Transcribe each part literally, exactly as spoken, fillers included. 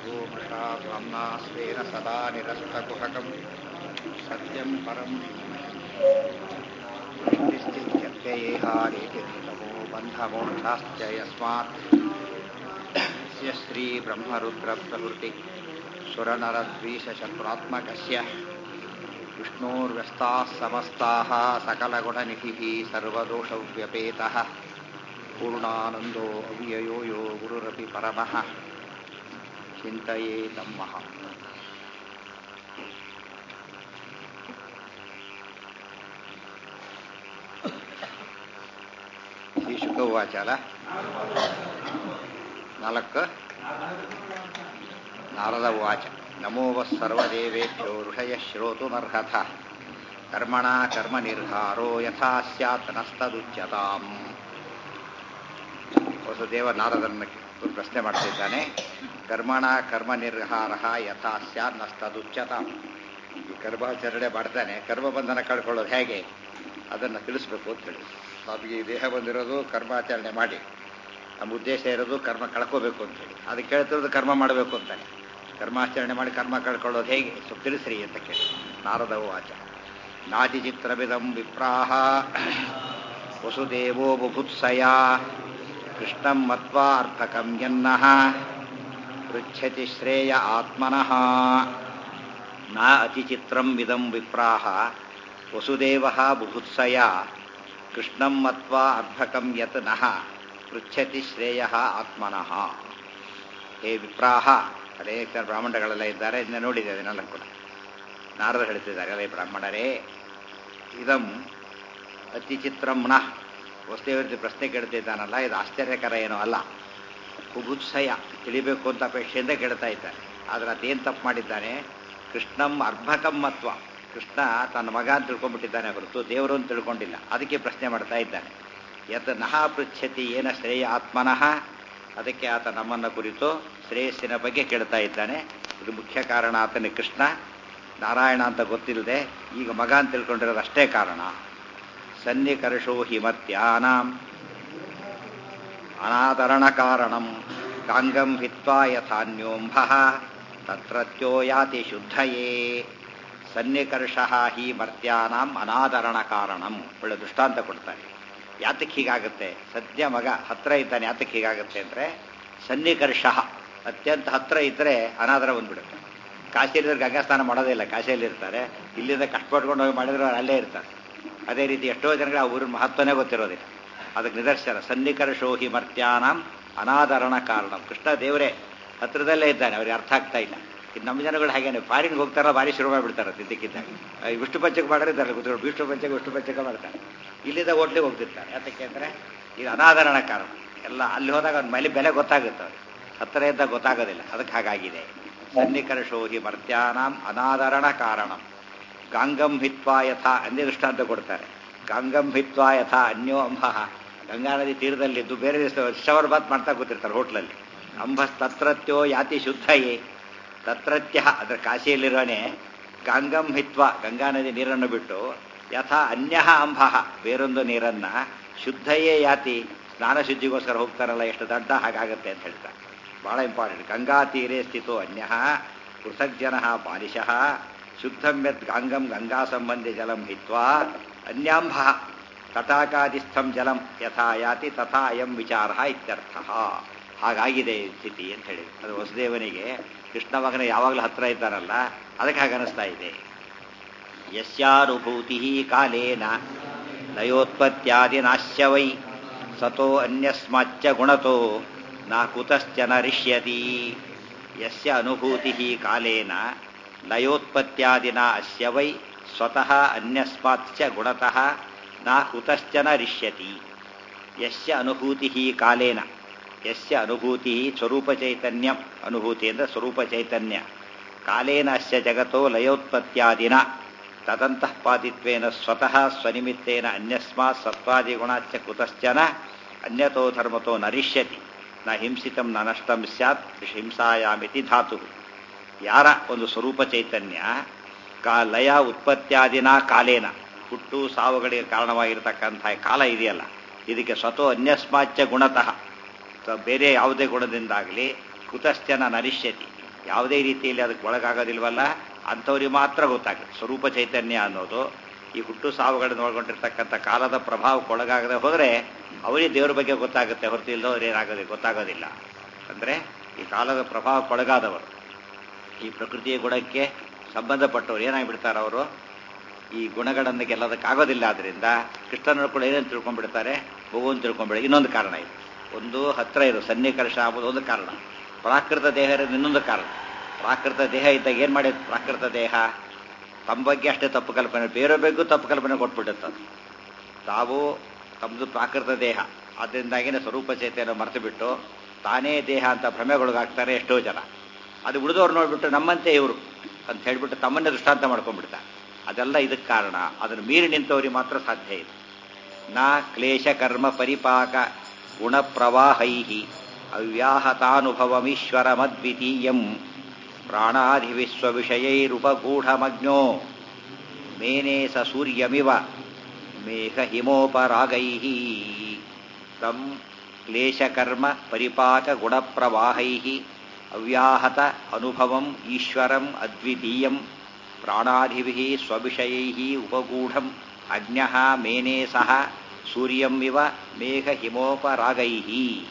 गोमृषा ब्रह्मणा स्वेन सदा निरस्तकुहकं सत्यं परं धीमहि बन्धमोक्षाश्च यस्मात् स्य श्रीब्रह्मरुद्रप्रभृति सुरनरद्वीषशत्रुरात्मकस्य विष्णोर्व्यस्ताः समस्ताः सकलगुणनिधिः सर्वदोषव्यपेतः पूर्णानन्दो अव्ययो यो गुरुरपि परमः चिन्तये तಮ್ಮः ಶ್ರೀ ಶುಕ ಉವಾಚ ಅಲ್ಲ ನಾಲ್ಕು ನಾರದ ಉವಾಚ ನಮೋ ವಃ ಸರ್ವದೇವೇಭ್ಯೋ ಋಷಯಃ ಶ್ರೋತುಮರ್ಹಥ ಕರ್ಮಣ ಕರ್ಮ ನಿರ್ಧಾರೋ ಯಥಾ ಸ್ಯಾತ್ ನಸ್ತದುಚ್ಯತಾಂ. ವಸುದೇವ ನಾರದನ್ನು ಪ್ರಶ್ನೆ ಮಾಡ್ತಿದ್ದಾನೆ. ಕರ್ಮಣ ಕರ್ಮ ನಿರ್ಹಾರ ಯಥಾ ಸ್ಯಾತ್ ನಸ್ತದುಚ್ಯತಾಂ. ಈ ಕರ್ಮಾಚರಣೆ ಮಾಡ್ತಾನೆ, ಕರ್ಮಬಂಧನ ಕಳ್ಕೊಳ್ಳೋದು ಹೇಗೆ ಅದನ್ನು ತಿಳಿಸ್ಬೇಕು ಅಂತ ಹೇಳಿ. ನಮಗೆ ಈ ದೇಹ ಬಂದಿರೋದು ಕರ್ಮಾಚರಣೆ ಮಾಡಿ, ನಮ್ಮ ಉದ್ದೇಶ ಇರೋದು ಕರ್ಮ ಕಳ್ಕೋಬೇಕು ಅಂತೇಳಿ. ಅದಕ್ಕೆ ಕೇಳ್ತಿರೋದು ಕರ್ಮ ಮಾಡಬೇಕು ಅಂತಾನೆ. ಕರ್ಮಾಚರಣೆ ಮಾಡಿ ಕರ್ಮ ಕಳ್ಕೊಳ್ಳೋದು ಹೇಗೆ ಸ್ವಲ್ಪ ತಿಳಿಸ್ರಿ ಅಂತ ಕೇಳಿ. ನಾರದ ಉವಾಚ ನಾತಿ ಚಿತ್ರವಿದಂ ವಿಪ್ರಾಹ ವಸುದೇವೋ ಬುಭುತ್ಸಯ ಕೃಷ್ಣಂ ಮತ್ವಾ ಅರ್ಥಕಂ ಯನ್ನಃ ಪೃಚ್ಛತಿ ಶ್ರೇಯ ಆತ್ಮನಃ. ನ ಅತಿಚಿತ್ರಂ ವಿದಂ ವಿಪ್ರಾಹ ವಸುದೇವಃ ಬುಭುತ್ಸಯ ಕೃಷ್ಣಂ ಮತ್ವಾ ಅರ್ಭಕಂ ಯತ್ ನಃ ಪೃಚ್ಛತಿ ಶ್ರೇಯ ಆತ್ಮನಃ. ಹೇ ವಿಪ್ರಾಹ, ಅನೇಕ ಬ್ರಾಹ್ಮಣಗಳೆಲ್ಲ ಇದ್ದಾರೆ, ಇದನ್ನ ನೋಡಿದೆ ಅದನ್ನೆಲ್ಲ ಕೂಡ. ನಾರದ ಹೇಳ್ತಿದ್ದಾರೆ, ಅದೇ ಬ್ರಾಹ್ಮಣರೇ, ಇದಂ ಅತಿಚಿತ್ರಂ ನ. ವಸುದೇವರಿಗೆ ಪ್ರಶ್ನೆ ಕೇಳ್ತಿದ್ದಾನಲ್ಲ, ಇದು ಆಶ್ಚರ್ಯಕರ ಏನೋ ಅಲ್ಲ. ಬುಭುತ್ಸಯ, ತಿಳಿಬೇಕು ಅಂತ ಅಪೇಕ್ಷೆಯಿಂದ ಕೇಳ್ತಾ ಇದ್ದಾನೆ. ಆದರೆ ಅದೇನು ತಪ್ಪು ಮಾಡಿದ್ದಾನೆ? ಕೃಷ್ಣಂ ಅರ್ಭಕಂ ಮತ್ವ, ಕೃಷ್ಣ ತನ್ನ ಮಗ ಅಂತ ತಿಳ್ಕೊಂಡ್ಬಿಟ್ಟಿದ್ದಾನೆ ಹೊರತು ದೇವರು ಅಂತ ತಿಳ್ಕೊಂಡಿಲ್ಲ. ಅದಕ್ಕೆ ಪ್ರಶ್ನೆ ಮಾಡ್ತಾ ಇದ್ದಾನೆ. ಯತ್ ನಹ ಪೃಚ್ಛತಿ ಏನ ಶ್ರೇಯ ಆತ್ಮನಃ, ಅದಕ್ಕೆ ಆತ ನಮ್ಮನ್ನು ಕುರಿತು ಶ್ರೇಯಸ್ಸಿನ ಬಗ್ಗೆ ಕೇಳ್ತಾ ಇದ್ದಾನೆ. ಇದು ಮುಖ್ಯ ಕಾರಣ. ಆತನ ಕೃಷ್ಣ ನಾರಾಯಣ ಅಂತ ಗೊತ್ತಿಲ್ಲದೆ ಈಗ ಮಗ ಅಂತ ತಿಳ್ಕೊಂಡಿರೋದು ಅಷ್ಟೇ ಕಾರಣ. ಸನ್ನಿಕರ್ಷೋ ಹಿಮತ್ಯಾನಾಂ ಅನಾದರಣ ಕಾರಣಂ ಗಾಂಗಂ ಹಿತ್ವಾ ಯಥಾನ್ಯೋಂಭಃ ತತ್ರತ್ಯೋ ಯಾತಿ ಶುದ್ಧಯೇ. ಸನ್ನಿಕರ್ಷ ಹಿ ಮರ್ತ್ಯಾನಾಂ ಅನಾದರಣ ಕಾರಣಂ. ಒಳ್ಳೆ ದೃಷ್ಟಾಂತ ಕೊಡ್ತಾರೆ. ಯಾತಕ್ಕೆ ಹೀಗಾಗುತ್ತೆ? ಸದ್ಯ ಮಗ ಹತ್ರ ಇದ್ದಾನೆ, ಯಾತಕ್ಕೆ ಹೀಗಾಗುತ್ತೆ ಅಂದರೆ ಸನ್ನಿಕರ್ಷ, ಅತ್ಯಂತ ಹತ್ರ ಇದ್ದರೆ ಅನಾದರ ಬಂದ್ಬಿಡುತ್ತೆ. ಕಾಶಿಯಲ್ಲಿದ್ರೆ ಗಂಗಾ ಸ್ನಾನ ಮಾಡೋದೇ ಇಲ್ಲ, ಕಾಶಿಯಲ್ಲಿ ಇರ್ತಾರೆ. ಇಲ್ಲಿಂದ ಕಷ್ಟಪಟ್ಕೊಂಡು ಹೋಗಿ ಮಾಡಿದ್ರೆ ಅವ್ರು ಅಲ್ಲೇ ಇರ್ತಾರೆ. ಅದೇ ರೀತಿ ಎಷ್ಟೋ ಜನರಿಗೆ ಆ ಊರಿನ ಮಹತ್ವನೇ ಗೊತ್ತಿರೋದಿಲ್ಲ. ಅದಕ್ಕೆ ನಿದರ್ಶನ ಸನ್ನಿಕರ್ಷೋ ಹಿ ಮರ್ತ್ಯಾನಾಂ ಅನಾದರಣ ಕಾರಣಂ. ಕೃಷ್ಣ ದೇವರೇ ಹತ್ರದಲ್ಲೇ ಇದ್ದಾನೆ, ಅವ್ರಿಗೆ ಅರ್ಥ ಆಗ್ತಾ ಇಲ್ಲ. ಇದು ನಮ್ಮ ಜನಗಳು ಹಾಗೇನೆ, ಫಾರಿನ್ಗೆ ಹೋಗ್ತಾರ, ಭಾರಿ ಶುರು ಮಾಡಿಬಿಡ್ತಾರೆ ತಿದ್ದಕ್ಕಿದ್ದಾಗ. ವಿಷ್ಣು ಪಂಚಕ ಮಾಡಿರ್ತಾರೆ, ಗೊತ್ತಿರೋ ವಿಷ್ಣು ಪಂಚಕ ವಿಷ್ಣು ಪಂಚಕ ಮಾಡ್ತಾರೆ. ಇಲ್ಲಿಂದ ಹೋಟ್ಲಿಗೆ ಹೋಗ್ತಿರ್ತಾರೆ. ಯಾತಕ್ಕೆ ಅಂದರೆ ಇದು ಅನಾದರಣ ಕಾರಣ. ಎಲ್ಲ ಅಲ್ಲಿ ಹೋದಾಗ ಅವ್ನ ಮೇಲೆ ಬೆಲೆ ಗೊತ್ತಾಗುತ್ತೆ, ಅವ್ರಿಗೆ ಹತ್ತಿರ ಇದ್ದಾಗ ಗೊತ್ತಾಗೋದಿಲ್ಲ. ಅದಕ್ಕೆ ಹಾಗಾಗಿದೆ. ಸನ್ನಿಕರ್ಷೋ ಹಿ ಮರ್ತ್ಯಾನಾಂ ಅನಾದರಣ ಕಾರಣಂ ಗಾಂಗಂ ಹಿತ್ವಾ ಯಥಾ. ಅನ್ಯ ದೃಷ್ಟಾಂತ ಕೊಡ್ತಾರೆ. ಗಾಂಗಂ ಹಿತ್ವಾ ಯಥಾ ಅನ್ಯೋ ಅಂಬಃ. ಗಂಗಾ ನದಿ ತೀರದಲ್ಲಿದ್ದು ಬೇರೆ ಶವರ್ ಬಾತ್ ಮಾಡ್ತಾ ಕೂತಿರ್ತಾರೆ ಹೋಟ್ಲಲ್ಲಿ. ಅಂಬಸ್ ತತ್ರತ್ಯೋ ಯಾತಿ ಶುದ್ಧಯೇ. ತತ್ರತ್ಯ ಅದರ ಕಾಶಿಯಲ್ಲಿರೋನೆ ಗಾಂಗಂ ಹಿತ್ವಾ, ಗಂಗಾ ನದಿ ನೀರನ್ನು ಬಿಟ್ಟು ಯಥಾ ಅನ್ಯ ಅಂಬಃ, ಬೇರೊಂದು ನೀರನ್ನ ಶುದ್ಧಯೇ ಯಾತಿ, ಸ್ನಾನ ಶುದ್ಧಿಗೋಸ್ಕರ ಹೋಗ್ತಾರಲ್ಲ, ಎಷ್ಟು ದಡ್ಡ ಹಾಗಾಗತ್ತೆ ಅಂತ ಹೇಳ್ತಾರೆ. ಬಹಳ ಇಂಪಾರ್ಟೆಂಟ್. ಗಂಗಾ ತೀರೆ ಸ್ಥಿತೋ ಅನ್ಯ ಪೃಥಕ್ ಜನ ಬಾಲಿಶಃ ಶುದ್ಧಂ ಯತ್ ಗಾಂಗಂ ಗಂಗಾ ಸಂಬಂಧಿ ಜಲಂ ಹಿತ್ವಾ ಅನ್ಯಾಂಭ ತಟಾಕಾದಿಸ್ಥಂ ಜಲಂ ಯಥಾ ಯಾತಿ ತಥಾ ಅಯಂ ವಿಚಾರ ಇತ್ಯರ್ಥ. ಹಾಗಾಗಿದೆ ಸ್ಥಿತಿ ಅಂತ ಹೇಳಿ. ಅದು ವಸುದೇವನಿಗೆ ಕೃಷ್ಣ ಮಗನ ಯಾವಾಗಲೂ ಹತ್ರ ಇದ್ದಾರಲ್ಲ, ಅದಕ್ಕೆ ಹಾಗನ್ನಿಸ್ತಾ ಇದೆ. ಯಸ್ಯಾನುಭೂತಿ ಕಾಲೇನ ಲಯೋತ್ಪತ್ಯಾದಿನಾಶ್ಯ ವೈ ಸತೋ ಅನ್ಯಸ್ಮಾಚ್ಚ ಗುಣತೋ ನ ಕುತಶ್ಚ ನ ರಿಷ್ಯತಿ. ಯಸ್ಯ ಅನುಭೂತಿ ಕಾಲೇನ ಲಯೋತ್ಪತ್ಯಾದಿನ ಅಸ್ಯ ವೈ ಸ್ವತಃ ಅನ್ಯಸ್ಮಾಚ್ಚ ಗುಣತಃ ನ ಕುತಶ್ಚ ನ ರಿಷ್ಯತಿ. ಯಸ್ಯ ಅನುಭೂತಿ ಕಾಲೇನ, ಯಸ್ಯ ಅನುಭೂತಿ ಸ್ವರೂಪ ಚೈತನ್ಯಂ, ಅನುಭೂತಿ ಅಂದರೆ ಸ್ವರೂಪ ಚೈತನ್ಯ. ಕಾಲೇನ ಅಸ್ಯ ಜಗತೋ ಲಯೋತ್ಪತ್ಯಾದಿನ ತದಂತಃಪಾದಿತ್ವೇನ ಸ್ವತಃ ಸ್ವನಿಮಿತ್ತೇನ ಅನ್ಯಸ್ಮಾತ್ ಸತ್ವಾದಿಗುಣಾಚ್ಚ ಕುತಶ್ಚನ ಅನ್ಯತೋ ಧರ್ಮತೋ ನರಿಷ್ಯತಿ ನ ಹಿಂಸಿತಂ ನ ನಷ್ಟಂ ಸ್ಯಾತ್ ಹಿಂಸಾಯಾಮಿತಿ ಧಾತು. ಯಾರ ಒಂದು ಸ್ವರೂಪ ಚೈತನ್ಯ ಕಾ ಲಯ ಉತ್ಪತ್ತ್ಯಾದಿನ ಕಾಲೇನ, ಹುಟ್ಟು ಸಾವುಗಳಿಗೆ ಕಾರಣವಾಗಿರ್ತಕ್ಕಂಥ ಕಾಲ ಇದೆಯಲ್ಲ, ಇದಕ್ಕೆ ಸ್ವತೋ ಅನ್ಯಸ್ಮಾಚ್ಚ ಗುಣತಃ, ಬೇರೆ ಯಾವುದೇ ಗುಣದಿಂದಾಗಲಿ ಕುತಶ್ಚನ ನರಿಷ್ಯತಿ, ಯಾವುದೇ ರೀತಿಯಲ್ಲಿ ಅದಕ್ಕೆ ಒಳಗಾಗೋದಿಲ್ವಲ್ಲ ಅಂಥವ್ರಿಗೆ ಮಾತ್ರ ಗೊತ್ತಾಗುತ್ತೆ. ಸ್ವರೂಪ ಚೈತನ್ಯ ಅನ್ನೋದು ಈ ಹುಟ್ಟು ಸಾವುಗಳನ್ನು ಒಳಗೊಂಡಿರ್ತಕ್ಕಂಥ ಕಾಲದ ಪ್ರಭಾವಕ್ಕೆ ಒಳಗಾಗದೆ ಹೋದರೆ ಅವರಿಗೆ ದೇವರ ಬಗ್ಗೆ ಗೊತ್ತಾಗುತ್ತೆ, ಹೊರತು ಇಲ್ಲದವ್ರು ಏನಾಗೋದಿಲ್ಲ ಗೊತ್ತಾಗೋದಿಲ್ಲ. ಅಂದರೆ ಈ ಕಾಲದ ಪ್ರಭಾವಕ್ಕೆ ಒಳಗಾದವರು, ಈ ಪ್ರಕೃತಿಯ ಗುಣಕ್ಕೆ ಸಂಬಂಧಪಟ್ಟವ್ರು ಏನಾಗಿಬಿಡ್ತಾರೆ, ಅವರು ಈ ಗುಣಗಳನ್ನು ಗೆಲ್ಲೋದಕ್ಕಾಗೋದಿಲ್ಲ. ಆದ್ದರಿಂದ ಕೃಷ್ಣನ ಕೂಡ ಏನೇನು ತಿಳ್ಕೊಂಡ್ಬಿಡ್ತಾರೆ, ಭಗವಂತ ತಿಳ್ಕೊಂಡ್ಬಿಡ. ಇನ್ನೊಂದು ಕಾರಣ ಇದೆ, ಒಂದು ಹತ್ರ ಇರೋ ಸನ್ನಿಕರ್ಷ ಆಗೋದು ಒಂದು ಕಾರಣ, ಪ್ರಾಕೃತ ದೇಹ ಇರೋದು ಇನ್ನೊಂದು ಕಾರಣ. ಪ್ರಾಕೃತ ದೇಹ ಇದ್ದಾಗ ಏನು ಮಾಡಿದ ಪ್ರಾಕೃತ ದೇಹ ತಮ್ಮ ಬಗ್ಗೆ ಅಷ್ಟೇ ತಪ್ಪು ಕಲ್ಪನೆ, ಬೇರೆ ಬಗ್ಗೂ ತಪ್ಪು ಕಲ್ಪನೆ ಕೊಟ್ಬಿಡುತ್ತದೆ. ತಾವು ತಮ್ಮದು ಪ್ರಾಕೃತ ದೇಹ, ಅದರಿಂದಾಗಿನೇ ಸ್ವರೂಪ ಚೈತನ್ಯ ಮರೆತು ಬಿಟ್ಟು ತಾನೇ ದೇಹ ಅಂತ ಭ್ರಮೆಗೊಳಗಾಗ್ತಾರೆ ಎಷ್ಟೋ ಜನ. ಅದು ಉಳಿದವ್ರು ನೋಡ್ಬಿಟ್ಟು ನಮ್ಮಂತೆ ಇವರು ಅಂತ ಹೇಳ್ಬಿಟ್ಟು ತಮ್ಮನ್ನೇ ದೃಷ್ಟಾಂತ ಮಾಡ್ಕೊಂಡ್ಬಿಡ್ತಾರೆ. ಅದೆಲ್ಲ ಇದಕ್ಕೆ ಕಾರಣ. ಅದನ್ನು ಮೀರಿ ನಿಂತವರಿಗೆ ಮಾತ್ರ ಸಾಧ್ಯ ಇದೆ. ನಾ ಕ್ಲೇಶ ಕರ್ಮ ಪರಿಪಾಕ ಗುಣ ಪ್ರವಾಹೈ ಅವ್ಯಾಹತಾನುಭವಮೀಶ್ವರಮದ್ವಿತೀಯಂ ಪ್ರಾಣಾಧಿವಿಶ್ವ ವಿಷಯೈರುಪಗೂಢಮಜ್ಞೋ ಮೇನೆ ಸ ಸೂರ್ಯಮಿವ ಮೇಘ ಹಿಮೋಪರಾಗೈ ತಂ ಕ್ಲೇಶಕರ್ಮ ಪರಿಪಾಕ ಗುಣಪ್ರವಾಹೈ ಅವ್ಯಾಹತ ಅನುಭವಂ ಈಶ್ವರಂ ಅದ್ವಿತೀಯಂ ಪ್ರಾಣಾಧಿಭಿಃ ಸ್ವವಿಷಯೈಃ ಉಪಗೂಢಂ ಅಜ್ಞಃ ಮೇನೆ ಸಹ ಸೂರ್ಯಂ ಇವ ಮೇಘ ಹಿಮೋಪರಾಗೈಃ.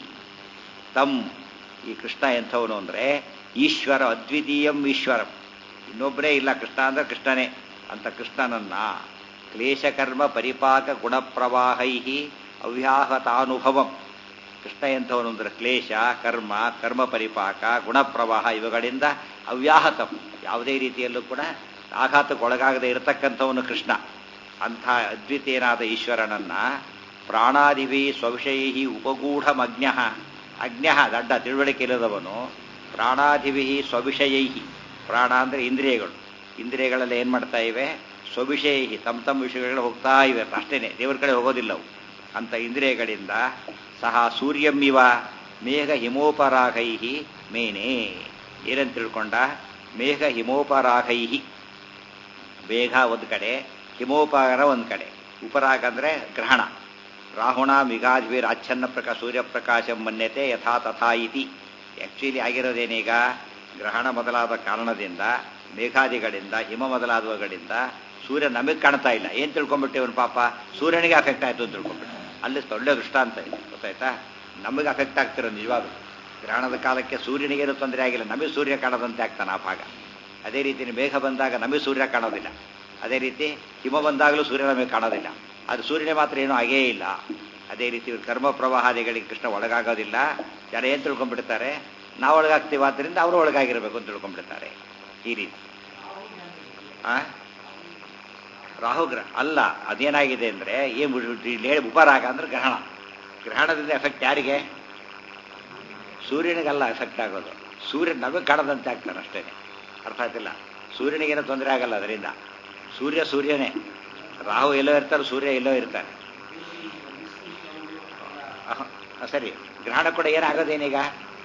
ತಂ ಈ ಕೃಷ್ಣ ಎಂಥವನು ಅಂದರೆ ಈಶ್ವರ, ಅದ್ವಿತೀಯಂ ಈಶ್ವರಂ, ಇನ್ನೊಬ್ಬರೇ ಇಲ್ಲ, ಕೃಷ್ಣ ಅಂದ್ರೆ ಕೃಷ್ಣನೇ ಅಂತ ಕೃಷ್ಣನನ್ನ ಕ್ಲೇಶಕರ್ಮ ಪರಿಪಾಕ ಗುಣಪ್ರವಾಹೈ ಅವ್ಯಾಹತಾನುಭವಂ. ಕೃಷ್ಣ ಎಂಥವನು ಅಂದರೆ ಕ್ಲೇಶ ಕರ್ಮ ಕರ್ಮ ಪರಿಪಾಕ ಗುಣಪ್ರವಾಹ ಇವುಗಳಿಂದ ಅವ್ಯಾಹತಂ, ಯಾವುದೇ ರೀತಿಯಲ್ಲೂ ಕೂಡ ಆಘಾತಕ್ಕೊಳಗಾಗದೆ ಇರತಕ್ಕಂಥವನು ಕೃಷ್ಣ. ಅಂಥ ಅದ್ವಿತೀಯನಾದ ಈಶ್ವರನನ್ನ ಪ್ರಾಣಾದಿಭಿ ಸ್ವವಿಷಯೈ ಉಪಗೂಢಮಜ್ಞ, ಅಜ್ಞ ದಡ್ಡ ತಿಳುವಳಿಕೆ ಇಲ್ಲದವನು, ಪ್ರಾಣಾದಿಭಿ ಸ್ವವಿಷಯೈ, ಪ್ರಾಣ ಅಂದರೆ ಇಂದ್ರಿಯಗಳು, ಇಂದ್ರಿಯಗಳೆಲ್ಲ ಏನು ಮಾಡ್ತಾ ಇವೆ, ಸ್ವವಿಷಯೈ ತಮ್ಮ ತಮ್ಮ ವಿಷಯಗಳು ಹೋಗ್ತಾ ಇವೆ ಅಷ್ಟೇನೆ, ದೇವರ ಕಡೆ ಹೋಗೋದಿಲ್ಲವು. ಅಂತ ಇಂದ್ರಿಯಗಳಿಂದ ಸಹ ಸೂರ್ಯಮಿವ ಮೇಘ ಹಿಮೋಪರಾಗೈ ಮೇನೆ, ಏನಂತ ತಿಳ್ಕೊಂಡ, ಮೇಘ ಹಿಮೋಪರಾಗೈ, ಮೇಘ ಒಂದು ಕಡೆ, ಹಿಮೋಪರ ಒಂದು ಕಡೆ, ಉಪರಾಗ ಅಂದರೆ ಗ್ರಹಣ. ರಾಹುಣ ಮಿಗಾಧಿವೀರ್ ಆಚ್ಛನ್ನ ಪ್ರಕಾಶ ಸೂರ್ಯಪ್ರಕಾಶ ಮನ್ಯತೆ ಯಥಾ ತಥಾ ಇತಿ. ಆ್ಯಕ್ಚುಲಿ ಆಗಿರೋದೇನೀಗ, ಗ್ರಹಣ ಮೊದಲಾದ ಕಾರಣದಿಂದ, ಮೇಘಾದಿಗಳಿಂದ, ಹಿಮ ಮೊದಲಾದವುಗಳಿಂದ ಸೂರ್ಯ ನಮಗೆ ಕಾಣ್ತಾ ಇಲ್ಲ. ಏನು ತಿಳ್ಕೊಂಡ್ಬಿಟ್ಟೇವನು ಪಾಪ, ಸೂರ್ಯನಿಗೆ ಅಫೆಕ್ಟ್ ಆಯಿತು ಅಂತ ತಿಳ್ಕೊಂಡ್ಬಿಟ್ಟು, ಅಲ್ಲಿ ಒಳ್ಳೆ ದೃಷ್ಟಾಂತ ಇದೆ ಗೊತ್ತಾಯ್ತಾ. ನಮಗೆ ಅಫೆಕ್ಟ್ ಆಗ್ತಿರೋ ನಿಜವಾಗ್ಲೂ ಗ್ರಹಣದ ಕಾಲಕ್ಕೆ ಸೂರ್ಯನಿಗೇನು ತೊಂದರೆ ಆಗಿಲ್ಲ, ನಮಗೆ ಸೂರ್ಯ ಕಾಣೋದಂತೆ ಆಗ್ತಾನೆ ಆ ಭಾಗ. ಅದೇ ರೀತಿ ಮೇಘ ಬಂದಾಗ ನಮಗೆ ಸೂರ್ಯ ಕಾಣೋದಿಲ್ಲ, ಅದೇ ರೀತಿ ಹಿಮ ಬಂದಾಗಲೂ ಸೂರ್ಯ ನಮಗೆ ಕಾಣೋದಿಲ್ಲ, ಅದು ಸೂರ್ಯನ ಮಾತ್ರ ಏನೂ ಆಗೇ ಇಲ್ಲ. ಅದೇ ರೀತಿ ಕರ್ಮ ಪ್ರವಾಹಾದಿಗಳಿಗೆ ಕೃಷ್ಣ ಒಳಗಾಗೋದಿಲ್ಲ. ಜನ ಏನು ತಿಳ್ಕೊಂಡ್ಬಿಡ್ತಾರೆ, ನಾವು ಒಳಗಾಗ್ತೀವಿ ಆದ್ದರಿಂದ ಅವರು ಒಳಗಾಗಿರಬೇಕು ಅಂತ ತಿಳ್ಕೊಂಡ್ಬಿಡ್ತಾರೆ ಈ ರೀತಿ. ಆ ರಾಹುಗ್ರಹ ಅಲ್ಲ, ಅದೇನಾಗಿದೆ ಅಂದರೆ ಏನು ಹೇಳಿ ಉಪರಾಗ ಅಂದ್ರೆ ಗ್ರಹಣ. ಗ್ರಹಣದಿಂದ ಎಫೆಕ್ಟ್ ಯಾರಿಗೆ, ಸೂರ್ಯನಿಗೆಲ್ಲ ಎಫೆಕ್ಟ್ ಆಗೋದು, ಸೂರ್ಯ ನಮಗೆ ಕಾಣದಂತೆ ಆಗ್ತಾನೆ ಅಷ್ಟೇ. ಅರ್ಥ ಆಯ್ತಿಲ್ಲ, ಸೂರ್ಯನಿಗೇನೋ ತೊಂದರೆ ಆಗಲ್ಲ ಅದರಿಂದ. ಸೂರ್ಯ ಸೂರ್ಯನೇ, ರಾಹು ಎಲ್ಲೋ ಇರ್ತಾರೆ, ಸೂರ್ಯ ಎಲ್ಲೋ ಇರ್ತಾರೆ. ಸರಿ, ಗ್ರಹಣ ಕೂಡ ಏನಾಗೋದೇನೀಗ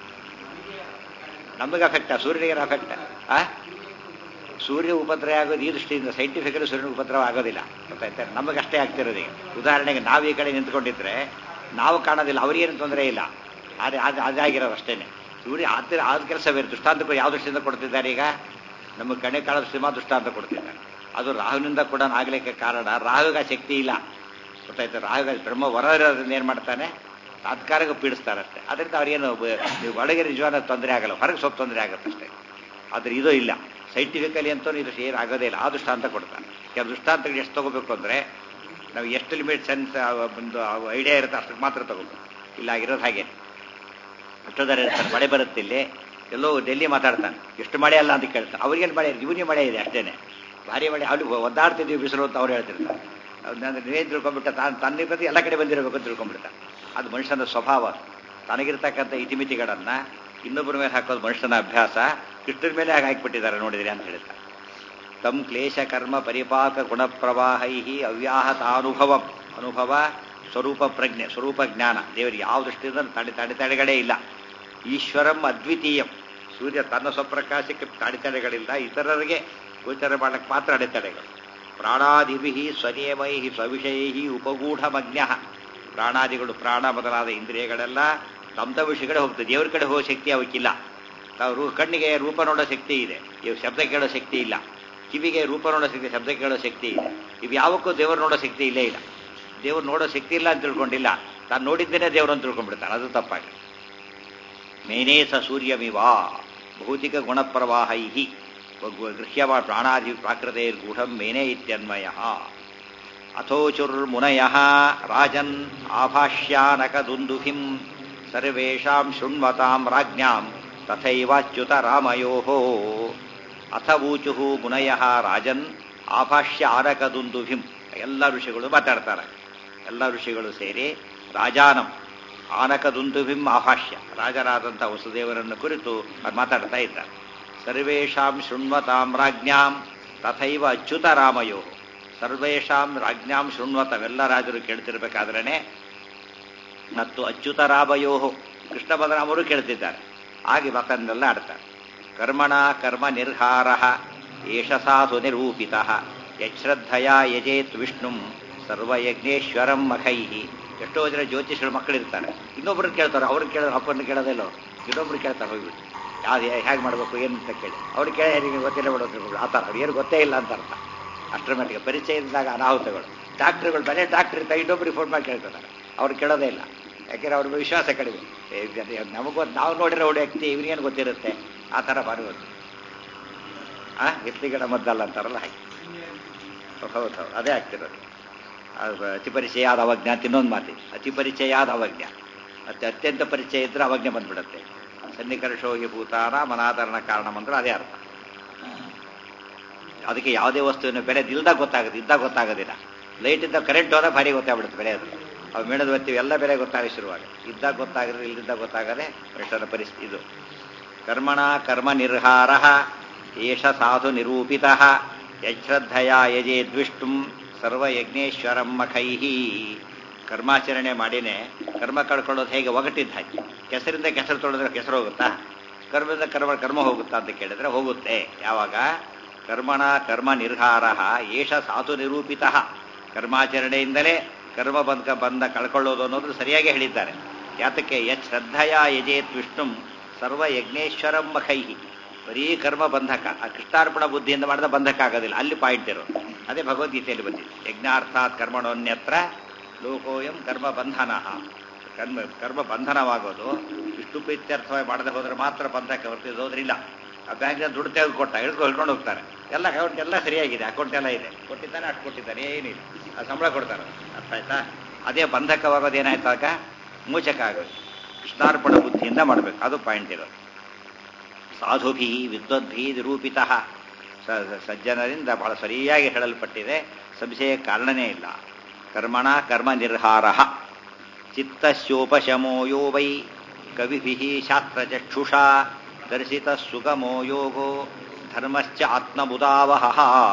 ನಮಗೆ ಅಫೆಕ್ಟ, ಸೂರ್ಯನಿಗೇನು ಅಫೆಕ್ಟ. ಆ ಸೂರ್ಯ ಉಪದ್ರವ ಆಗೋದು ಈ ದೃಷ್ಟಿಯಿಂದ ಸೈಂಟಿಫಿಕಲಿ ಸೂರ್ಯನ ಉಪದ್ರವ ಆಗೋದಿಲ್ಲ ಗೊತ್ತಾಯ್ತಾರೆ, ನಮಗಷ್ಟೇ ಆಗ್ತಿರೋದು. ಈಗ ಉದಾಹರಣೆಗೆ ನಾವು ಈ ಕಡೆ ನಿಂತ್ಕೊಂಡಿದ್ರೆ ನಾವು ಕಾಣೋದಿಲ್ಲ, ಅವರಿಗೇನು ತೊಂದರೆ ಇಲ್ಲ, ಅದೇ ಅದು ಅದಾಗಿರೋದು ಅಷ್ಟೇ. ಸೂರ್ಯ ಆದ ಆದ ಕೆಲಸ ಬೇರೆ. ದೃಷ್ಟಾಂತ ಯಾವ ದೃಷ್ಟಿಯಿಂದ ಕೊಡ್ತಿದ್ದಾರೆ, ಈಗ ನಮಗೆ ಕಣೆ ಕಾಣೋದು ಸಿನಿಮಾ ದೃಷ್ಟಾಂತ ಕೊಡ್ತಿದ್ದಾರೆ. ಅದು ರಾಹುವಿನಿಂದ ಕೂಡ ಆಗಲಿಕ್ಕೆ ಕಾರಣ, ರಾಹುಗ ಶಕ್ತಿ ಇಲ್ಲ ಗೊತ್ತಾಯ್ತು. ರಾಹುಗ ಬ್ರಹ್ಮ ಹೊರ ಇರೋದ್ರಿಂದ ಏನು ಮಾಡ್ತಾನೆ, ತಾತ್ಕಾಲಿಕ ಪೀಡಿಸ್ತಾರಷ್ಟೇ. ಅದರಿಂದ ಅವ್ರಿಗೇನು ನೀವು ಒಳಗೆ ನಿಜವಾದ ತೊಂದರೆ ಆಗಲ್ಲ, ಹೊರಗೆ ಸ್ವಲ್ಪ ತೊಂದರೆ ಆಗುತ್ತೆ ಅಷ್ಟೇ. ಆದರೆ ಇದು ಇಲ್ಲ, ಸೈಂಟಿಫಿಕಲಿ ಅಂತೂ ಇದು ಏನು ಆಗೋದೇ ಇಲ್ಲ. ಆ ದೃಷ್ಟಾಂತ ಕೊಡ್ತಾನೆ. ಕೆಲವು ದೃಷ್ಟಾಂತಗಳು ಎಷ್ಟು ತಗೋಬೇಕು ಅಂದರೆ ನಾವು ಎಷ್ಟು ಲಿಮಿಟ್ ಸೆನ್ಸ್ ಒಂದು ಐಡಿಯಾ ಇರುತ್ತೆ ಅಷ್ಟಕ್ಕೆ ಮಾತ್ರ ತಗೋಬೇಕು. ಇಲ್ಲ ಆಗಿರೋದು ಹಾಗೆ. ಎಷ್ಟೋದಾರ ಇರ್ತಾರೆ, ಮಳೆ ಬರುತ್ತೆ ಇಲ್ಲಿ, ಎಲ್ಲೋ ಡೆಲ್ಲಿ ಮಾತಾಡ್ತಾನೆ, ಎಷ್ಟು ಮಳೆ ಅಲ್ಲ ಅಂತ ಕೇಳ್ತಾನೆ. ಅವ್ರಿಗೇನು ಮಳೆ, ಇವನಿಗೆ ಮಳೆ ಇದೆ ಅಷ್ಟೇನೆ, ಭಾರಿ ಮಳೆ, ಅಲ್ಲಿ ಒದ್ದಾಡ್ತಿದ್ದೀವಿ ಬಿಸಿಲು ಅಂತ ಅವ್ರು ಹೇಳ್ತಿರ್ತಾರೆ. ಅಂದ್ರೆ ನೀವೇನು ತಿಳ್ಕೊಂಡ್ಬಿಟ್ಟ, ತಾನು ತನ್ನ ಪ್ರತಿ ಎಲ್ಲ ಕಡೆ ಬಂದಿರಬೇಕು ಅಂತ ತಿಳ್ಕೊಂಡ್ಬಿಡ್ತಾನೆ. ಅದು ಮನುಷ್ಯನ ಸ್ವಭಾವ. ತನಗಿರ್ತಕ್ಕಂಥ ಇತಿಮಿತಿಗಳನ್ನು ಇನ್ನೊಬ್ಬರ ಮೇಲೆ ಹಾಕೋದು ಮನುಷ್ಯನ ಅಭ್ಯಾಸ. ಕೃಷ್ಣನ ಮೇಲೆ ಹಾಗೆ ಹಾಕಿಬಿಟ್ಟಿದ್ದಾರೆ ನೋಡಿದ್ರಿ ಅಂತ ಹೇಳ್ತಾರೆ. ತಂ ಕ್ಲೇಶ ಕರ್ಮ ಪರಿಪಾಕ ಗುಣಪ್ರವಾಹೈ ಅವ್ಯಾಹತಾನುಭವಂ, ಅನುಭವ ಸ್ವರೂಪ ಪ್ರಜ್ಞೆ, ಸ್ವರೂಪ ಜ್ಞಾನ, ದೇವರಿಗೆ ಯಾವ ದೃಷ್ಟಿಯಿಂದ ತಡೆ ತಡೆತಡೆಗಳೇ ಇಲ್ಲ. ಈಶ್ವರಂ ಅದ್ವಿತೀಯಂ, ಸೂರ್ಯ ತನ್ನ ಸ್ವಪ್ರಕಾಶಕ್ಕೆ ತಡೆತಡೆಗಳಿಲ್ಲ, ಇತರರಿಗೆ ಗೋಚರ ಮಾಡಕ್ಕೆ ಮಾತ್ರ ಅಡೆತಡೆಗಳು. ಪ್ರಾಣಾದಿಭಿ ಸ್ವನಿಯಮೈ ಸ್ವವಿಷಯೈ ಉಪಗೂಢಮಜ್ಞ, ಪ್ರಾಣಾದಿಗಳು ಪ್ರಾಣ ಮೊದಲಾದ ಇಂದ್ರಿಯಗಳೆಲ್ಲ ತಮ್ಮ ವಿಷಯಗಳೇ ಹೋಗ್ತದೆ, ದೇವರ ಕಡೆ ಹೋಗೋ ಶಕ್ತಿ ಅವಕ್ಕಿಲ್ಲ. ಅವರು ಕಣ್ಣಿಗೆ ರೂಪ ನೋಡೋ ಶಕ್ತಿ ಇದೆ, ಇವು ಶಬ್ದ ಕೇಳೋ ಶಕ್ತಿ ಇಲ್ಲ. ಕಿವಿಗೆ ರೂಪ ನೋಡೋ ಶಕ್ತಿ, ಶಬ್ದ ಕೇಳೋ ಶಕ್ತಿ ಇದೆ. ಇವು ಯಾವಕ್ಕೂ ದೇವರು ನೋಡೋ ಶಕ್ತಿ ಇಲ್ಲೇ ಇಲ್ಲ. ದೇವ್ರು ನೋಡೋ ಶಕ್ತಿ ಇಲ್ಲ ಅಂತ ತಿಳ್ಕೊಂಡಿಲ್ಲ, ತಾನು ನೋಡಿದ್ದೇನೆ ದೇವರು ಅಂತ ತಿಳ್ಕೊಂಡ್ಬಿಡ್ತಾನೆ. ಅದು ತಪ್ಪಾಗಿ. ಮೇನೇ ಸ ಸೂರ್ಯಮಿವಾ ಭೌತಿಕ ಗುಣಪ್ರವಾಹೈ ಗೃಹ್ಯವ ಪ್ರಾಣಾಧಿ ಪ್ರಾಕೃತೈರ್ಗೂಢಂ ಮೇನೇ ಇತ್ಯನ್ವಯ. ಅಥೋಚುರ್ಮುನಯ ರಾಜನ್ ಆಭಾಷ್ಯಾನಕದುಂದುಭಿಂ ಸರ್ವೇಷಾಂ ಶೃಣ್ವತಾಂ ರಾಜ್ಞಾಂ ತಥೈವಾಚ್ಯುತ ರಾಮಯೋಃ. ಅಥವೂಚುಃ ಮುನಯಃ ರಾಜನ್ ಆಭಾಷ್ಯ ಆನಕದುಂದುಭಿಂ. ಎಲ್ಲ ಋಷಿಗಳು ಮಾತಾಡ್ತಾರೆ. ಎಲ್ಲ ಋಷಿಗಳು ಸೇರಿ ರಾಜಾನಂ ಆನಕದುಂದುಭಿಂ ಆಭಾಷ್ಯ, ರಾಜರಾದಂಥ ವಸುದೇವರನ್ನು ಕುರಿತು ಮಾತಾಡ್ತಾ ಇದ್ದಾರೆ. ಸರ್ವೇಷಾಂ ಶೃಣ್ವತಾಂ ರಾಜ್ಞಾಂ ತಥೈವ ಅಚ್ಯುತ ರಾಮಯೋ. ಸರ್ವೇಷಾಂ ರಾಜ್ಞಾಂ ಶೃಣ್ವತವೆಲ್ಲ ರಾಜರು ಕೇಳ್ತಿರ್ಬೇಕಾದ್ರೇ ಮತ್ತು ಅಚ್ಯುತ ರಾಮಯೋ ಕೃಷ್ಣ ಬಲರಾಮರು ಕೇಳ್ತಿದ್ದಾರೆ. ಹಾಗೆ ಮತನ್ನೆಲ್ಲ ಆಡ್ತಾರೆ. ಕರ್ಮಣ ಕರ್ಮ ನಿರ್ಹಾರ ಏಷ ಸಾಧು ನಿರೂಪಿತ ಯಶ್ರದ್ಧಯ ಯಜೇತ್ ವಿಷ್ಣುಂ ಸರ್ವಯಜ್ಞೇಶ್ವರಂ ಮಖೈ. ಎಷ್ಟೋ ಜನ ಜ್ಯೋತಿಷರು ಮಕ್ಕಳಿರ್ತಾರೆ, ಇನ್ನೊಬ್ರನ್ನ ಕೇಳ್ತಾರೆ. ಅವ್ರಿಗೆ ಕೇಳಿದ್ರೆ ಅಪ್ಪನ ಕೇಳೋದಿಲ್ಲೋ, ಇನ್ನೊಬ್ರು ಕೇಳ್ತಾರೆ ಹೋಗ್ಬಿಟ್ಟು ಯಾವ್ದು ಹೇಗೆ ಮಾಡಬೇಕು ಏನು ಅಂತ ಕೇಳಿ. ಅವ್ರಿಗೆ ಕೇಳಿ ಯಾರಿಗೆ ಗೊತ್ತಿಲ್ಲ ಬಿಡೋದು ಆ ಥರ, ಅವ್ರು ಏನು ಗೊತ್ತೇ ಇಲ್ಲ ಅಂತ ಅರ್ಥ. ಅಷ್ಟರ ಮಟ್ಟಿಗೆ ಪರಿಚಯದಾಗ ಅನಾಹುತಗಳು. ಡಾಕ್ಟ್ರುಗಳು ಬರೀ ಡಾಕ್ಟ್ರ್ ಇರ್ತಾರೆ, ಇನ್ನೊಬ್ರಿಗೆ ಫೋನ್ ಮಾಡಿ ಕೇಳ್ತಾರೆ. ಅವ್ರು ಕೇಳೋದೇ ಇಲ್ಲ, ಯಾಕೆಂದ್ರೆ ಅವ್ರಿಗೆ ವಿಶ್ವಾಸ ಕಡಿಮೆ. ನಮಗೂ ನಾವು ನೋಡಿರೋ ಹುಡುಗ ವ್ಯಕ್ತಿ ಇವ್ರಿಗೇನು ಗೊತ್ತಿರುತ್ತೆ, ಆ ಥರ ಬರುವುದು. ಆ ಎತ್ತಿಗಡ ಮದ್ದಲ್ಲ ಅಂತಾರಲ್ಲ ಹಾಗೆ. ಹೌದು ಹೌದು, ಅದೇ ಆಗ್ತಿರೋದು. ಅತಿ ಪರಿಚಯ ಆದ ಅವಜ್ಞ ಅಂತ ಇನ್ನೊಂದು ಮಾತಿ. ಅತಿ ಪರಿಚಯ ಆದ ಅವಜ್ಞ ಮತ್ತೆ ಅತ್ಯಂತ ಪರಿಚಯ ಇದ್ರೆ ಅವಜ್ಞೆ ಬಂದ್ಬಿಡುತ್ತೆ. ಸನ್ನಿಕರ್ಷೋಗಿ ಭೂತಾನ ಮನಾಧಾರಣ ಕಾರಣ ಅಂದ್ರೆ ಅದೇ ಅರ್ಥ. ಅದಕ್ಕೆ ಯಾವುದೇ ವಸ್ತುವಿನ ಬೆಲೆ ಇಲ್ದಾಗ ಗೊತ್ತಾಗುತ್ತೆ, ಇದ್ದಾಗ ಗೊತ್ತಾಗೋದಿಲ್ಲ. ಲೈಟ್ ಇದ್ದಾಗ ಕರೆಂಟ್ ಹೋದಾಗ ಭಾರಿ ಗೊತ್ತಾಗ್ಬಿಡುತ್ತೆ ಬೆಲೆ. ಅದು ಅವು ಮೇಣದ ಬರ್ತೀವಿ ಎಲ್ಲ ಬೆಲೆ ಗೊತ್ತಾಗ ಶುರುವಾಗ. ಇದ್ದಾಗ ಗೊತ್ತಾಗಿದ್ರೆ ಇಲ್ಲಿದ್ದಾಗ ಗೊತ್ತಾಗದೆ ಮನುಷ್ಯನ ಪರಿಸ್ಥಿತಿ ಇದು. ಕರ್ಮಣ ಕರ್ಮ ನಿರ್ಹಾರ ಏಷ ಸಾಧು ನಿರೂಪಿತ ಯಶ್ರದ್ಧಯ ಯಜೇದ್ವಿಷ್ಟುಂ ಸರ್ವಯಜ್ಞೇಶ್ವರಂ ಮಖೈಹಿ. ಕರ್ಮಾಚರಣೆ ಮಾಡಿನೇ ಕರ್ಮ ಕಳ್ಕೊಳ್ಳೋದು ಹೇಗೆ ಒಗಟಿದ್ದು ಹಾಕಿ. ಕೆಸರಿಂದ ಕೆಸರು ತೊಳೆದ್ರೆ ಕೆಸರು ಹೋಗುತ್ತಾ? ಕರ್ಮದಿಂದ ಕರ್ಮ ಕರ್ಮ ಹೋಗುತ್ತಾ ಅಂತ ಕೇಳಿದ್ರೆ ಹೋಗುತ್ತೆ. ಯಾವಾಗ ಕರ್ಮಣ ಕರ್ಮ ನಿರ್ಹಾರ ಏಷ ಸಾಧು ನಿರೂಪಿತ. ಕರ್ಮಾಚರಣೆಯಿಂದಲೇ ಕರ್ಮ ಬಂಧ ಬಂಧ ಕಳ್ಕೊಳ್ಳೋದು ಅನ್ನೋದು ಸರಿಯಾಗಿ ಹೇಳಿದ್ದಾರೆ. ಯಾತಕ್ಕೆ ಯತ್ ಶ್ರದ್ಧಯ ಯಜೇತ್ ವಿಷ್ಣುಂ ಸರ್ವ ಯಜ್ಞೇಶ್ವರಂ ಮಖೈಹಿ. ಬರೀ ಕರ್ಮ ಬಂಧಕ, ಆ ಕೃಷ್ಣಾರ್ಪಣ ಬುದ್ಧಿಯಿಂದ ಮಾಡಿದ ಬಂಧಕ ಆಗೋದಿಲ್ಲ. ಅಲ್ಲಿ ಪಾಯಿಂಟ್ ಇರೋದು. ಅದೇ ಭಗವದ್ಗೀತೆಯಲ್ಲಿ ಬಂದಿದೆ. ಯಜ್ಞಾರ್ಥಾತ್ ಕರ್ಮಣೋನ್ಯತ್ರ ಲೋಕೋಯಂ ಕರ್ಮ ಬಂಧನ. ಕರ್ಮ ಕರ್ಮ ಬಂಧನವಾಗೋದು ವಿಷ್ಣು ಪ್ರೀತ್ಯರ್ಥವಾಗಿ ಮಾಡದೆ ಹೋದ್ರೆ ಮಾತ್ರ ಬಂಧಕ, ಹೊರತಿದ್ದು ಹೋದ್ರಿಲ್ಲ. ಆ ಬ್ಯಾಂಕ್ನ ದುಡ್ಡು ತೆಗೆದು ಕೊಟ್ಟ ಹಿಡ್ಕೊಂಡು ಹಿಡ್ಕೊಂಡು ಹೋಗ್ತಾರೆ. ಎಲ್ಲ ಅಕೌಂಟ್ ಎಲ್ಲ ಸರಿಯಾಗಿದೆ, ಅಕೌಂಟ್ ಎಲ್ಲ ಇದೆ, ಕೊಟ್ಟಿದ್ದಾನೆ ಅಷ್ಟು ಕೊಟ್ಟಿದ್ದಾನೆ, ಏನಿಲ್ಲ. ಆ ಸಂಬಳ ಕೊಡ್ತಾರೆ. ಅರ್ಥ ಆಯ್ತಾ? ಅದೇ ಬಂಧಕವಾಗೋದು ಏನಾಯ್ತಾಗ ಮೋಚಕ ಆಗೋದು. ಕೃಷ್ಣಾರ್ಪಣ ಬುದ್ಧಿಯಿಂದ ಮಾಡಬೇಕು, ಅದು ಪಾಯಿಂಟ್ ಇರೋದು. ಸಾಧುಭಿ ವಿದ್ವದ್ಭಿ ನಿರೂಪಿತ. ಸಜ್ಜನರಿಂದ ಬಹಳ ಸರಿಯಾಗಿ ಹೇಳಲ್ಪಟ್ಟಿದೆ, ಸಂಶಯ ಕಾರಣನೇ ಇಲ್ಲ. ಕರ್ಮಣ ಕರ್ಮ ನಿರ್ಹಾರ ಚಿತ್ತಸ್ಯೋಪಶಮೋ ಯೋ ವೈ ಕವಿಭಿ ಶಾಸ್ತ್ರಚಕ್ಷುಷಾ ದರ್ಶಿತ ಸುಗಮೋ ಯೋಗೋ ಧರ್ಮಶ್ಚ ಆತ್ಮಬುಧಾವಹ.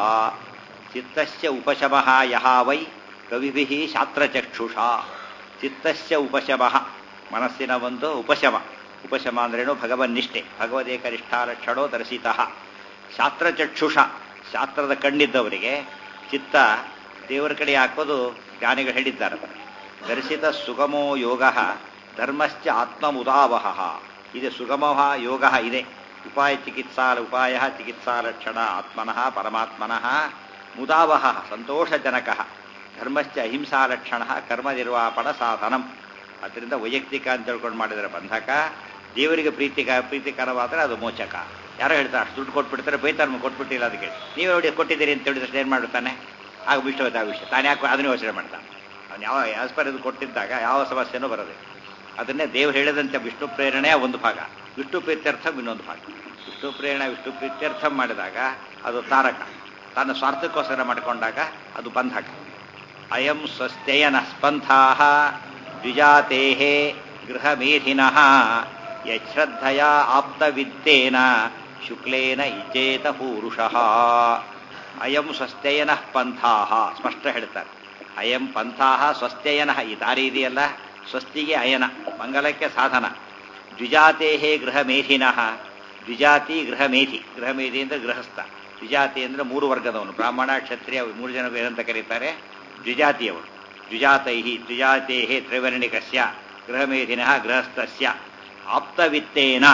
ಚಿತ್ತಸ್ಯ ಉಪಶಮಃ ಯಹ ವೈ ಕವಿಭಿ ಶಾಸ್ತ್ರಚಕ್ಷುಷಾ. ಚಿತ್ತಸ್ಯ ಉಪಶಮಃ, ಮನಸ್ಸಿನ ಒಂದು ಉಪಶಮ. ಉಪಶಮ ಅಂದ್ರೇನು? ಭಗವನ್ನಿಷ್ಠೆ, ಭಗವದೇಕನಿಷ್ಠಾ ಲಕ್ಷಣೋ ದರ್ಶಿತಃ. ಶಾಸ್ತ್ರಚಕ್ಷುಷ, ಶಾಸ್ತ್ರದ ಕಣ್ಣಿದ್ದವರಿಗೆ ಚಿತ್ತ ದೇವರ ಕಡೆ ಹಾಕೋದು ಜ್ಞಾನಿಗಳು ಹೇಳಿದ್ದಾರೆ. ದರ್ಶಿತ ಸುಗಮೋ ಯೋಗ ಧರ್ಮಶ್ಚ ಆತ್ಮಮುದಾವಹ. ಇದು ಸುಗಮ ಯೋಗ ಇದೆ. ಉಪಾಯ ಚಿಕಿತ್ಸಾ ಉಪಾಯ ಚಿಕಿತ್ಸಾ ಲಕ್ಷಣ ಆತ್ಮನಃ ಪರಮಾತ್ಮನಃ ಮುದಾವಹ ಸಂತೋಷಜನಕ. ಧರ್ಮಶ್ಚ ಅಹಿಂಸಾ ಲಕ್ಷಣ ಕರ್ಮ ನಿರ್ವಾಪಣ ಸಾಧನಂ. ಅದರಿಂದ ವೈಯಕ್ತಿಕ ಅಂತ ತಿಳ್ಕೊಂಡು ಮಾಡಿದರೆ ಬಂಧಕ, ದೇವರಿಗೆ ಪ್ರೀತಿಕ ಪ್ರೀತಿಕರವಾದರೆ ಅದು ಮೋಚಕ. ಯಾರೋ ಹೇಳ್ತಾರೆ ಅಷ್ಟು ದುಡ್ಡು ಕೊಟ್ಬಿಡ್ತಾರೆ, ಬೈತಾರೆ ಕೊಟ್ಬಿಟ್ಟಿಲ್ಲ ಅದಕ್ಕೆ. ನೀವು ನೋಡಿ ಕೊಟ್ಟಿದ್ದೀರಿ ಅಂತ ಹೇಳಿದ್ರೆ ಏನು ಮಾಡ್ಬಿಡ್ತಾನೆ? ಆಗ ಬಿಟ್ಟು ಹೋಯ್ತು ಆ ವಿಷಯ. ತಾನು ಯಾಕೆ ಅದನ್ನೇ ಯೋಚನೆ ಮಾಡ್ತಾನೆ. ಅವ್ನು ಯಾವ ಆಸ್ಪರ್ ಇದು ಕೊಟ್ಟಿದ್ದಾಗ ಯಾವ ಸಮಸ್ಯೆನೂ ಬರೋದಿಲ್ಲ. ಅದನ್ನೇ ದೇವರು ಹೇಳಿದಂತೆ ವಿಷ್ಣು ಪ್ರೇರಣೆಯ ಒಂದು ಭಾಗ, ವಿಷ್ಣು ಪ್ರೀತ್ಯರ್ಥಂ ಇನ್ನೊಂದು ಭಾಗ. ವಿಷ್ಣು ಪ್ರೇರಣೆ ವಿಷ್ಣು ಪ್ರೀತ್ಯರ್ಥಂ ಮಾಡಿದಾಗ ಅದು ತಾರಕ, ತನ್ನ ಸ್ವಾರ್ಥಕ್ಕೋಸ್ಕರ ಮಾಡಿಕೊಂಡಾಗ ಅದು ಬಂಧಕ. ಅಯಂ ಸ್ವಸ್ಥಯನ ಸ್ಪಂಥಾ ದ್ವಿಜಾತೆ ಗೃಹಮೇಧಿನಃ ಯಶ್ರದ್ಧಯ ಆಪ್ತವಿತ್ತೇನ ಶುಕ್ಲೇನ ಇಚೇತ ಪೂರುಷಃ. ಅಯಂ ಸ್ವಸ್ಥಯನ ಪಂಥಾ, ಸ್ಪಷ್ಟ ಹೇಳ್ತಾರೆ. ಅಯಂ ಪಂಥಾ ಸ್ವಸ್ಥಯನ, ಈ ದಾರಿ ಇದೆಯಲ್ಲ ಸ್ವಸ್ತಿಗೆ ಅಯನ, ಮಂಗಲಕ್ಕೆ ಸಾಧನ. ದ್ವಿಜಾತೆ ಗೃಹಮೇಧಿನಃ, ದ್ವಿಜಾತಿ ಗೃಹಮೇಧಿ. ಗೃಹಮೇಧಿ ಅಂದರೆ ಗೃಹಸ್ಥ, ದ್ವಿಜಾತಿ ಅಂದರೆ ಮೂರು ವರ್ಗದವನು. ಬ್ರಾಹ್ಮಣ ಕ್ಷತ್ರಿಯ ಮೂರು ಜನ ಏನಂತ ಕರೀತಾರೆ? ದ್ವಿಜಾತಿಯವರು. ದ್ವಿಜಾತೈ ದ್ವಿಜಾತೆ ತ್ರಿವರ್ಣಿಕಸ್ಯ ಗೃಹಮೇಧಿನಃ ಗೃಹಸ್ಥಸ್ಯ ಆಪ್ತವಿತ್ತೇನ.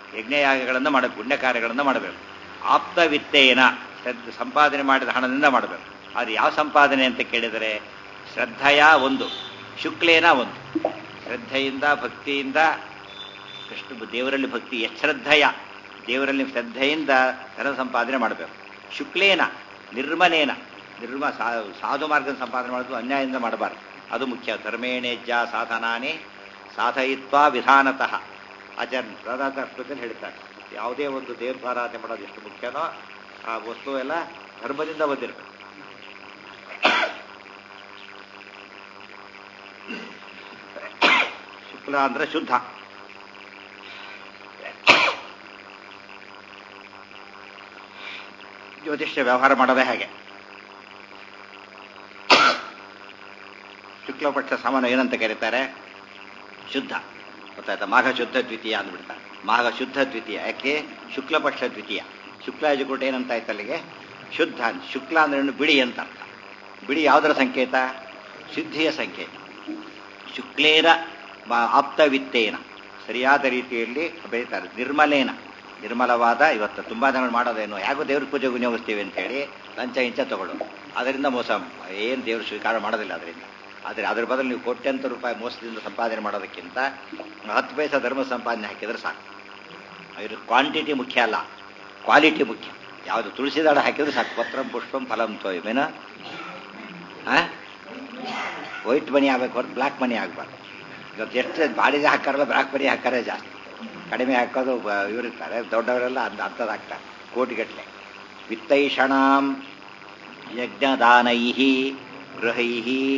ಯಜ್ಞಯಾಗಗಳನ್ನು ಮಾಡಬೇಕು, ಪುಣ್ಯ ಕಾರ್ಯಗಳನ್ನು ಮಾಡಬೇಕು. ಆಪ್ತವಿತ್ತೇನ ಸಂಪಾದನೆ ಮಾಡಿದ ಹಣದಿಂದ ಮಾಡಬೇಕು. ಅದು ಯಾವ ಸಂಪಾದನೆ ಅಂತ ಕೇಳಿದರೆ ಶ್ರದ್ಧೆಯ ಒಂದು, ಶುಕ್ಲೇನ ಒಂದು. ಶ್ರದ್ಧೆಯಿಂದ ಭಕ್ತಿಯಿಂದ ಕೃಷ್ಣ ದೇವರಲ್ಲಿ ಭಕ್ತಿ ಎಶ್ರದ್ಧೆಯ ದೇವರಲ್ಲಿ ಶ್ರದ್ಧೆಯಿಂದ ಧನ ಸಂಪಾದನೆ ಮಾಡಬೇಕು. ಶುಕ್ಲೇನ ನಿರ್ಮಲೇನ ನಿರ್ಮ ಸಾಧು ಮಾರ್ಗದ ಸಂಪಾದನೆ ಮಾಡೋದು ಅನ್ಯಾಯದಿಂದ ಮಾಡಬಾರ್ದು, ಅದು ಮುಖ್ಯ. ಧರ್ಮೇಣೇಜ್ಜ ಸಾಧನಾನೇ ಸಾಧಯಿತ್ವ ವಿಧಾನತಃ ಆಚಾರ್ಯ ಪ್ರದಾತದಲ್ಲಿ ಹೇಳ್ತಾರೆ. ಯಾವುದೇ ಒಂದು ದೇವರಾರಾಧನೆ ಮಾಡೋದು ಎಷ್ಟು ಮುಖ್ಯನೋ ಆ ವಸ್ತು ಎಲ್ಲ ಧರ್ಮದಿಂದ ಬಂದಿರಬೇಕು. ಶುಕ್ಲ ಅಂದ್ರೆ ಶುದ್ಧ. ಜ್ಯೋತಿಷ್ಯ ವ್ಯವಹಾರ ಮಾಡೋದೇ ಹಾಗೆ. ಶುಕ್ಲಪಕ್ಷ ಸಮಾನ ಏನಂತ ಕರೀತಾರೆ? ಶುದ್ಧ. ಗೊತ್ತಾಯ್ತಾ? ಮಾಘ ಶುದ್ಧ ದ್ವಿತೀಯ ಅಂದ್ಬಿಡ್ತಾರೆ. ಮಾಘ ಶುದ್ಧ ದ್ವಿತೀಯ. ಯಾಕೆ? ಶುಕ್ಲಪಕ್ಷ ದ್ವಿತೀಯ. ಶುಕ್ಲಾಜುಕೋಟ ಏನಂತ ಆಯ್ತು ಅಲ್ಲಿಗೆ? ಶುದ್ಧ. ಶುಕ್ಲ ಅಂದ್ರೆ ಬಿಳಿ ಅಂತ ಅರ್ಥ. ಬಿಳಿ ಯಾವುದರ ಸಂಕೇತ? ಶುದ್ಧಿಯ ಸಂಕೇತ. ಶುಕ್ಲೇನ ಆಪ್ತವಿತ್ತೇನ ಸರಿಯಾದ ರೀತಿಯಲ್ಲಿ ಬೆಳೀತಾರೆ. ನಿರ್ಮಲೇನ ನಿರ್ಮಲವಾದ. ಇವತ್ತು ತುಂಬಾ ಜನ ಮಾಡೋದೇನು, ಯಾಕೋ ದೇವ್ರ ಪೂಜೆ ವಿನಿಯೋಗಿಸ್ತೀವಿ ಅಂತೇಳಿ ಲಂಚ ಇಂಚ ತಗೊಳ್ಳೋದು, ಅದರಿಂದ ಮೋಸ. ಏನು ದೇವ್ರ ಸ್ವೀಕಾರ ಮಾಡೋದಿಲ್ಲ ಅದರಿಂದ. ಆದರೆ ಅದ್ರ ಬದಲು ನೀವು ಕೋಟ್ಯಂತರ ರೂಪಾಯಿ ಮೋಸದಿಂದ ಸಂಪಾದನೆ ಮಾಡೋದಕ್ಕಿಂತ ಹತ್ತು ಪೈಸಾ ಧರ್ಮ ಸಂಪಾದನೆ ಹಾಕಿದ್ರೆ ಸಾಕು. ಇದ್ರ ಕ್ವಾಂಟಿಟಿ ಮುಖ್ಯ ಅಲ್ಲ, ಕ್ವಾಲಿಟಿ ಮುಖ್ಯ. ಯಾವುದು ತುಳಸಿ ದಾಳ ಹಾಕಿದ್ರೆ ಸಾಕು. ಪತ್ರಂ ಪುಷ್ಪಂ ಫಲಂ ತೋಯಮೇನ. ವೈಟ್ ಮನಿ ಆಗ್ಬೇಕು ಹೊರತು ಬ್ಲ್ಯಾಕ್ ಮನಿ ಆಗ್ಬಾರ್ದು. ಇವತ್ತು ಎಷ್ಟು ಬಾಡಿಗೆ ಹಾಕಾರಲ್ಲ ಬ್ಲ್ಯಾಕ್ ಮನಿ ಹಾಕಾರೆ ಜಾಸ್ತಿ. ಕಡಿಮೆ ಹಾಕೋದು ಇವರಿರ್ತಾರೆ, ದೊಡ್ಡವರೆಲ್ಲ ಅಂತ ಅಂಥದ್ದು ಹಾಕ್ತಾರೆ ಕೋಟಿಗಟ್ಟಲೆ. ವಿತ್ತೈಷಣಾಂ ಯಜ್ಞದಾನೈ ಗೃಹೈ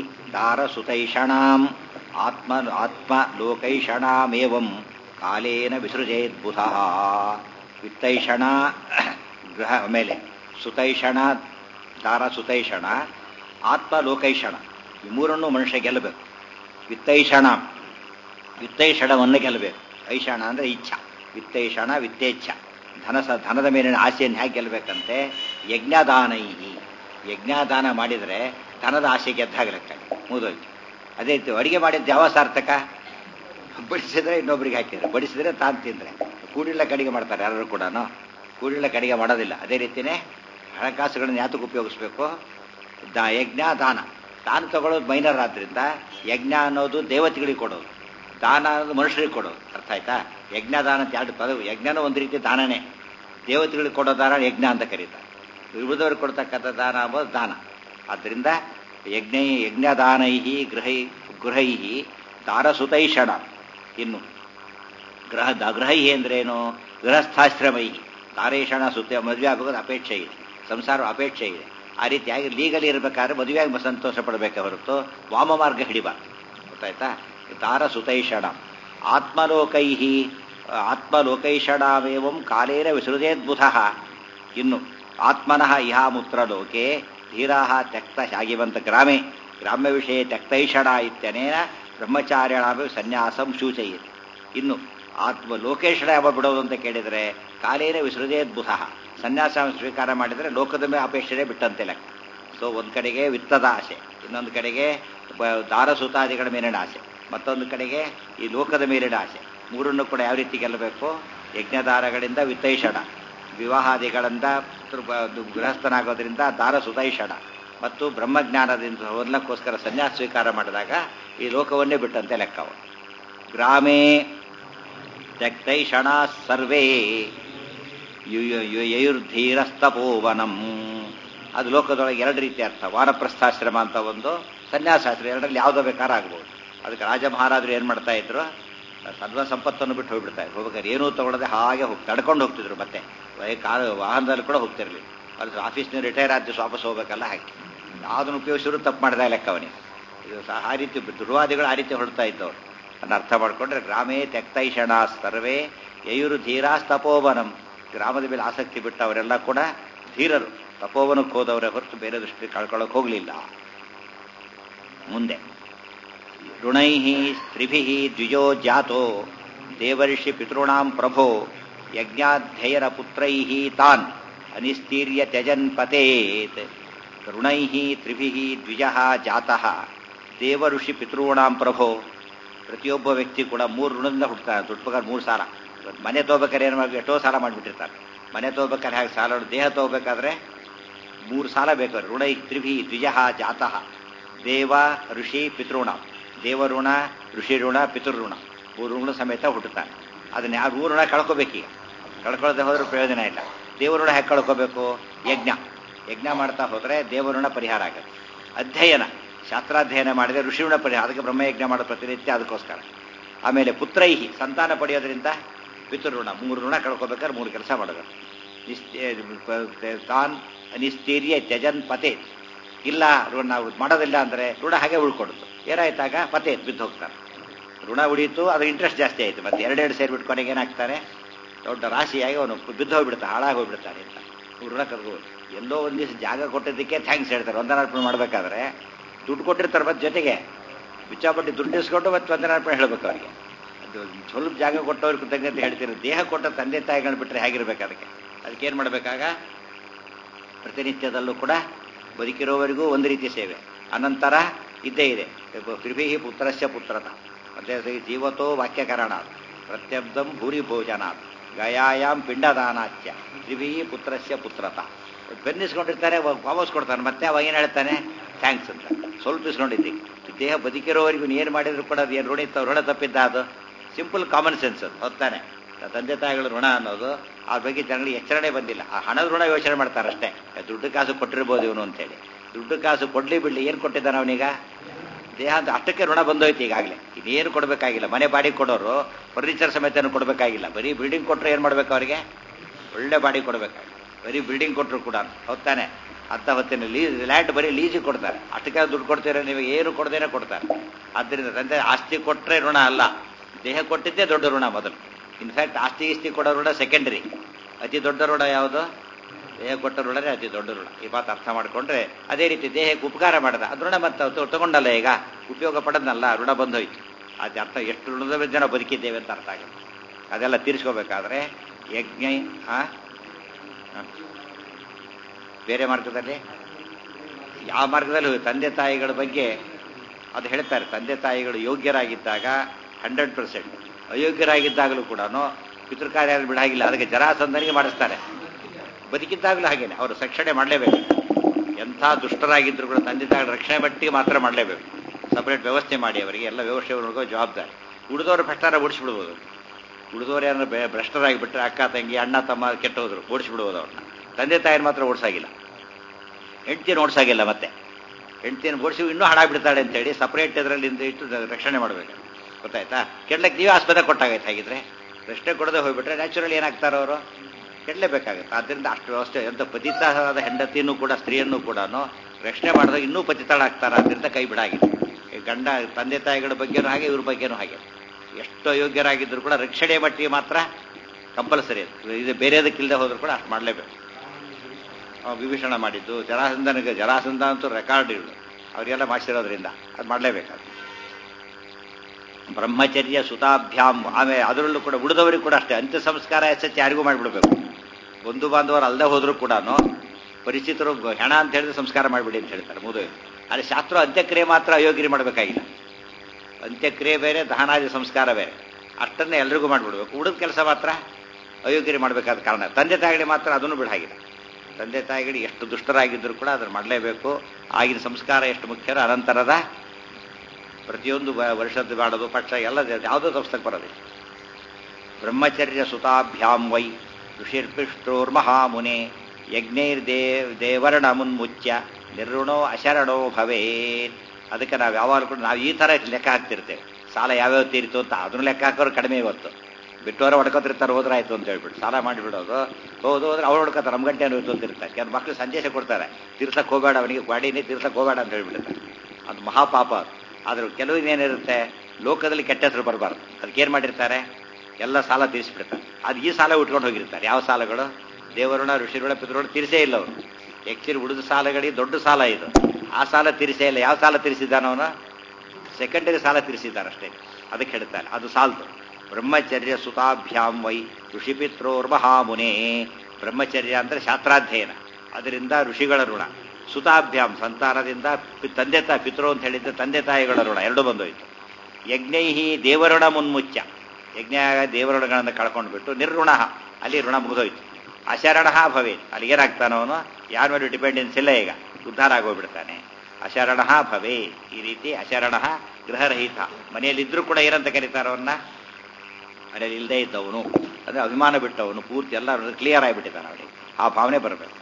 ದಾರಸುತೈಷಣಾಂ ಆತ್ಮ ಆತ್ಮ ಲೋಕೈಷಣಾಮೇವಂ ಕಾಲೇನ ವಿಸೃಜೇದ್ಬುಧ. ವಿತ್ತೈಷಣ ಗೃಹ ಮೇಲೆ ಸುತೈಷಣ ದಾರ ಸುತೈಷಣ ಆತ್ಮ ಲೋಕೈಷಣ ಈ ಮೂರನ್ನು ಮನುಷ್ಯ ಗೆಲ್ಲಬೇಕು. ವಿತ್ತೈಷಣ ವಿತ್ತೈಷಣವನ್ನು ಗೆಲ್ಲಬೇಕು. ಐಷಣ ಅಂದರೆ ಇಚ್ಛಾ. ವಿತ್ತೈಷಣ ವಿತ್ತೇಚ್ಛ ಧನ ಸ ಧನದ ಮೇಲಿನ ಆಸೆಯನ್ನು ಹೇಗೆ ಗೆಲ್ಲಬೇಕಂತೆ? ಯಜ್ಞದಾನೈ. ಯಜ್ಞದಾನ ಮಾಡಿದರೆ ಧನದ ಆಸೆ ಗೆದ್ದಾಗಲೆಕ್ಕ ಮುಗಿದೋಯ್ತು. ಅದೇ ರೀತಿ ಅಡಿಗೆ ಮಾಡಿದ್ದು ಯಾವ ಸಾರ್ಥಕ? ಬಡಿಸಿದ್ರೆ ಇನ್ನೊಬ್ರಿಗೆ ಹಾಕಿದ್ರೆ, ಬಡಿಸಿದ್ರೆ ತಾನು ತಿಂದರೆ. ಕೂಡಿಲ್ಲ ಕಡಿಗೆ ಮಾಡ್ತಾರೆ ಯಾರು ಕೂಡ, ಕೂಡಿಲ್ಲ ಕಡಿಗೆ ಮಾಡೋದಿಲ್ಲ. ಅದೇ ರೀತಿಯೇ ಹಣಕಾಸುಗಳನ್ನು ಯಾತಕ್ಕೆ ಉಪಯೋಗಿಸ್ಬೇಕು? ದ ಯಜ್ಞ ದಾನ. ದಾನ ತಗೊಳ್ಳೋದು ಮೈನರ್ ಆದ್ದರಿಂದ ಯಜ್ಞ ಅನ್ನೋದು ದೇವತೆಗಳಿಗೆ ಕೊಡೋದು, ದಾನ ಅನ್ನೋದು ಮನುಷ್ಯರಿಗೆ ಕೊಡೋದು. ಅರ್ಥ ಆಯ್ತಾ? ಯಜ್ಞ ದಾನ ಅಂತ ಎರಡು ಪದವು. ಯಜ್ಞನೂ ಒಂದು ರೀತಿ ದಾನನೇ. ದೇವತೆಗಳಿಗೆ ಕೊಡೋ ದಾನ ಯಜ್ಞ ಅಂತ ಕರೀತಾರೆ. ಉಳಿದವ್ರಿಗೆ ಕೊಡ್ತಕ್ಕಂಥ ದಾನ ಅಂಬೋದು ದಾನ. ಆದ್ದರಿಂದ ಯಜ್ಞ ಯಜ್ಞದಾನೈ ಗೃಹೈ ಗೃಹೈ ದಾರಸುತೈಷಣ. ಇನ್ನು ಗೃಹ ಗೃಹೈ ಅಂದ್ರೇನು? ಗೃಹಸ್ಥಾಶ್ರಮೈ. ದಾರೇಷಣ ಸುತ್ತ ಮದುವೆ ಆಗೋದು ಅಪೇಕ್ಷೆ ಇದೆ, ಸಂಸಾರ ಅಪೇಕ್ಷೆ ಇದೆ. ಆ ರೀತಿಯಾಗಿ ಲೀಗಲಿ ಇರಬೇಕಾದ್ರೆ ಮದುವೆಯಾಗಿ ಸಂತೋಷ ಪಡಬೇಕೆ ಹೊರತು ವಾಮ ಮಾರ್ಗ ಹಿಡಿಬಾರ್ದು. ಗೊತ್ತಾಯ್ತಾ? ದಾರಸುತೈಷಣ ಆತ್ಮಲೋಕೈ ಆತ್ಮಲೋಕೈಷಣಾವೇವಂ ಕಾಲೇನ ವಿಸೃಜೇದ್ಬುಧ. ಇನ್ನು ಆತ್ಮನಃ ಇಹಾಮೂತ್ರ ಲೋಕೆ ಧೀರಾ ತ್ಯಕ್ತ ಶಾಗಿವಂತ ಗ್ರಾಮೆ ಗ್ರಾಮ್ಯ ವಿಷಯ ತ್ಯಕ್ತೈಷಣ ಇತ್ಯನೇನ ಬ್ರಹ್ಮಚಾರ್ಯಣ ಸನ್ಯಾಸಂ ಸೂಚಯಿತ್. ಇನ್ನು ಆತ್ಮ ಲೋಕೇಶಣ ಯಾವ ಬಿಡೋದು ಅಂತ ಕೇಳಿದರೆ ಕಾಲೇನ ವಿಸೃಜೇದ್ಬುಧ. ಸನ್ಯಾಸ ಸ್ವೀಕಾರ ಮಾಡಿದರೆ ಲೋಕದ ಮೇಲೆ ಅಪೇಕ್ಷೆ ಬಿಟ್ಟಂತೆ ಲೆಕ್ಕ. ಸೊ ಒಂದು ಕಡೆಗೆ ವಿತ್ತದ ಆಸೆ, ಇನ್ನೊಂದು ಕಡೆಗೆ ದಾರಸೂತಾದಿಗಳ ಮೇಲಿನ ಆಸೆ, ಮತ್ತೊಂದು ಕಡೆಗೆ ಈ ಲೋಕದ ಮೇಲಿನ ಆಸೆ. ಮೂರನ್ನು ಕೂಡ ಯಾವ ರೀತಿ ಗೆಲ್ಲಬೇಕು? ಯಜ್ಞದಾರಗಳಿಂದ ವಿತ್ತೈಷಣ, ವಿವಾಹಾದಿಗಳಿಂದ ಗೃಹಸ್ಥನಾಗೋದ್ರಿಂದ ದಾರ ಸುತೈಷಣ, ಮತ್ತು ಬ್ರಹ್ಮಜ್ಞಾನದಿಂದ ಓದಲಕ್ಕೋಸ್ಕರ ಸನ್ಯಾಸ ಸ್ವೀಕಾರ ಮಾಡಿದಾಗ ಈ ಲೋಕವನ್ನೇ ಬಿಟ್ಟಂತೆ ಲೆಕ್ಕವು. ಗ್ರಾಮೇ ತ್ಯಕ್ತೈಷಣ ಸರ್ವೇ ಯಯುರ್ಧೀರಸ್ತಪೋವನಂ. ಅದು ಲೋಕದೊಳಗೆ ಎರಡು ರೀತಿ ಅರ್ಥ. ವಾನಪ್ರಸ್ಥಾಶ್ರಮ ಅಂತ ಒಂದು, ಸನ್ಯಾಸಾಶ್ರಮ. ಎರಡರಲ್ಲಿ ಯಾವುದೋ ಬೇಕಾದ್ರೆ ಆಗ್ಬೋದು. ಅದಕ್ಕೆ ರಾಜ ಮಹಾರಾಜರು ಏನು ಮಾಡ್ತಾ ಇದ್ರು? ಸರ್ವ ಸಂಪತ್ತನ್ನು ಬಿಟ್ಟು ಹೋಗ್ಬಿಡ್ತಾ ಇದ್ರು. ಹೋಗ್ಬೇಕಾದ್ರೆ ಏನೂ ತಗೊಳ್ಳದೆ ಹಾಗೆ ಹೋಗಿ ತಡ್ಕೊಂಡು ಹೋಗ್ತಿದ್ರು. ಮತ್ತೆ ಕಾರು ವಾಹನದಲ್ಲಿ ಕೂಡ ಹೋಗ್ತಿರ್ಲಿ. ಅಲ್ಲಿ ಆಫೀಸ್ನ ರಿಟೈರ್ ಆದ ವಾಪಸ್ ಹೋಗ್ಬೇಕಲ್ಲ, ಹಾಗೆ ಯಾವುದನ್ನು ಉಪಯೋಗಿಸಿದ್ರು ತಪ್ಪು ಮಾಡಿದ ಲೆಕ್ಕವನಿಗೆ. ಇದು ಸಹ ಆ ರೀತಿ ದುರ್ವಾದಿಗಳು ಆ ರೀತಿ ಹೊಡ್ತಾ ಇದ್ದವ್ರು. ಅದನ್ನು ಅರ್ಥ ಮಾಡಿಕೊಂಡ್ರೆ ಗ್ರಾಮೇ ತ್ಯಕ್ತೈಷಣ ಸರ್ವೇ ಯಯುರು ಧೀರಾಸ್ ತಪೋವನಂ. ಗ್ರಾಮದ ಮೇಲೆ ಆಸಕ್ತಿ ಬಿಟ್ಟವರೆಲ್ಲ ಕೂಡ ಧೀರರು, ತಪೋವನಕ್ಕೆ ಹೋದವರೇ ಹೊರತು ಬೇರೆ ದೃಷ್ಟಿ ಕಳ್ಕೊಳ್ಳೋಕೆ ಹೋಗಲಿಲ್ಲ. ಮುಂದೆ ಋಣೈ ಸ್ತ್ರೀಭಿ ದ್ವಿಜೋ ಜಾತೋ ದೇವರ್ಷಿ ಪಿತॄಣಾಂ ಪ್ರಭೋ ಯಜ್ಞಾಧ್ಯಯನ ಪುತ್ರೈ ತಾನ್ ಅನಿಸ್ತೀರ್ಯ ತ್ಯಜನ್ ಪತೇತ್. ಋಣೈ ತ್ರಿಭಿ ದ್ವಿಜ ಜಾತಃ ದೇವ ಋಷಿ ಪಿತॄಣಾಂ ಪ್ರಭೋ. ಪ್ರತಿಯೊಬ್ಬ ವ್ಯಕ್ತಿ ಕೂಡ ಮೂರು ಋಣದಿಂದ ಹುಟ್ಟುತ್ತಾರೆ. ಹುಟ್ಟಬೇಕಾದ್ರೆ ಮೂರು ಸಾಲ ಇವತ್ತು ಮನೆ ತಗೋಬೇಕಾದ್ರೆ ಏನು ಮಾಡಿ ಎಷ್ಟೋ ಸಾಲ ಮಾಡಿಬಿಟ್ಟಿರ್ತಾರೆ. ಮನೆ ತಗೋಬೇಕಾದ್ರೆ ಹಾಗೆ ಸಾಲ, ದೇಹ ತಗೋಬೇಕಾದ್ರೆ ಮೂರು ಸಾಲ ಬೇಕು. ಋಣ ತ್ರಿಭಿ ದ್ವಿಜಃ ಜಾತಃ ದೇವ ಋಷಿ ಪಿತೃಋಣ. ದೇವಋಣ, ಋಷಿ ಋಣ, ಪಿತೃಋಣ, ಮೂರು ಋಣ ಸಮೇತ ಹುಟ್ಟುತ್ತಾನೆ. ಅದನ್ನ ಯಾವ ಮೂರು ಋಣ ಕಳ್ಕೋಬೇಕೀಗ. ಕಳ್ಕೊಳ್ಳದೆ ಹೋದ್ರೆ ಪ್ರಯೋಜನ ಇಲ್ಲ. ದೇವಋಣ ಹೇಗೆ ಕಳ್ಕೋಬೇಕು? ಯಜ್ಞ ಯಜ್ಞ ಮಾಡ್ತಾ ಹೋದರೆ ದೇವಋಣ ಪರಿಹಾರ ಆಗುತ್ತೆ. ಅಧ್ಯಯನ, ಶಾಸ್ತ್ರಾಧ್ಯಯನ ಮಾಡಿದರೆ ಋಷಿ ಋಣ ಪರಿಹಾರ. ಅದಕ್ಕೆ ಬ್ರಹ್ಮಯಜ್ಞ ಮಾಡೋ ಪ್ರತಿನಿತ್ಯ ಅದಕ್ಕೋಸ್ಕರ. ಆಮೇಲೆ ಪುತ್ರೈಹಿ, ಸಂತಾನ ಪಡೆಯೋದ್ರಿಂದ ಪಿತೃಋಣ. ಮೂರು ಋಣ ಕಳ್ಕೋಬೇಕಾದ್ರೆ ಮೂರು ಕೆಲಸ ಮಾಡಬೇಕು. ನಿಸ್ತೆ ತಾನ್ ಅನಿಸ್ಥೀರ್ಯ ತ್ಯಜನ್ ಪತೆ. ಇಲ್ಲ ನಾವು ಮಾಡೋದಿಲ್ಲ ಅಂದರೆ ಋಣ ಹಾಗೆ ಉಳ್ಕೊಡುತ್ತೆ. ಏನಾಯ್ತಾಗ ಪತೆ ಬಿದ್ದು ಹೋಗ್ತಾನೆ. ಋಣ ಉಳಿಯಿತು, ಅದ್ರ ಇಂಟ್ರೆಸ್ಟ್ ಜಾಸ್ತಿ ಆಯಿತು. ಮತ್ತೆ ಎರಡೆರಡು ಸೇರಿಬಿಟ್ಟು ಕೊನೆಗೆ ಏನಾಗ್ತಾನೆ? ದೊಡ್ಡ ರಾಶಿಯಾಗಿ ಅವನು ಬಿದ್ದು ಹೋಗ್ಬಿಡ್ತಾನೆ, ಹಾಳಾಗಿ ಹೋಗ್ಬಿಡ್ತಾನೆ ಅಂತ. ಋಣ ಕರ್ಕೊ ಎಲ್ಲೋ ಒಂದು ದಿವಸ ಜಾಗ ಕೊಟ್ಟಿದ್ದಕ್ಕೆ ಥ್ಯಾಂಕ್ಸ್ ಹೇಳ್ತಾರೆ. ವಂದನಾರ್ಪಣೆ ಮಾಡಬೇಕಾದ್ರೆ ದುಡ್ಡು ಕೊಟ್ಟಿರ್ತಾರೆ, ಮತ್ತೆ ಜೊತೆಗೆ ಬಿಚ್ಚಾಪಟ್ಟಿ ದುಡ್ಡು ಇಸ್ಕೊಂಡು ಮತ್ತೆ ವಂದನಾರ್ಪಣೆ ಹೇಳಬೇಕು ಅವರಿಗೆ. ಅದು ಸ್ವಲ್ಪ ಜಾಗ ಕೊಟ್ಟವ್ರ ಕೃತಜ್ಞತೆ ಹೇಳ್ತಿರೋ. ದೇಹ ಕೊಟ್ಟ ತಂದೆ ತಾಯಿಗಳು ಬಿಟ್ಟರೆ ಹೇಗಿರ್ಬೇಕು? ಅದಕ್ಕೆ ಅದಕ್ಕೇನು ಮಾಡಬೇಕಾಗ? ಪ್ರತಿನಿತ್ಯದಲ್ಲೂ ಕೂಡ ಬದುಕಿರೋವರೆಗೂ ಒಂದು ರೀತಿ ಸೇವೆ, ಅನಂತರ ಇದ್ದೇ ಇದೆ. ತ್ರಿಭಿ ಪುತ್ರಸ್ಯ ಪುತ್ರತ ಮತ್ತೆ ಜೀವತೋ ವಾಕ್ಯಕರಣ ಪ್ರತ್ಯಬ್ಧಂ ಭೂರಿ ಭೋಜನ ಗಯಾಯಾಂ ಪಿಂಡದಾನಾಚ್ಯ ತ್ರಿಭಿ ಪುತ್ರಸ್ಯ ಪುತ್ರತ. ಬೆನ್ನಿಸ್ಕೊಂಡಿರ್ತಾರೆ, ವಾಪಸ್ ಕೊಡ್ತಾನೆ. ಮತ್ತೆ ಅವಾಗ ಏನು ಹೇಳ್ತಾನೆ? ಥ್ಯಾಂಕ್ಸ್ ಅಂತ. ಸ್ವಲ್ಪ ಇಸ್ಕೊಂಡಿದ್ದಿ. ದೇಹ ಬದುಕಿರೋವರೆಗೂ ಏನು ಮಾಡಿದ್ರು ಕೂಡ ಅದು ಏನು ಋಣ ಇತ್ತು, ಋಣ ತಪ್ಪಿದ್ದ. ಅದು ಸಿಂಪಲ್ ಕಾಮನ್ ಸೆನ್ಸ್. ಅದು ಹೊತ್ತಾನೆ. ತಂದೆ ತಾಯಿಗಳ ಋಣ ಅನ್ನೋದು ಆ ಬಗ್ಗೆ ಜನಗಳಿಗೆ ಎಚ್ಚರಣೆ ಬಂದಿಲ್ಲ. ಆ ಹಣದ ಋಣ ಯೋಚನೆ ಮಾಡ್ತಾರಷ್ಟೇ. ದುಡ್ಡು ಕಾಸು ಕೊಟ್ಟಿರ್ಬೋದು ಇವನು ಅಂತೇಳಿ. ದುಡ್ಡು ಕಾಸು ಕೊಡ್ಲಿ ಬಿಡ್ಲಿ, ಏನು ಕೊಟ್ಟಿದ್ದಾನೆ ಅವನೀಗ? ದೇಹ ಅಂತ ಅಷ್ಟಕ್ಕೆ ಋಣ ಬಂದೋಯ್ತು ಈಗಾಗಲೇ. ಇದೇನು ಕೊಡಬೇಕಾಗಿಲ್ಲ. ಮನೆ ಬಾಡಿಗೆ ಕೊಡೋರು ಫರ್ನಿಚರ್ ಸಮೇತ ಕೊಡಬೇಕಾಗಿಲ್ಲ. ಬರೀ ಬಿಲ್ಡಿಂಗ್ ಕೊಟ್ಟರೆ ಏನು ಮಾಡ್ಬೇಕು ಅವರಿಗೆ? ಒಳ್ಳೆ ಬಾಡಿಗೆ ಕೊಡಬೇಕಾಗಿಲ್ಲ. ಬರೀ ಬಿಲ್ಡಿಂಗ್ ಕೊಟ್ಟರು ಕೂಡ ಹೊತ್ತಾನೆ. ಅಂತ ಹೊತ್ತಿನ ಲೀಸ್ ಲ್ಯಾಂಡ್ ಬರೀ ಲೀಸಿಗೆ ಕೊಡ್ತಾರೆ. ಅಷ್ಟಕ್ಕೆ ದುಡ್ಡು ಕೊಡ್ತೀರ ನೀವು, ಏನು ಕೊಡದೇನೆ ಕೊಡ್ತಾರೆ. ಆದ್ದರಿಂದ ತಂದೆ ಆಸ್ತಿ ಕೊಟ್ಟರೆ ಋಣ ಅಲ್ಲ, ದೇಹ ಕೊಟ್ಟಿದ್ದೇ ದೊಡ್ಡ ಋಣ ಮೊದಲು. ಇನ್ಫ್ಯಾಕ್ಟ್ ಆಸ್ತಿ ಗೀಸ್ತಿ ಕೊಡೋ ಋಣ ಸೆಕೆಂಡರಿ. ಅತಿ ದೊಡ್ಡ ಋಣ ಯಾವುದು? ದೇಹ ಕೊಟ್ಟ ಋಣನೇ ಅತಿ ದೊಡ್ಡ ಋಣ. ಈ ಮಾತು ಅರ್ಥ ಮಾಡಿಕೊಂಡ್ರೆ ಅದೇ ರೀತಿ ದೇಹಕ್ಕೆ ಉಪಕಾರ ಮಾಡಿದ ಅದು ಋಣ. ಮತ್ತೆ ತಗೊಂಡಲ್ಲ, ಈಗ ಉಪಯೋಗ ಪಡೆದ್ನಲ್ಲ, ಋಣ ಬಂದೋಯ್ತು. ಅದು ಅರ್ಥ. ಎಷ್ಟು ಋಣದ ಜನ ಬದುಕಿದ್ದೇವೆ ಅಂತ ಅರ್ಥ ಆಗುತ್ತೆ. ಅದೆಲ್ಲ ತೀರಿಸ್ಕೋಬೇಕಾದ್ರೆ ಯಜ್ಞ. ಬೇರೆ ಮಾರ್ಗದಲ್ಲಿ ಯಾವ ಮಾರ್ಗದಲ್ಲಿ ತಂದೆ ತಾಯಿಗಳ ಬಗ್ಗೆ ಅದು ಹೇಳ್ತಾರೆ. ತಂದೆ ತಾಯಿಗಳು ಯೋಗ್ಯರಾಗಿದ್ದಾಗ ಹಂಡ್ರೆಡ್ ಪರ್ಸೆಂಟ್, ಅಯೋಗ್ಯರಾಗಿದ್ದಾಗಲೂ ಕೂಡ ಪಿತೃಕಾರ್ಯ ಬಿಡಾಗಿಲ್ಲ. ಅದಕ್ಕೆ ಜರಾಸಂಧನಿಗೆ ಮಾಡಿಸ್ತಾರೆ. ಬದುಕಿದ್ದಾಗಲೂ ಹಾಗೇನೆ ಅವರು ರಕ್ಷಣೆ ಮಾಡಲೇಬೇಕು. ಎಂಥ ದುಷ್ಟರಾಗಿದ್ದರೂ ಕೂಡ ತಂದೆ ತಾಯಿಗಳ ರಕ್ಷಣೆ ಮಟ್ಟಿಗೆ ಮಾತ್ರ ಮಾಡಲೇಬೇಕು. ಸಪರೇಟ್ ವ್ಯವಸ್ಥೆ ಮಾಡಿ ಅವರಿಗೆ ಎಲ್ಲ ವ್ಯವಸ್ಥೆ ನೋಡೋ ಜವಾಬ್ದಾರಿ. ಉಳಿದವರು ಭ್ರಷ್ಟಾರ ಓಡಿಸ್ಬಿಡ್ಬೋದು. ಉಳಿದವರು ಏನಾದ್ರು ಭ್ರಷ್ಟರಾಗಿಬಿಟ್ರೆ ಅಕ್ಕ ತಂಗಿ ಅಣ್ಣ ತಮ್ಮ ಕೆಟ್ಟ ಹೋದ್ರು ಓಡಿಸ್ಬಿಡ್ಬೋದು ಅವ್ರನ್ನ. ತಂದೆ ತಾಯಿನ ಮಾತ್ರ ಓಡಿಸಾಗಿಲ್ಲ, ಹೆಂಡ್ತಿನ ಓಡಿಸಾಗಿಲ್ಲ. ಮತ್ತೆ ಹೆಂಡ್ತಿನ ಓಡಿಸಿ ಇನ್ನೂ ಹಾಳಾಗ್ಬಿಡ್ತಾಳೆ ಅಂತೇಳಿ ಸಪರೇಟ್ ಇದರಲ್ಲಿ ಇಟ್ಟು ರಕ್ಷಣೆ ಮಾಡಬೇಕು. ಗೊತ್ತಾಯ್ತಾ? ಕೆಡ್ಲಕ್ಕೆ ನೀವೇ ಆಸ್ಪತ್ರೆ ಕೊಟ್ಟಾಗೈತೆ. ಹಾಗಿದ್ರೆ ರಕ್ಷಣೆ ಕೊಡದೆ ಹೋಗ್ಬಿಟ್ರೆ ನ್ಯಾಚುರಲ್ ಏನಾಗ್ತಾರೋ ಅವರು ಕೆಡಲೇಬೇಕಾಗುತ್ತೆ. ಆದ್ದರಿಂದ ಅಷ್ಟು ವ್ಯವಸ್ಥೆ. ಎಂತ ಪತಿತಾದ ಹೆಂಡತಿನೂ ಕೂಡ ಸ್ತ್ರೀಯನ್ನು ಕೂಡ ರಕ್ಷಣೆ ಮಾಡಿದಾಗ ಇನ್ನೂ ಪತಿತಾಳಾಗ್ತಾರ. ಅದರಿಂದ ಕೈ ಬಿಡಾಗಿದೆ. ಈ ಗಂಡ ತಂದೆ ತಾಯಿಗಳ ಬಗ್ಗೆನೂ ಹಾಗೆ, ಇವ್ರ ಬಗ್ಗೆನೂ ಹಾಗೆ. ಎಷ್ಟು ಅಯೋಗ್ಯರಾಗಿದ್ದರೂ ಕೂಡ ರಕ್ಷಣೆ ಮಟ್ಟಿಗೆ ಮಾತ್ರ ಕಂಪಲ್ಸರಿ. ಇದು ಬೇರೆದಕ್ಕಿಲ್ಲದೆ ಹೋದ್ರೂ ಕೂಡ ಅಷ್ಟು ಮಾಡಲೇಬೇಕು. ವಿಭೀಷಣ ಮಾಡಿದ್ದು ಜರಾಸಂಧನಿಗೆ, ಜರಾಸಂಧ ಅಂತೂ ರೆಕಾರ್ಡ್ ಇರೋದು ಅವರಿಗೆಲ್ಲ ಮಾಡಿಸಿರೋದ್ರಿಂದ ಅದು ಮಾಡಲೇಬೇಕಾಗುತ್ತೆ. ಬ್ರಹ್ಮಚರ್ಯ ಸುತಾಭ್ಯಾಂ. ಆಮೇಲೆ ಅದರಲ್ಲೂ ಕೂಡ ಉಳಿದವರಿಗೂ ಕೂಡ ಅಷ್ಟೇ ಅಂತ್ಯ ಸಂಸ್ಕಾರ ಎಚ್ಚೆಚ್ಚು ಯಾರಿಗೂ ಮಾಡಿಬಿಡ್ಬೇಕು. ಬಂಧು ಬಾಂಧವರು ಅಲ್ಲದೆ ಹೋದರೂ ಕೂಡ ಪರಿಚಿತರು ಹೆಣ ಅಂತ ಹೇಳಿದ್ರೆ ಸಂಸ್ಕಾರ ಮಾಡಿಬಿಡಿ ಅಂತ ಹೇಳ್ತಾರೆ ಮುದುವೆ. ಆದರೆ ಶಾಸ್ತ್ರ ಅಂತ್ಯಕ್ರಿಯೆ ಮಾತ್ರ ಅಯೋಗ್ಯರಿ ಮಾಡಬೇಕಾಗಿಲ್ಲ. ಅಂತ್ಯಕ್ರಿಯೆ ಬೇರೆ, ದಹನಾದಿ ಸಂಸ್ಕಾರ ಬೇರೆ. ಅಷ್ಟನ್ನೇ ಎಲ್ರಿಗೂ ಮಾಡಿಬಿಡ್ಬೇಕು. ಉಳಿದ ಕೆಲಸ ಮಾತ್ರ ಅಯೋಗ್ಯರಿ ಮಾಡಬೇಕಾದ ಕಾರಣ ತಂದೆ ತಾಯಿಗಳಿಗೆ ಮಾತ್ರ ಅದನ್ನು ಬಿಡಾಗಿಲ್ಲ. ತಂದೆ ತಾಯಿಗಳಿಗೆ ಎಷ್ಟು ದುಷ್ಟರಾಗಿದ್ದರೂ ಕೂಡ ಅದನ್ನು ಮಾಡಲೇಬೇಕು. ಆಗಿನ ಸಂಸ್ಕಾರ ಎಷ್ಟು ಮುಖ್ಯರೋ ಅನಂತರದ ಪ್ರತಿಯೊಂದು ವರ್ಷದ್ದು ಮಾಡೋದು ಪಕ್ಷ ಎಲ್ಲ ಯಾವುದೋ ತಪ್ಪಿಸ್ತಕ್ಕೆ ಬರೋದಿಲ್ಲ. ಬ್ರಹ್ಮಚರ್ಯ ಸುತಾಭ್ಯಾಂ ವೈ ಋಷಿರ್ಪಿಷ್ಟೋರ್ಮಹಾಮುನೆ ಯಜ್ಞೈರ್ದೇ ದೇವರ್ಣ ಮುನ್ಮುಚ್ಯ ನಿರ್ಋಣೋ ಅಶರಣೋ ಭವೇತ್. ಅದಕ್ಕೆ ನಾವು ಯಾವಾಗಲೂ ಕೂಡ ನಾವು ಈ ಥರ ಲೆಕ್ಕ ಹಾಕ್ತಿರ್ತೇವೆ. ಸಾಲ ಯಾವ್ಯಾವ ತೀರಿತು ಅಂತ ಅದನ್ನು ಲೆಕ್ಕ ಹಾಕೋರು ಕಡಿಮೆ. ಇವತ್ತು ಬಿಟ್ಟೋರ ಹೊಡ್ಕೋತಿರ್ತಾರೆ, ಹೋದ್ರಾಯ್ತು ಅಂತ ಹೇಳ್ಬಿಟ್ಟು ಸಾಲ ಮಾಡಿಬಿಡೋದು. ಹೌದು ಹೋದ್ರೆ ಅವ್ರು ಹೊಡ್ಕೋತಾರೆ, ನಮ್ಮ ಗಂಟೆ ಅನ್ನೋದು ಅಂತಿರ್ತಾರೆ. ಕೆಲವು ಮಕ್ಕಳು ಸಂದೇಶ ಕೊಡ್ತಾರೆ, ತೀರ್ಸಕ್ಕೆ ಹೋಗಬೇಡ, ಅವನಿಗೆ ಗಾಡಿನೇ ತೀರ್ಸಕ್ಕೆ ಹೋಗಬೇಡ ಅಂತ ಹೇಳ್ಬಿಡ್ತಾರೆ. ಅದು ಮಹಾಪಾಪ. ಆದರೂ ಕೆಲವಿನೇನಿರುತ್ತೆ, ಲೋಕದಲ್ಲಿ ಕೆಟ್ಟ ಹೆಸರು ಬರಬಾರ್ದು. ಅದಕ್ಕೇನು ಮಾಡಿರ್ತಾರೆ, ಎಲ್ಲ ಸಾಲ ತೀರಿಸಿಬಿಡ್ತಾರೆ. ಅದು ಈ ಸಾಲ ಉಟ್ಕೊಂಡು ಹೋಗಿರ್ತಾರೆ. ಯಾವ ಸಾಲಗಳು? ದೇವರುಣ, ಋಷಿರುಣ, ಪಿತೃಣ ತೀರಿಸೇ ಇಲ್ಲ ಅವರು. ಆ್ಯಕ್ಚುಲಿ ಉಳಿದ ಸಾಲಗಳಿಗೆ ದೊಡ್ಡ ಸಾಲ ಇದು. ಆ ಸಾಲ ತೀರಿಸೇ ಇಲ್ಲ. ಯಾವ ಸಾಲ ತೀರಿಸಿದ್ದಾನವನು? ಸೆಕೆಂಡರಿ ಸಾಲ ತೀರಿಸಿದ್ದಾರಷ್ಟೇ. ಅದಕ್ಕೆ ಹೇಳ್ತಾರೆ ಅದು ಸಾಲ್ತು. ಬ್ರಹ್ಮಚರ್ಯ ಸುತಾಭ್ಯಾಂ ವೈ ಋಷಿಪಿತ್ರೋರ್ಮಹಾಮುನೇ. ಬ್ರಹ್ಮಚರ್ಯ ಅಂದರೆ ಶಾಸ್ತ್ರಾಧ್ಯಯನ, ಅದರಿಂದ ಋಷಿಗಳ ಋಣ. ಸುತಾಭ್ಯಾಂ ಸಂತಾನದಿಂದ ತಂದೆ ತಾಯಿ, ಪಿತೃ ಅಂತ ಹೇಳಿದ್ದ ತಂದೆ ತಾಯಿಗಳ ಋಣ ಎರಡೂ ಬಂದೋಯ್ತು. ಯಜ್ಞೈಹಿ ದೇವಋಣ ಮುನ್ಮುಚ್ಚ. ಯಜ್ಞ ದೇವರುಗಳನ್ನು ಕಳ್ಕೊಂಡ್ಬಿಟ್ಟು ನಿರ್ಋಣ, ಅಲ್ಲಿ ಋಣ ಮುಗಿದೋಯ್ತು. ಅಶರಣ ಭವೇತ್, ಅಲ್ಲಿ ಏನಾಗ್ತಾನೋ ಅವನು ಯಾರ ಮೇಲೂ ಡಿಪೆಂಡೆನ್ಸ್ ಇಲ್ಲ, ಈಗ ಉದ್ಧಾರ ಆಗೋಗ್ಬಿಡ್ತಾನೆ. ಅಶರಣ ಭವೇ, ಈ ರೀತಿ ಅಶರಣ ಗೃಹರಹಿತ, ಮನೆಯಲ್ಲಿದ್ದರೂ ಕೂಡ ಏನಂತ ಕರೀತಾರೋ ಅವನ್ನ, ಮನೆಯಲ್ಲಿ ಇಲ್ಲದೆ ಇದ್ದವನು ಅಂದರೆ ಅಭಿಮಾನ ಬಿಟ್ಟವನು, ಪೂರ್ತಿ ಎಲ್ಲ ಕ್ಲಿಯರ್ ಆಗಿಬಿಟ್ಟಿದ್ದಾನೆ ಅವನಿಗೆ. ಆ ಭಾವನೆ ಬರಬೇಕು.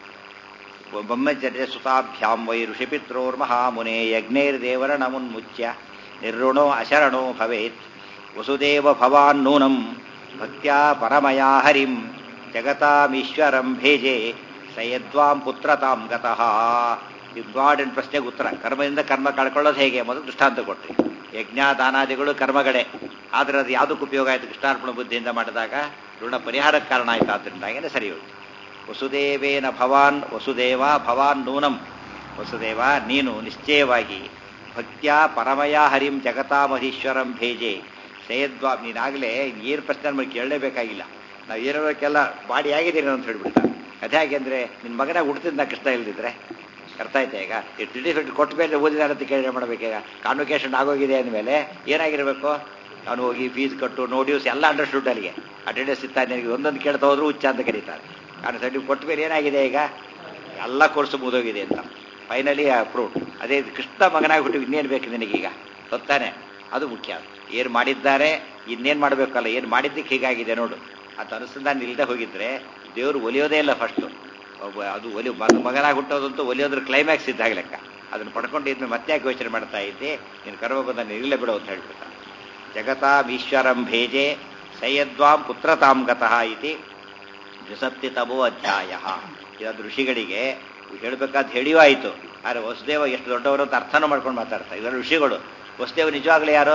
ಬ್ರಹ್ಮಚರ್ಯ ಸುತಾಭ್ಯಾಂ ವೈ ಋಷಿಪಿತ್ರೋರ್ ಮಹಾಮುನೆ ಯಜ್ಞೈರ್ದೇವರಣ ಮುನ್ಮುಚ್ಯ ನಿರ್ಋಣೋ ಅಶರಣೋ ಭವೇತ್ ವಸುದೇವ ಭವಾನ್ ನೂನಂ ಭಕ್ತ್ಯಾ ಪರಮಯಾ ಹರಿಂ ಜಗತಾಮೀಶ್ವರಂ ಭೇಜೆ ಸಯದ್ವಾಂ ಪುತ್ರತಾಂ ಗತಃ. ಇಂಪಾರ್ಟೆಂಟ್ ಪ್ರಶ್ನೆಗೆ ಉತ್ತರ. ಕರ್ಮದಿಂದ ಕರ್ಮ ಕಳ್ಕೊಳ್ಳೋದು ಹೇಗೆ ಮೊದಲು ದೃಷ್ಟಾಂತ ಕೊಟ್ಟರು. ಯಜ್ಞ ದಾನಾದಿಗಳು ಕರ್ಮಗಳೇ, ಆದರೆ ಅದು ಯಾವುದಕ್ಕೆ ಉಪಯೋಗ ಆಯಿತು? ಕೃಷ್ಣಾರ್ಪಣ ಬುದ್ಧಿಯಿಂದ ಮಾಡಿದಾಗ ಋಣ ಪರಿಹಾರಕ್ಕೆ ಕಾರಣ ಆಯಿತು. ಆದ್ದರಿಂದಾಗೇನೆ ಸರಿ ಹೋಯ್ತು. ವಸುದೇವೇನ ಭವಾನ್ ವಸುದೇವ ಭವಾನ್ ನೂನಂ, ವಸುದೇವ ನೀನು ನಿಶ್ಚಯವಾಗಿ ಭಕ್ತ್ಯಾ ಪರಮಯ ಹರಿಂ ಜಗತಾಮಧೀಶ್ವರಂ ಭೇಜೆ ಸೇದ್ವಾ. ನೀನಾಗಲೇ ಏನು ಪ್ರಶ್ನೆ ನಮಗೆ ಕೇಳಲೇಬೇಕಾಗಿಲ್ಲ, ನಾವು ಏನಿರೋಕ್ಕೆಲ್ಲ ಬಾಡಿ ಆಗಿದ್ದೀರಿ ಅಂತ ಹೇಳ್ಬಿಡ್ತಾರೆ. ಅದೇ ಹಾಗೆ ಅಂದರೆ ನಿನ್ನ ಮಗನಾಗ ಹುಡ್ತಿದ್ದ ಕೃಷ್ಣ ಇಲ್ದಿದ್ರೆ ಅರ್ಥ ಆಯ್ತಾ? ಈಗ ಸರ್ಟಿಫಿಕೇಟ್ ಕೊಟ್ಟ ಮೇಲೆ ಓದಿದಾರೆ ಅಂತ ಕೇಳಿ ಮಾಡಬೇಕೀಗ. ಕಾನ್ವೊಕೇಶನ್ ಆಗೋಗಿದೆ ಅಂದಮೇಲೆ ಏನಾಗಿರಬೇಕು? ಅವನು ಹೋಗಿ ಫೀಸ್ ಕಟ್ಟು, ನೋಡ್ಯೂಸ್ ಎಲ್ಲ ಅಂಡರ್ಸ್ಟುಡ್. ಅಲ್ಲಿಗೆ ಅಟೆಂಡೆನ್ಸ್ ಇತ್ತ ನನಗೆ ಒಂದೊಂದು ಕೇಳ್ತಾ ಹೋದ್ರು ಹುಚ್ಚ ಅಂತ ಕರೀತಾರೆ. ಕಾರಣ ಸರ್ಟಿಫಿಕೇಟ್ ಕೊಟ್ಟ ಮೇಲೆ ಏನಾಗಿದೆ? ಈಗ ಎಲ್ಲ ಕೋರ್ಸ್ ಮುಗಿದೋಗಿದೆ ಅಂತ ಫೈನಲಿ ಅಪ್ರೂವ್ಡ್. ಅದೇ ಕೃಷ್ಣ ಮಗನಾಗಿ ಹುಟ್ಟು ಇನ್ನೇನು ಬೇಕು ನಿನಗೀಗ? ಗೊತ್ತಾನೆ? ಅದು ಮುಖ್ಯ. ಏನು ಮಾಡಿದ್ದಾರೆ, ಇನ್ನೇನು ಮಾಡಬೇಕಲ್ಲ, ಏನು ಮಾಡಿದ್ದಕ್ಕೆ ಹೀಗಾಗಿದೆ ನೋಡು ಅಂತ ಅನುಸಂಧಾನ ಇಲ್ಲದೆ ಹೋಗಿದ್ರೆ ದೇವರು ಒಲಿಯೋದೇ ಇಲ್ಲ ಫಸ್ಟು. ಅದು ಒಲಿ ಮಗ ಮಗನಾಗಿ ಹುಟ್ಟೋದಂತೂ ಒಲಿಯೋದ್ರ ಕ್ಲೈಮ್ಯಾಕ್ಸ್ ಇದ್ದಾಗ ಲೆಕ್ಕ. ಅದನ್ನು ಪಡ್ಕೊಂಡಿದ್ಮೇಲೆ ಮತ್ತೆ ಯಾಕೆ ಯೋಚನೆ ಮಾಡ್ತಾ ಇದ್ದೆ, ನೀನು ಕರ್ಮ ಬಂದ ಇರಲೇ ಬಿಡು ಅಂತ ಹೇಳ್ಬಿಡ್ತಾನೆ. ಜಗತಾಮೀಶ್ವರಂ ಭೇಜೆ ಸಯದ್ವಾಂ ಪುತ್ರತಾಂ ಗತಃ ಇತಿ ದ್ವಿಸಪ್ತಮೋ ಅಧ್ಯಾಯ. ಇದು ಋಷಿಗಳಿಗೆ ಹೇಳಬೇಕಾದ ಹೇಳಿಯೂ ಆಯಿತು. ಆದರೆ ವಸುದೇವ ಎಷ್ಟು ದೊಡ್ಡವರು ಅಂತ ಅರ್ಥನೂ ಮಾಡ್ಕೊಂಡು ಮಾತಾಡ್ತಾರೆ. ಇದರ ಋಷಿಗಳು. ವಸುದೇವ ನಿಜವಾಗ್ಲೂ ಯಾರು?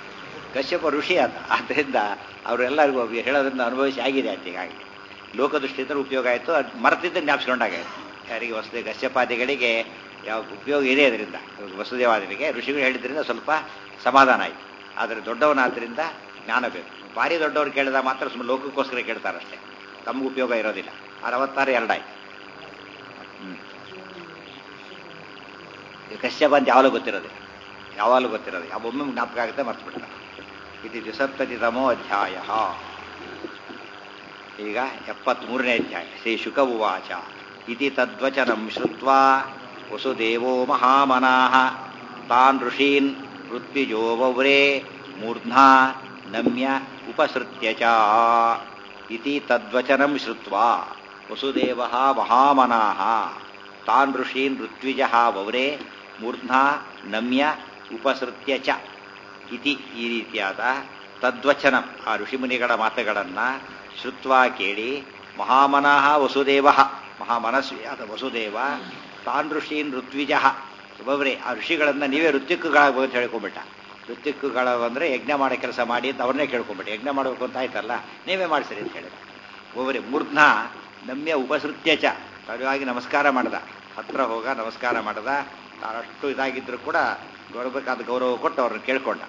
ಕಶ್ಯಪ ಋಷಿ ಅಂತ. ಆದ್ದರಿಂದ ಅವರೆಲ್ಲರಿಗೂ ಹೇಳೋದ್ರಿಂದ ಅನುಭವಿಸಿ ಆಗಿದೆ ಅಂತ. ಹೀಗಾಗಿ ಲೋಕದೃಷ್ಟಿಯಿಂದ ಉಪಯೋಗ ಆಯಿತು. ಅದು ಮರೆತಿದ್ದ ಜ್ಞಾಪಿಸ್ಕೊಂಡಾಗಾಯಿತು. ಯಾರಿಗೆ? ವಸುದೇವ ಕಶ್ಯಪಾದಿಗಳಿಗೆ ಯಾವ ಉಪಯೋಗ ಇದೆ ಅದರಿಂದ. ವಸುದೇವಾದಿಗಳಿಗೆ ಋಷಿಗಳು ಹೇಳಿದ್ರಿಂದ ಸ್ವಲ್ಪ ಸಮಾಧಾನ ಆಯಿತು. ಆದರೆ ದೊಡ್ಡವನಾದ್ದರಿಂದ ಜ್ಞಾನ ಬೇಕು. ಭಾರಿ ದೊಡ್ಡವ್ರು ಕೇಳಿದ ಮಾತ್ರ ಸುಮ್ಮನೆ ಲೋಕಕ್ಕೋಸ್ಕರ ಕೇಳ್ತಾರಷ್ಟೇ, ತಮ್ಗೆ ಉಪಯೋಗ ಇರೋದಿಲ್ಲ. ಅರವತ್ತಾರು ಎರಡಾಯ್ತು. ಹ್ಞೂ ಕಶ್ಯಪ ಅಂತ ಯಾವಾಗಲೂ ಗೊತ್ತಿರೋದಿಲ್ಲ, ಯಾವಾಗಲೂ ಗೊತ್ತಿರೋದು ಯಾವ ಒಮ್ಮೆ ಜ್ಞಾಪಕ ಆಗುತ್ತೆ, ಮರ್ತು ಬಿಡ್ತಾರೆ. ಇದು ದ್ವಿಸಪ್ತತಿತಮೋ ಅಧ್ಯಾಯ. ಈಗ ಎಪ್ಪತ್ಮೂರನೇ ಅಧ್ಯಾಯ. ಶ್ರೀ ಶುಕ ಉವಾಚ ಇತಿ ತದ್ವಚನಂ ಶ್ರುತ್ವಾ ವಸುದೇವೋ ಮಹಾಮನಾಃ ತಾನ್ ಋಷೀನ್ ಋತ್ವಿಜೋ ವವ್ರೇ ಮೂರ್ಧ್ನಾ ನಮ್ಯ ಉಪಸೃತ್ಯ ಚ. ಇತಿ ತದ್ವಚನಂ ಶ್ರುತ್ವಾ ವಸುದೇವಃ ಮಹಾಮನಾಃ ತಾನ್ ಋಷೀನ್ ಋತ್ವಿಜಃ ವವ್ರೇ ಮೂರ್ಧ್ನಾ ನಮ್ಯ ಉಪಸೃತ್ಯ ಚ. ಇತಿ ಈ ರೀತಿಯಾದ ತದ್ವಚನ, ಆ ಋಷಿಮುನಿಗಳ ಮಾತುಗಳನ್ನು ಶ್ರುತ್ವಾ ಕೇಳಿ, ಮಹಾಮನಃ ವಸುದೇವ, ಮಹಾಮನಸ್ವಿಯಾದ ವಸುದೇವ, ತಾನ್ ಋಷೀನ್ ಋತ್ವಿಜಃ ಒಬ್ಬೊಬ್ಬರೇ ಆ ಋಷಿಗಳನ್ನು ನೀವೇ ಋತ್ವಿಕ್ಕುಗಳಾಗಬೇಕು ಅಂತ ಹೇಳ್ಕೊಂಬಿಟ್ಟ. ಋತ್ವಿಕ್ಕುಗಳು ಅಂದರೆ ಯಜ್ಞ ಮಾಡೋ ಕೆಲಸ ಮಾಡಿ ಅಂತ ಅವ್ರನ್ನೇ ಕೇಳ್ಕೊಂಬಿಟ್ಟು, ಯಜ್ಞ ಮಾಡಬೇಕು ಅಂತ ಆಯ್ತಲ್ಲ ನೀವೇ ಮಾಡಿಸಿರಿ ಅಂತ ಹೇಳಿದ. ಒಬ್ಬರೇ ಮೂರ್ಧ್ನ ನಮ್ಯ ಉಪಸೃತ್ಯ ಚ, ತಡವಾಗಿ ನಮಸ್ಕಾರ ಮಾಡ್ದ. ಹತ್ರ ಹೋಗ ನಮಸ್ಕಾರ ಮಾಡ್ದ. ತಾನಷ್ಟು ಇದಾಗಿದ್ದರೂ ಕೂಡ ಗೌರವಬೇಕಾದ ಗೌರವ ಕೊಟ್ಟು ಅವ್ರನ್ನ ಕೇಳ್ಕೊಂಡ.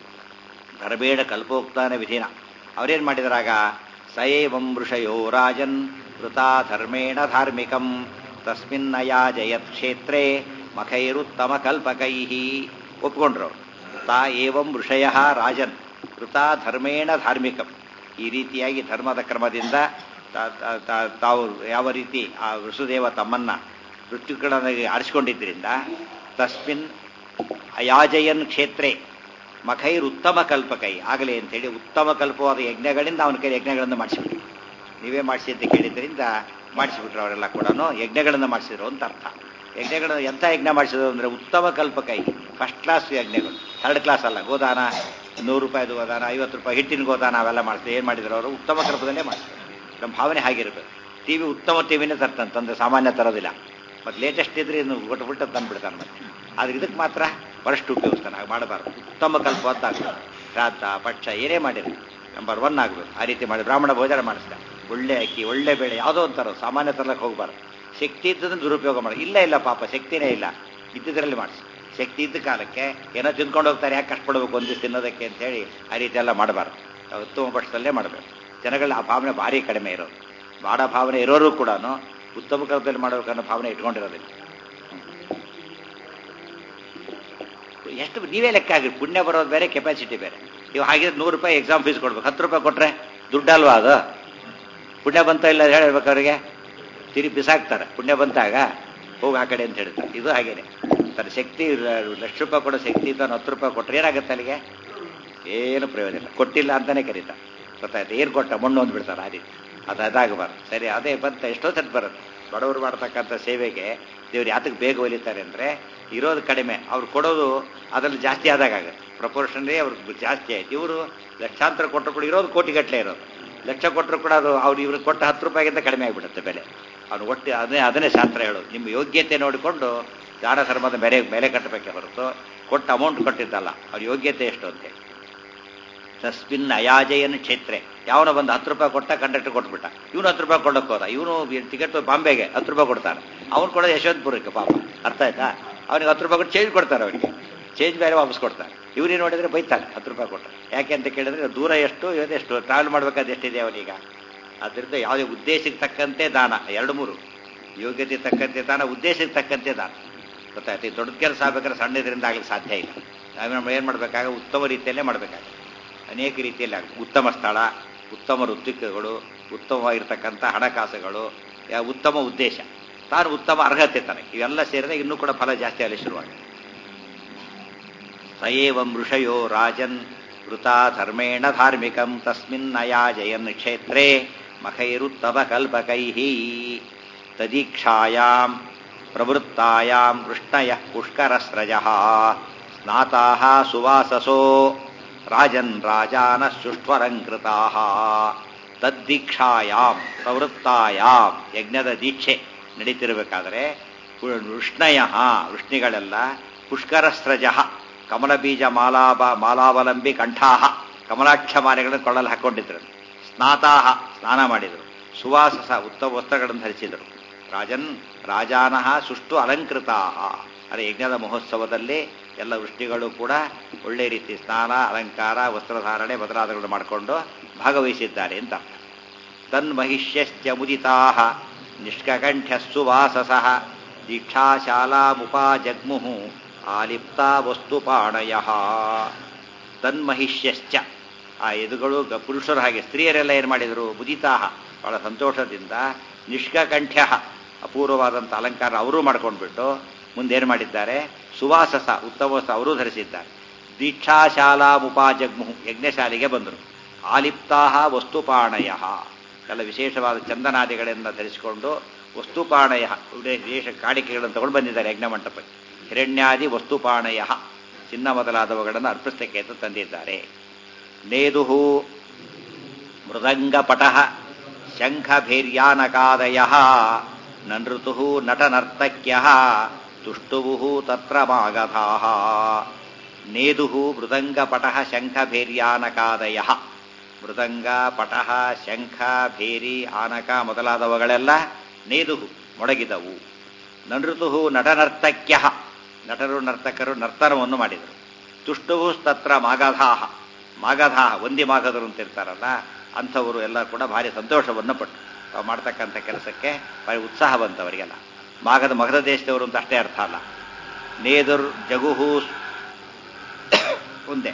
ಧರ್ಮೇಣ ಕಲ್ಪೋಕ್ತಾನ ವಿಧಿನ. ಅವರೇನು ಮಾಡಿದ್ರಾಗ? ಸಯೇವಂ ಋಷಯೋ ರಾಜನ್ ವೃತಾ ಧರ್ಮೇಣ ಧಾರ್ಮಿಕಂ ತಸ್ಮಿನ್ನಯಾಜಯತ್ ಕ್ಷೇತ್ರೇ ಮಖೈರುತ್ತಮ ಕಲ್ಪಕೈ. ಒಪ್ಕೊಂಡ್ರು. ತಾ ಏವಂ ಋಷಯ ರಾಜನ್ ವೃತಾ ಧರ್ಮೇಣ ಧಾರ್ಮಿಕಂ. ಈ ರೀತಿಯಾಗಿ ಧರ್ಮದ ಕ್ರಮದಿಂದ ತಾವು ಯಾವ ರೀತಿ ಆ ವಸುದೇವ ತಮ್ಮನ್ನ ಋತುಗಳನ್ನು ಆರಿಸಿಕೊಂಡಿದ್ದರಿಂದ ತಸ್ಮಿನ್ ಅಯಾಜಯನ್ ಕ್ಷೇತ್ರೇ ಮಖೈರ್ ಉತ್ತಮ ಕಲ್ಪಕೈ ಆಗಲಿ ಅಂತೇಳಿ ಉತ್ತಮ ಕಲ್ಪವಾದ ಯಜ್ಞಗಳಿಂದ ಅವನ ಕೈ ಯಜ್ಞಗಳನ್ನು ಮಾಡಿಸಿಬಿಟ್ರು. ನೀವೇ ಮಾಡಿಸಿ ಅಂತ ಕೇಳಿದ್ರಿಂದ ಮಾಡಿಸಿಬಿಟ್ರು. ಅವರೆಲ್ಲ ಕೂಡ ಯಜ್ಞಗಳನ್ನು ಮಾಡಿಸಿದ್ರು ಅಂತ ಅರ್ಥ. ಯಜ್ಞಗಳನ್ನು ಎಂಥ ಯಜ್ಞ ಮಾಡಿಸಿದ್ರು ಅಂದರೆ ಉತ್ತಮ ಕಲ್ಪಕೈ, ಫಸ್ಟ್ ಕ್ಲಾಸ್ ಯಜ್ಞಗಳು, ಥರ್ಡ್ ಕ್ಲಾಸ್ ಅಲ್ಲ. ಗೋದಾನ, ನೂರು ರೂಪಾಯಿದು ಗೋದಾನ, ಐವತ್ತು ರೂಪಾಯಿ ಹಿಟ್ಟಿನ ಗೋದಾನ ಅವೆಲ್ಲ ಮಾಡಿಸ್ತಾರೆ. ಏನು ಮಾಡಿದ್ರು ಅವರು? ಉತ್ತಮ ಕಲ್ಪದಲ್ಲೇ ಮಾಡಿಸ್ತಾರೆ. ನಮ್ಮ ಭಾವನೆ ಹಾಗಿರಬೇಕು. ಟಿ ವಿ ಉತ್ತಮ ಟಿ ವಿನೇ ತರ್ತಾನೆ, ತಂದ್ರೆ ಸಾಮಾನ್ಯ ತರೋದಿಲ್ಲ. ಮತ್ತು ಲೇಟೆಸ್ಟ್ ಇದ್ರೆ ಇನ್ನು ಕೊಟ್ಟುಬಿಟ್ಟು ತಂದುಬಿಡ್ತಾನೆ. ಮತ್ತೆ ಆದರೆ ಇದಕ್ಕೆ ಮಾತ್ರ ಫಸ್ಟ್ ಉಪಯೋಗಿಸ್ತಾನೆ. ಹಾಗೆ ಮಾಡಬಾರ್ದು. ಉತ್ತಮ ಕಲ್ಪ ಅಂತ ಆಗಬೇಕು. ಶ್ರಾದ್ದ ಪಕ್ಷ ಏನೇ ಮಾಡಿರಿ ನಂಬರ್ ಒನ್ ಆಗಬೇಕು. ಆ ರೀತಿ ಮಾಡಿ ಬ್ರಾಹ್ಮಣ ಭೋಜನ ಮಾಡಿಸ್ತಾರೆ. ಒಳ್ಳೆ ಅಕ್ಕಿ, ಒಳ್ಳೆ ಬೇಳೆ, ಯಾವುದೋ ಒಂಥರ ಸಾಮಾನ್ಯ ತರಕ್ಕೆ ಹೋಗಬಾರ್ದು. ಶಕ್ತಿ ಇದ್ದದನ್ನು ದುರುಪಯೋಗ ಮಾಡಿ. ಇಲ್ಲ ಇಲ್ಲ ಪಾಪ ಶಕ್ತಿನೇ ಇಲ್ಲ, ಇದ್ದಿದ್ರಲ್ಲಿ ಮಾಡಿಸಿ. ಶಕ್ತಿ ಇದ್ದ ಕಾಲಕ್ಕೆ ಏನೋ ತಿಂದ್ಕೊಂಡು ಹೋಗ್ತಾರೆ, ಯಾಕೆ ಕಷ್ಟಪಡಬೇಕು ಒಂದಿಷ್ಟು ತಿನ್ನೋದಕ್ಕೆ ಅಂತೇಳಿ ಆ ರೀತಿ ಎಲ್ಲ ಮಾಡಬಾರ್ದು. ಉತ್ತಮ ಪಕ್ಷದಲ್ಲೇ ಮಾಡಬೇಕು. ಜನಗಳ ಆ ಭಾವನೆ ಭಾರಿ ಕಡಿಮೆ ಇರೋದು. ಬಾಡ ಭಾವನೆ ಇರೋರು ಕೂಡ ಉತ್ತಮ ಕಲ್ಪದಲ್ಲಿ ಮಾಡಬೇಕನ್ನೋ ಭಾವನೆ ಇಟ್ಕೊಂಡಿರೋದಿಲ್ಲ. ಎಷ್ಟು ನೀವೇ ಲೆಕ್ಕ ಆಗಿ ಪುಣ್ಯ ಬರೋದು ಬೇರೆ, ಕೆಪಾಸಿಟಿ ಬೇರೆ. ಇವು ಹಾಗೆ ನೂರು ರೂಪಾಯಿ ಎಕ್ಸಾಮ್ ಫೀಸ್ ಕೊಡ್ಬೇಕು, ಹತ್ತು ರೂಪಾಯಿ ಕೊಟ್ರೆ ದುಡ್ಡಲ್ವಾ ಅದು? ಪುಣ್ಯ ಬಂತ ಇಲ್ಲ ಹೇಳ್ಬೇಕು ಅವರಿಗೆ, ತಿರುಗಿ ಬಿಸಾಕ್ತಾರೆ. ಪುಣ್ಯ ಬಂತಾಗ ಹೋಗಿ ಆ ಕಡೆ ಅಂತ ಹೇಳ್ತಾರೆ. ಇದು ಹಾಗೇನೆ ತನ್ನ ಶಕ್ತಿ, ಲಕ್ಷ ರೂಪಾಯಿ ಕೊಡೋ ಶಕ್ತಿ ತಾನು ಹತ್ತು ರೂಪಾಯಿ ಕೊಟ್ಟರೆ ಏನಾಗುತ್ತೆ ಅಲ್ಲಿಗೆ? ಏನು ಪ್ರಯೋಜನ ಇಲ್ಲ, ಕೊಟ್ಟಿಲ್ಲ ಅಂತಾನೆ ಕರೀತಾರೆ. ಗೊತ್ತಾಯ್ತು? ಏನು ಕೊಟ್ಟ ಮಣ್ಣು ಅಂದ್ಬಿಡ್ತಾರೆ ಆ ರೀತಿ. ಅದು ಅದಾಗಬಾರ್ದು. ಸರಿ, ಅದೇ ಬಂತ ಎಷ್ಟೋ ಸತ್ ಬರುತ್ತೆ. ಬಡವರು ಮಾಡ್ತಕ್ಕಂಥ ಸೇವೆಗೆ ದೇವ್ರು ಯಾತಕ್ಕೆ ಬೇಗ ಒಲಿತಾರೆ ಅಂದರೆ ಇರೋದು ಕಡಿಮೆ, ಅವ್ರು ಕೊಡೋದು ಅದರಲ್ಲಿ ಜಾಸ್ತಿ ಆದಾಗ ಆಗುತ್ತೆ. ಪ್ರಪೋರ್ಷನ್ಲಿ ಅವ್ರಿಗೆ ಜಾಸ್ತಿ ಆಯ್ತು. ಇವರು ಲಕ್ಷಾಂತರ ಕೊಟ್ಟರು ಕೂಡ ಇರೋದು ಕೋಟಿಗಟ್ಟಲೆ ಇರೋದು, ಲಕ್ಷ ಕೊಟ್ಟರು ಕೂಡ ಅದು ಅವ್ರು ಇವ್ರಿಗೆ ಕೊಟ್ಟ ಹತ್ತು ರೂಪಾಯಿಗಿಂತ ಕಡಿಮೆ ಆಗಿಬಿಡುತ್ತೆ ಬೆಲೆ. ಅವ್ನು ಒಟ್ಟು ಅದನ್ನೇ ಅದನ್ನೇ ಶಾಸ್ತ್ರ ಹೇಳೋದು. ನಿಮ್ಮ ಯೋಗ್ಯತೆ ನೋಡಿಕೊಂಡು ದಾನ ಧರ್ಮದ ಬೆಲೆ ಬೆಲೆ ಕಟ್ಟಬೇಕೆ ಹೊರತು ಕೊಟ್ಟು ಅಮೌಂಟ್ ಕೊಟ್ಟಿದ್ದಲ್ಲ, ಅವ್ರ ಯೋಗ್ಯತೆ ಎಷ್ಟು ಅಂತ. ತಸ್ಮಿನ್ ಅಯಾಜಯನ್ ಕ್ಷೇತ್ರೆ, ಯಾವನೋ ಬಂದು ಹತ್ತು ರೂಪಾಯಿ ಕೊಟ್ಟ, ಕಂಡಕ್ಟರ್ ಕೊಟ್ಬಿಟ್ಟ, ಇವನು ಹತ್ತು ರೂಪಾಯಿ ಕೊಡಕ್ಕೆ ಹೋದ, ಇವನು ಟಿಕೆಟ್ ಬಾಂಬೆಗೆ ಹತ್ತು ರೂಪಾಯಿ ಕೊಡ್ತಾನೆ, ಅವ್ನು ಕೊಡೋದು ಯಶವಂತಪುರಕ್ಕೆ ಪಾಪ. ಅರ್ಥ ಆಯ್ತಾ? ಅವನಿಗೆ ಹತ್ತು ರೂಪಾಯಿ ಕೊಟ್ಟು ಚೇಂಜ್ ಕೊಡ್ತಾರೆ, ಅವನಿಗೆ ಚೇಂಜ್ ಬೇರೆ ವಾಪಸ್ ಕೊಡ್ತಾರೆ. ಇವನೇ ನೋಡಿದ್ರೆ ಬೈತಾನೆ ಹತ್ತು ರೂಪಾಯಿ ಕೊಟ್ಟರೆ. ಯಾಕೆ ಅಂತ ಕೇಳಿದ್ರೆ ದೂರ ಎಷ್ಟು ಎಷ್ಟು ಟ್ರಾವೆಲ್ ಮಾಡ್ಬೇಕಾದ್ರೆ ಎಷ್ಟಿದೆ ಅವನೀಗ. ಅದರಿಂದ ಯಾವುದೇ ಉದ್ದೇಶಕ್ಕೆ ತಕ್ಕಂತೆ ದಾನ, ಎರಡು ಮೂರು ಯೋಗ್ಯತೆ ತಕ್ಕಂತೆ ದಾನ, ಉದ್ದೇಶಕ್ಕೆ ತಕ್ಕಂತೆ ದಾನ. ಗೊತ್ತಾಯ್ತು? ದೊಡ್ಡ ಕೆಲಸ ಆಗ್ಬೇಕಾದ್ರೆ ಸಣ್ಣದ್ರಿಂದ ಆಗ್ಲಿಕ್ಕೆ ಸಾಧ್ಯ ಇಲ್ಲ. ನಾವು ಏನು ಮಾಡಬೇಕಾಗ ಉತ್ತಮ ರೀತಿಯಲ್ಲೇ ಮಾಡಬೇಕಾಗ, ಅನೇಕ ರೀತಿಯಲ್ಲಿ ಆಗುತ್ತೆ. ಉತ್ತಮ ಸ್ಥಳ, ಉತ್ತಮ ಋತ್ವಿಕಗಳು, ಉತ್ತಮವಾಗಿರ್ತಕ್ಕಂಥ ಹಣಕಾಸುಗಳು, ಉತ್ತಮ ಉದ್ದೇಶ, ತಾನು ಉತ್ತಮ ಅರ್ಹತೆ ತನಕ ಇವೆಲ್ಲ ಸೇರಿದಾಗ ಇನ್ನೂ ಕೂಡ ಫಲ ಜಾಸ್ತಿ ಆಗಲಿ ಶುರುವಾಗುತ್ತೆ. ಸಯೇವಂ ಋಷಯೋ ರಾಜನ್ ವೃತಾ ಧರ್ಮೇಣ ಧಾರ್ಮಿಕಂ ತಸ್ಮಿನ್ ಅಯಾಜಯನ್ ಕ್ಷೇತ್ರೇ ಮಖೈರುತ್ತಮ ಕಲ್ಪಕೈಃ ತದೀಕ್ಷಾಯಾಂ ಪ್ರವೃತ್ತಾಯಾಂ ವೃಷ್ಣಯಃ ಪುಷ್ಕರಸ್ರಜಃ ಸ್ನಾತಾಃ ಸುವಾಸಸೋ ರಾಜನ್ ರಾಜಾನ ಸುಷ್ಟ್ವಲಂಕೃತಾಃ ತದ್ದೀಕ್ಷಾಯಾಂ ಪ್ರವೃತ್ತಾಯಾಂ, ಯಜ್ಞದ ದೀಕ್ಷೆ ನಡೀತಿರಬೇಕಾದ್ರೆ ವೃಷ್ಣಯಃ, ವೃಷ್ಣಿಗಳೆಲ್ಲ, ಪುಷ್ಕರಸ್ರಜಃ, ಕಮಲಬೀಜ ಮಾಲಾಬ ಮಾಲಾವಲಂಬಿ ಕಂಠಾಹ, ಕಮಲಾಕ್ಷ ಮಾಲೆಗಳನ್ನು ಕೊಳ್ಳಲು ಹಾಕೊಂಡಿದ್ರು. ಸ್ನಾತಾಹ, ಸ್ನಾನ ಮಾಡಿದರು. ಸುವಾಸಸ, ಉತ್ತಮ ವಸ್ತ್ರಗಳನ್ನು ಧರಿಸಿದರು. ರಾಜನ್ ರಾಜಾನಃ ಸುಷ್ಟು ಅಲಂಕೃತಾಹ, ಅದೇ ಯಜ್ಞದ ಮಹೋತ್ಸವದಲ್ಲಿ ಎಲ್ಲ ವೃಷ್ಟಿಗಳು ಕೂಡ ಒಳ್ಳೆ ರೀತಿ ಸ್ನಾನ, ಅಲಂಕಾರ, ವಸ್ತ್ರಧಾರಣೆ ಮೊದಲಾದಗಳನ್ನು ಮಾಡಿಕೊಂಡು ಭಾಗವಹಿಸಿದ್ದಾರೆ ಅಂತ. ತನ್ಮಹಿಷ್ಯಶ್ಚ ಮುದಿತಾಹ ನಿಷ್ಕಕಂಠ್ಯ ಸುವಾಸಸಃ ದೀಕ್ಷಾಶಾಲಾಮುಪಾಜಗ್ಮುಃ ಆಲಿಪ್ತಾ ವಸ್ತುಪಾಣಯಃ. ತನ್ಮಹಿಷ್ಯಶ್ಚ, ಆ ಎದುಗಳು ಪುರುಷರು ಹಾಗೆ ಸ್ತ್ರೀಯರೆಲ್ಲ ಏನು ಮಾಡಿದರು? ಮುದಿತಾಹ, ಬಹಳ ಸಂತೋಷದಿಂದ, ನಿಷ್ಕಕಂಠ್ಯ, ಅಪೂರ್ವವಾದಂಥ ಅಲಂಕಾರ ಅವರೂ ಮಾಡ್ಕೊಂಡ್ಬಿಟ್ಟು ಮುಂದೇನು ಮಾಡಿದ್ದಾರೆ? ಸುವಾಸಸ, ಉತ್ತಮ ವಸ್ತ್ರ ಅವರೂ ಧರಿಸಿದ್ದಾರೆ. ದೀಕ್ಷಾಶಾಲಾಮುಪಾಜಗ್ಮುಃ, ಯಜ್ಞಶಾಲೆಗೆ ಬಂದರು. ಆಲಿಪ್ತಾಹ ವಸ್ತುಪಾಣಯ, ಎಲ್ಲ ವಿಶೇಷವಾದ ಚಂದನಾದಿಗಳಿಂದ ಧರಿಸಿಕೊಂಡು ವಸ್ತುಪಾಣಯ, ವಿಶೇಷ ಕಾಣಿಕೆಗಳನ್ನು ತಗೊಂಡು ಬಂದಿದ್ದಾರೆ ಯಜ್ಞ ಮಂಟಪಕ್ಕೆ. ಹಿರಣ್ಯಾದಿ ವಸ್ತುಪಾಣಯ, ಚಿನ್ನ ಮೊದಲಾದವುಗಳನ್ನು ಅರ್ಪಿಸಲಿಕ್ಕೆ ಅಂತ ತಂದಿದ್ದಾರೆ. ನೇದುಹು ಮೃದಂಗಪಟಃ ಶಂಖಭೇರ್ಯಾನಕಾದಯಃ ನೃತು ನಟನರ್ತಕ್ಯಃ ತುಷ್ಟುವು ತತ್ರ ಮಾಗಧಾಃ. ನೇದುಹು ಮೃದಂಗಪಟಃ ಶಂಖಭೇರ್ಯಾನಕಾದಯಃ, ಮೃದಂಗ, ಪಟಃ, ಶಂಖ, ಭೇರಿ, ಆನಕ ಮೊದಲಾದವುಗಳೆಲ್ಲ ನೇದುಹು ಮೊಡಗಿದವು. ನೃತು ನಟನರ್ತಕ್ಯ, ನಟರು ನರ್ತಕರು ನರ್ತನವನ್ನು ಮಾಡಿದರು. ತುಷ್ಟುವು ತತ್ರ ಮಾಗಧಾಹ, ಮಾಗಧಾಹ ಒಂದಿ ಮಾಗಧರು ಅಂತ ಇರ್ತಾರಲ್ಲ ಅಂಥವರು ಎಲ್ಲ ಕೂಡ ಭಾರಿ ಸಂತೋಷವನ್ನು ಪಟ್ಟು ತಾವು ಮಾಡ್ತಕ್ಕಂಥ ಕೆಲಸಕ್ಕೆ ಭಾರಿ ಉತ್ಸಾಹ ಬಂತವರಿಗೆಲ್ಲ. ಮಾಗಧ ಮಗಧ ದೇಶದವರು ಅಂತ ಅಷ್ಟೇ ಅರ್ಥ ಅಲ್ಲ. ನೇದುರ್ ಜಗುಹು ಮುಂದೆ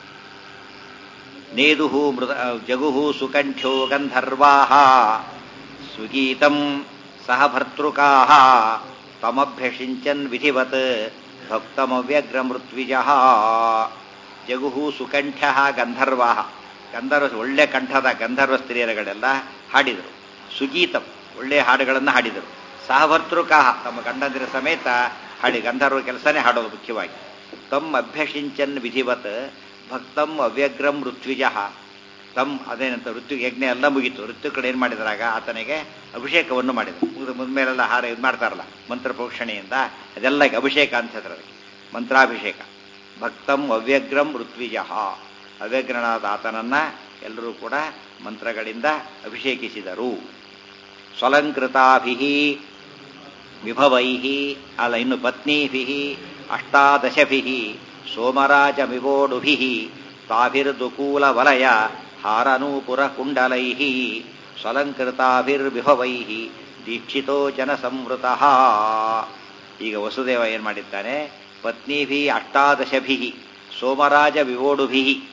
ನೇದುಹು ಮೃದ ಜಗುಹು ಸುಕಂಠ್ಯೋ ಗಂಧರ್ವಾಹ ಸುಗೀತಂ ಸಹ ಭರ್ತೃಕಾಹ ತಮಭ್ಯಷಿಂಚನ್ ವಿಧಿವತ್ ಭಕ್ತಮವ್ಯಗ್ರಮೃತ್ವಿಜಃ. ಜಗುಹು ಸುಕಂಠ್ಯ ಗಂಧರ್ವಾಹ, ಗಂಧರ್ವ ಒಳ್ಳೆ ಕಂಠದ ಗಂಧರ್ವ ಸ್ತ್ರೀಯರುಗಳೆಲ್ಲ ಹಾಡಿದರು. ಸುಗೀತಂ, ಒಳ್ಳೆಯ ಹಾಡುಗಳನ್ನು ಹಾಡಿದರು. ಸಹಭರ್ತೃಕಾಹ, ತಮ್ಮ ಗಂಡಂದಿರ ಸಮೇತ ಹಾಡಿ, ಗಂಧರ್ವ ಕೆಲಸನೇ ಹಾಡೋದು ಮುಖ್ಯವಾಗಿ. ತಮ್ ಅಭ್ಯಷಿಂಚನ್ ವಿಧಿವತ್ ಭಕ್ತಂ ಅವ್ಯಗ್ರಂ ಋತ್ವಿಜಃ. ತಮ್ ಅದೇನಂತ ಋತು ಯಜ್ಞ ಎಲ್ಲ ಮುಗೀತು. ಋತುಗಳು ಏನು ಮಾಡಿದ್ರಾಗ ಆತನಿಗೆ ಅಭಿಷೇಕವನ್ನು ಮಾಡಿದರು. ಮುಗಿದ ಮುಂದ್ಮೇಲೆಲ್ಲ ಹಾರ ಇದು ಮಾಡ್ತಾರಲ್ಲ ಮಂತ್ರ ಪ್ರೋಕ್ಷಣೆಯಿಂದ, ಅದೆಲ್ಲ ಅಭಿಷೇಕ ಅಂತ ಹೇಳ್ತಾರೆ ಅದಕ್ಕೆ, ಮಂತ್ರಾಭಿಷೇಕ. ಭಕ್ತಂ ಅವ್ಯಗ್ರಂ ಋತ್ವಿಜಃ, ಅವ್ಯಗ್ರನಾದ ಆತನನ್ನ ಎಲ್ಲರೂ ಕೂಡ ಮಂತ್ರಗಳಿಂದ ಅಭಿಷೇಕಿಸಿದರು. ಸ್ವಲಂಕೃತಾಭಿಃ ವಿಭವೈಃ, ಅಲ್ಲ ಇನ್ನು ಪತ್ನೀಭಿಃ ಅಷ್ಟಾದಶಭಿಃ ಸೋಮರಾಜಮಿವೋಡುಭಿಃ ತಾಭಿರ್ದುಕೂಲ ವಲಯ ಹಾರನೂಪುರ ಕುಂಡಲೈಃ ಸ್ವಲಂಕೃತಾಭಿರ್ವಿಭವೈಃ ದೀಕ್ಷಿತೋ ಜನಸಂವೃತಃ. ಈಗ ವಸುದೇವ ಏನು ಮಾಡಿದ್ದಾನೆ? ಪತ್ನೀಭಿ ಅಷ್ಟಾದಶಭಿ ಸೋಮರಾಜ ವಿವೋಡುಭಿ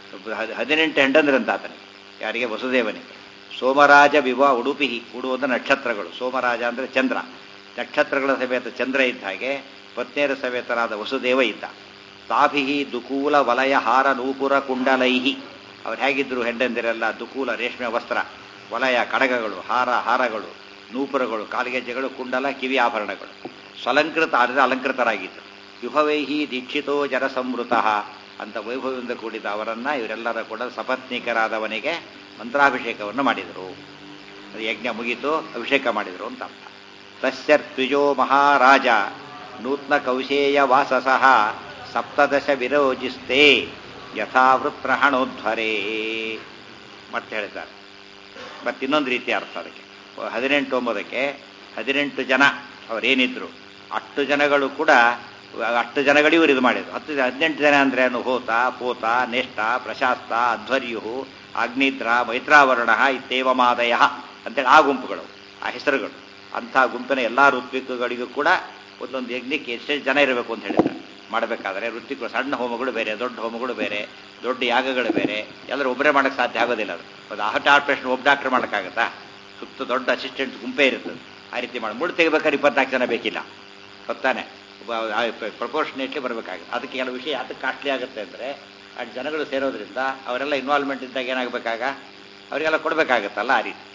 ಹದಿನೆಂಟು ಹೆಂಡಂದ್ರಂತ ಆತನಿಗೆ, ಯಾರಿಗೆ? ವಸುದೇವನಿಗೆ. ಸೋಮರಾಜ ವಿವ ಉಡುಪಿ, ಉಡು ಅಂದ್ರೆ ನಕ್ಷತ್ರಗಳು, ಸೋಮರಾಜ ಅಂದರೆ ಚಂದ್ರ, ನಕ್ಷತ್ರಗಳ ಸಮೇತ ಚಂದ್ರ ಇದ್ದ ಹಾಗೆ ಪತ್ನಿಯರ ಸಮೇತರಾದ ವಸುದೇವ ಇದ್ದ. ತಾಭಿಹಿ ದುಕೂಲ ವಲಯ ಹಾರ ನೂಪುರ ಕುಂಡಲೈಹಿ, ಅವ್ರು ಹೇಗಿದ್ರು ಹೆಂಡಂದಿರೆಲ್ಲ? ದುಕೂಲ ರೇಷ್ಮೆ ವಸ್ತ್ರ, ವಲಯ ಕಡಗಗಳು, ಹಾರ ಹಾರಗಳು, ನೂಪುರಗಳು ಕಾಲಿಗೆಜ್ಜೆಗಳು, ಕುಂಡಲ ಕಿವಿ ಆಭರಣಗಳು, ಸ್ವಲಂಕೃತ ಆದರೆ ಅಲಂಕೃತರಾಗಿದ್ದರು. ವಿಭವೈಹಿ ದೀಕ್ಷಿತೋ ಜನಸಂವೃತ ಅಂತ ವೈಭವದಿಂದ ಕೂಡಿದ ಅವರನ್ನ ಇವರೆಲ್ಲರ ಕೂಡ ಸಪತ್ನಿಕರಾದವನಿಗೆ ಮಂತ್ರಾಭಿಷೇಕವನ್ನು ಮಾಡಿದರು. ಯಜ್ಞ ಮುಗಿತು, ಅಭಿಷೇಕ ಮಾಡಿದರು ಅಂತ ಅರ್ಥ. ತಸ್ಯರ್ತ್ವಿಜೋ ಮಹಾರಾಜ ನೂತ್ನ ಕೌಶೇಯ ವಾಸಸಃ ಸಪ್ತದಶ ವಿರೋಜಿಸ್ತೆ ಯಥಾವೃತ್ರಹಣೋಧ್ವರೇ ಮತ್ತೆ ಹೇಳ್ತಾರೆ. ಮತ್ತೆ ಇನ್ನೊಂದು ರೀತಿಯ ಅರ್ಥ ಅದಕ್ಕೆ. ಹದಿನೆಂಟು ಒಂಬದಕ್ಕೆ ಹದಿನೆಂಟು ಜನ ಅವರೇನಿದ್ರು ಅಷ್ಟು ಜನಗಳು ಕೂಡ ಅಷ್ಟು ಜನಗಳು ಇವರು ಇದು ಮಾಡಿದ್ರು. ಹತ್ತು ಹದಿನೆಂಟು ಜನ ಅಂದ್ರೆ ಏನು? ಹೋತ, ಪೋತ, ನೇಷ್ಟ, ಪ್ರಶಾಸ್ತ, ಅಧ್ವರ್ಯು, ಅಗ್ನಿದ್ರ, ಮೈತ್ರಾವರ್ಣ ಇತ್ಯೇವಮಾದಯ ಅಂತೇಳಿ ಆ ಗುಂಪುಗಳು, ಆ ಹೆಸರುಗಳು. ಅಂಥ ಗುಂಪಿನ ಎಲ್ಲ ಋತ್ವಿಕಗಳಿಗೂ ಕೂಡ ಒಂದೊಂದು ಯಜ್ಞಕ್ಕೆ ಎಷ್ಟೆಷ್ಟು ಜನ ಇರಬೇಕು ಅಂತ ಹೇಳಿದ್ದಾರೆ. ಮಾಡಬೇಕಾದ್ರೆ ಋತ್ವಿಕ ಸಣ್ಣ ಹೋಮಗಳು ಬೇರೆ, ದೊಡ್ಡ ಹೋಮಗಳು ಬೇರೆ, ದೊಡ್ಡ ಯಾಗಗಳು ಬೇರೆ, ಎಲ್ಲರೂ ಒಬ್ಬರೇ ಮಾಡೋಕ್ಕೆ ಸಾಧ್ಯ ಆಗೋದಿಲ್ಲ. ಅದು ಅದು ಹಾರ್ಟ್ ಆಪರೇಷನ್ ಒಬ್ಬ ಡಾಕ್ಟರ್ ಮಾಡೋಕ್ಕಾಗತ್ತಾ? ಸುತ್ತ ದೊಡ್ಡ ಅಸಿಸ್ಟೆಂಟ್ ಗುಂಪೇ ಇರ್ತದೆ. ಆ ರೀತಿ ಮಾಡಿ ಮುಳ್ಳು ತೆಗಿಬೇಕಾದ್ರೆ ಇಪ್ಪತ್ನಾಲ್ಕು ಜನ ಬೇಕಿಲ್ಲ, ಗೊತ್ತಾನೆ? ಪ್ರಪೋರ್ಷನೇಟ್ಲಿ ಬರಬೇಕಾಗುತ್ತೆ. ಅದಕ್ಕೆ ಕೆಲವು ವಿಷಯ ಅದಕ್ಕೆ ಕಾಸ್ಟ್ಲಿ ಆಗುತ್ತೆ ಅಂದರೆ ಅಷ್ಟು ಜನಗಳು ಸೇರೋದ್ರಿಂದ ಅವರೆಲ್ಲ ಇನ್ವಾಲ್ವ್ಮೆಂಟ್ ಇದ್ದಾಗ ಏನಾಗಬೇಕಾಗ ಅವರಿಗೆಲ್ಲ ಕೊಡಬೇಕಾಗತ್ತಲ್ಲ, ಆ ರೀತಿ.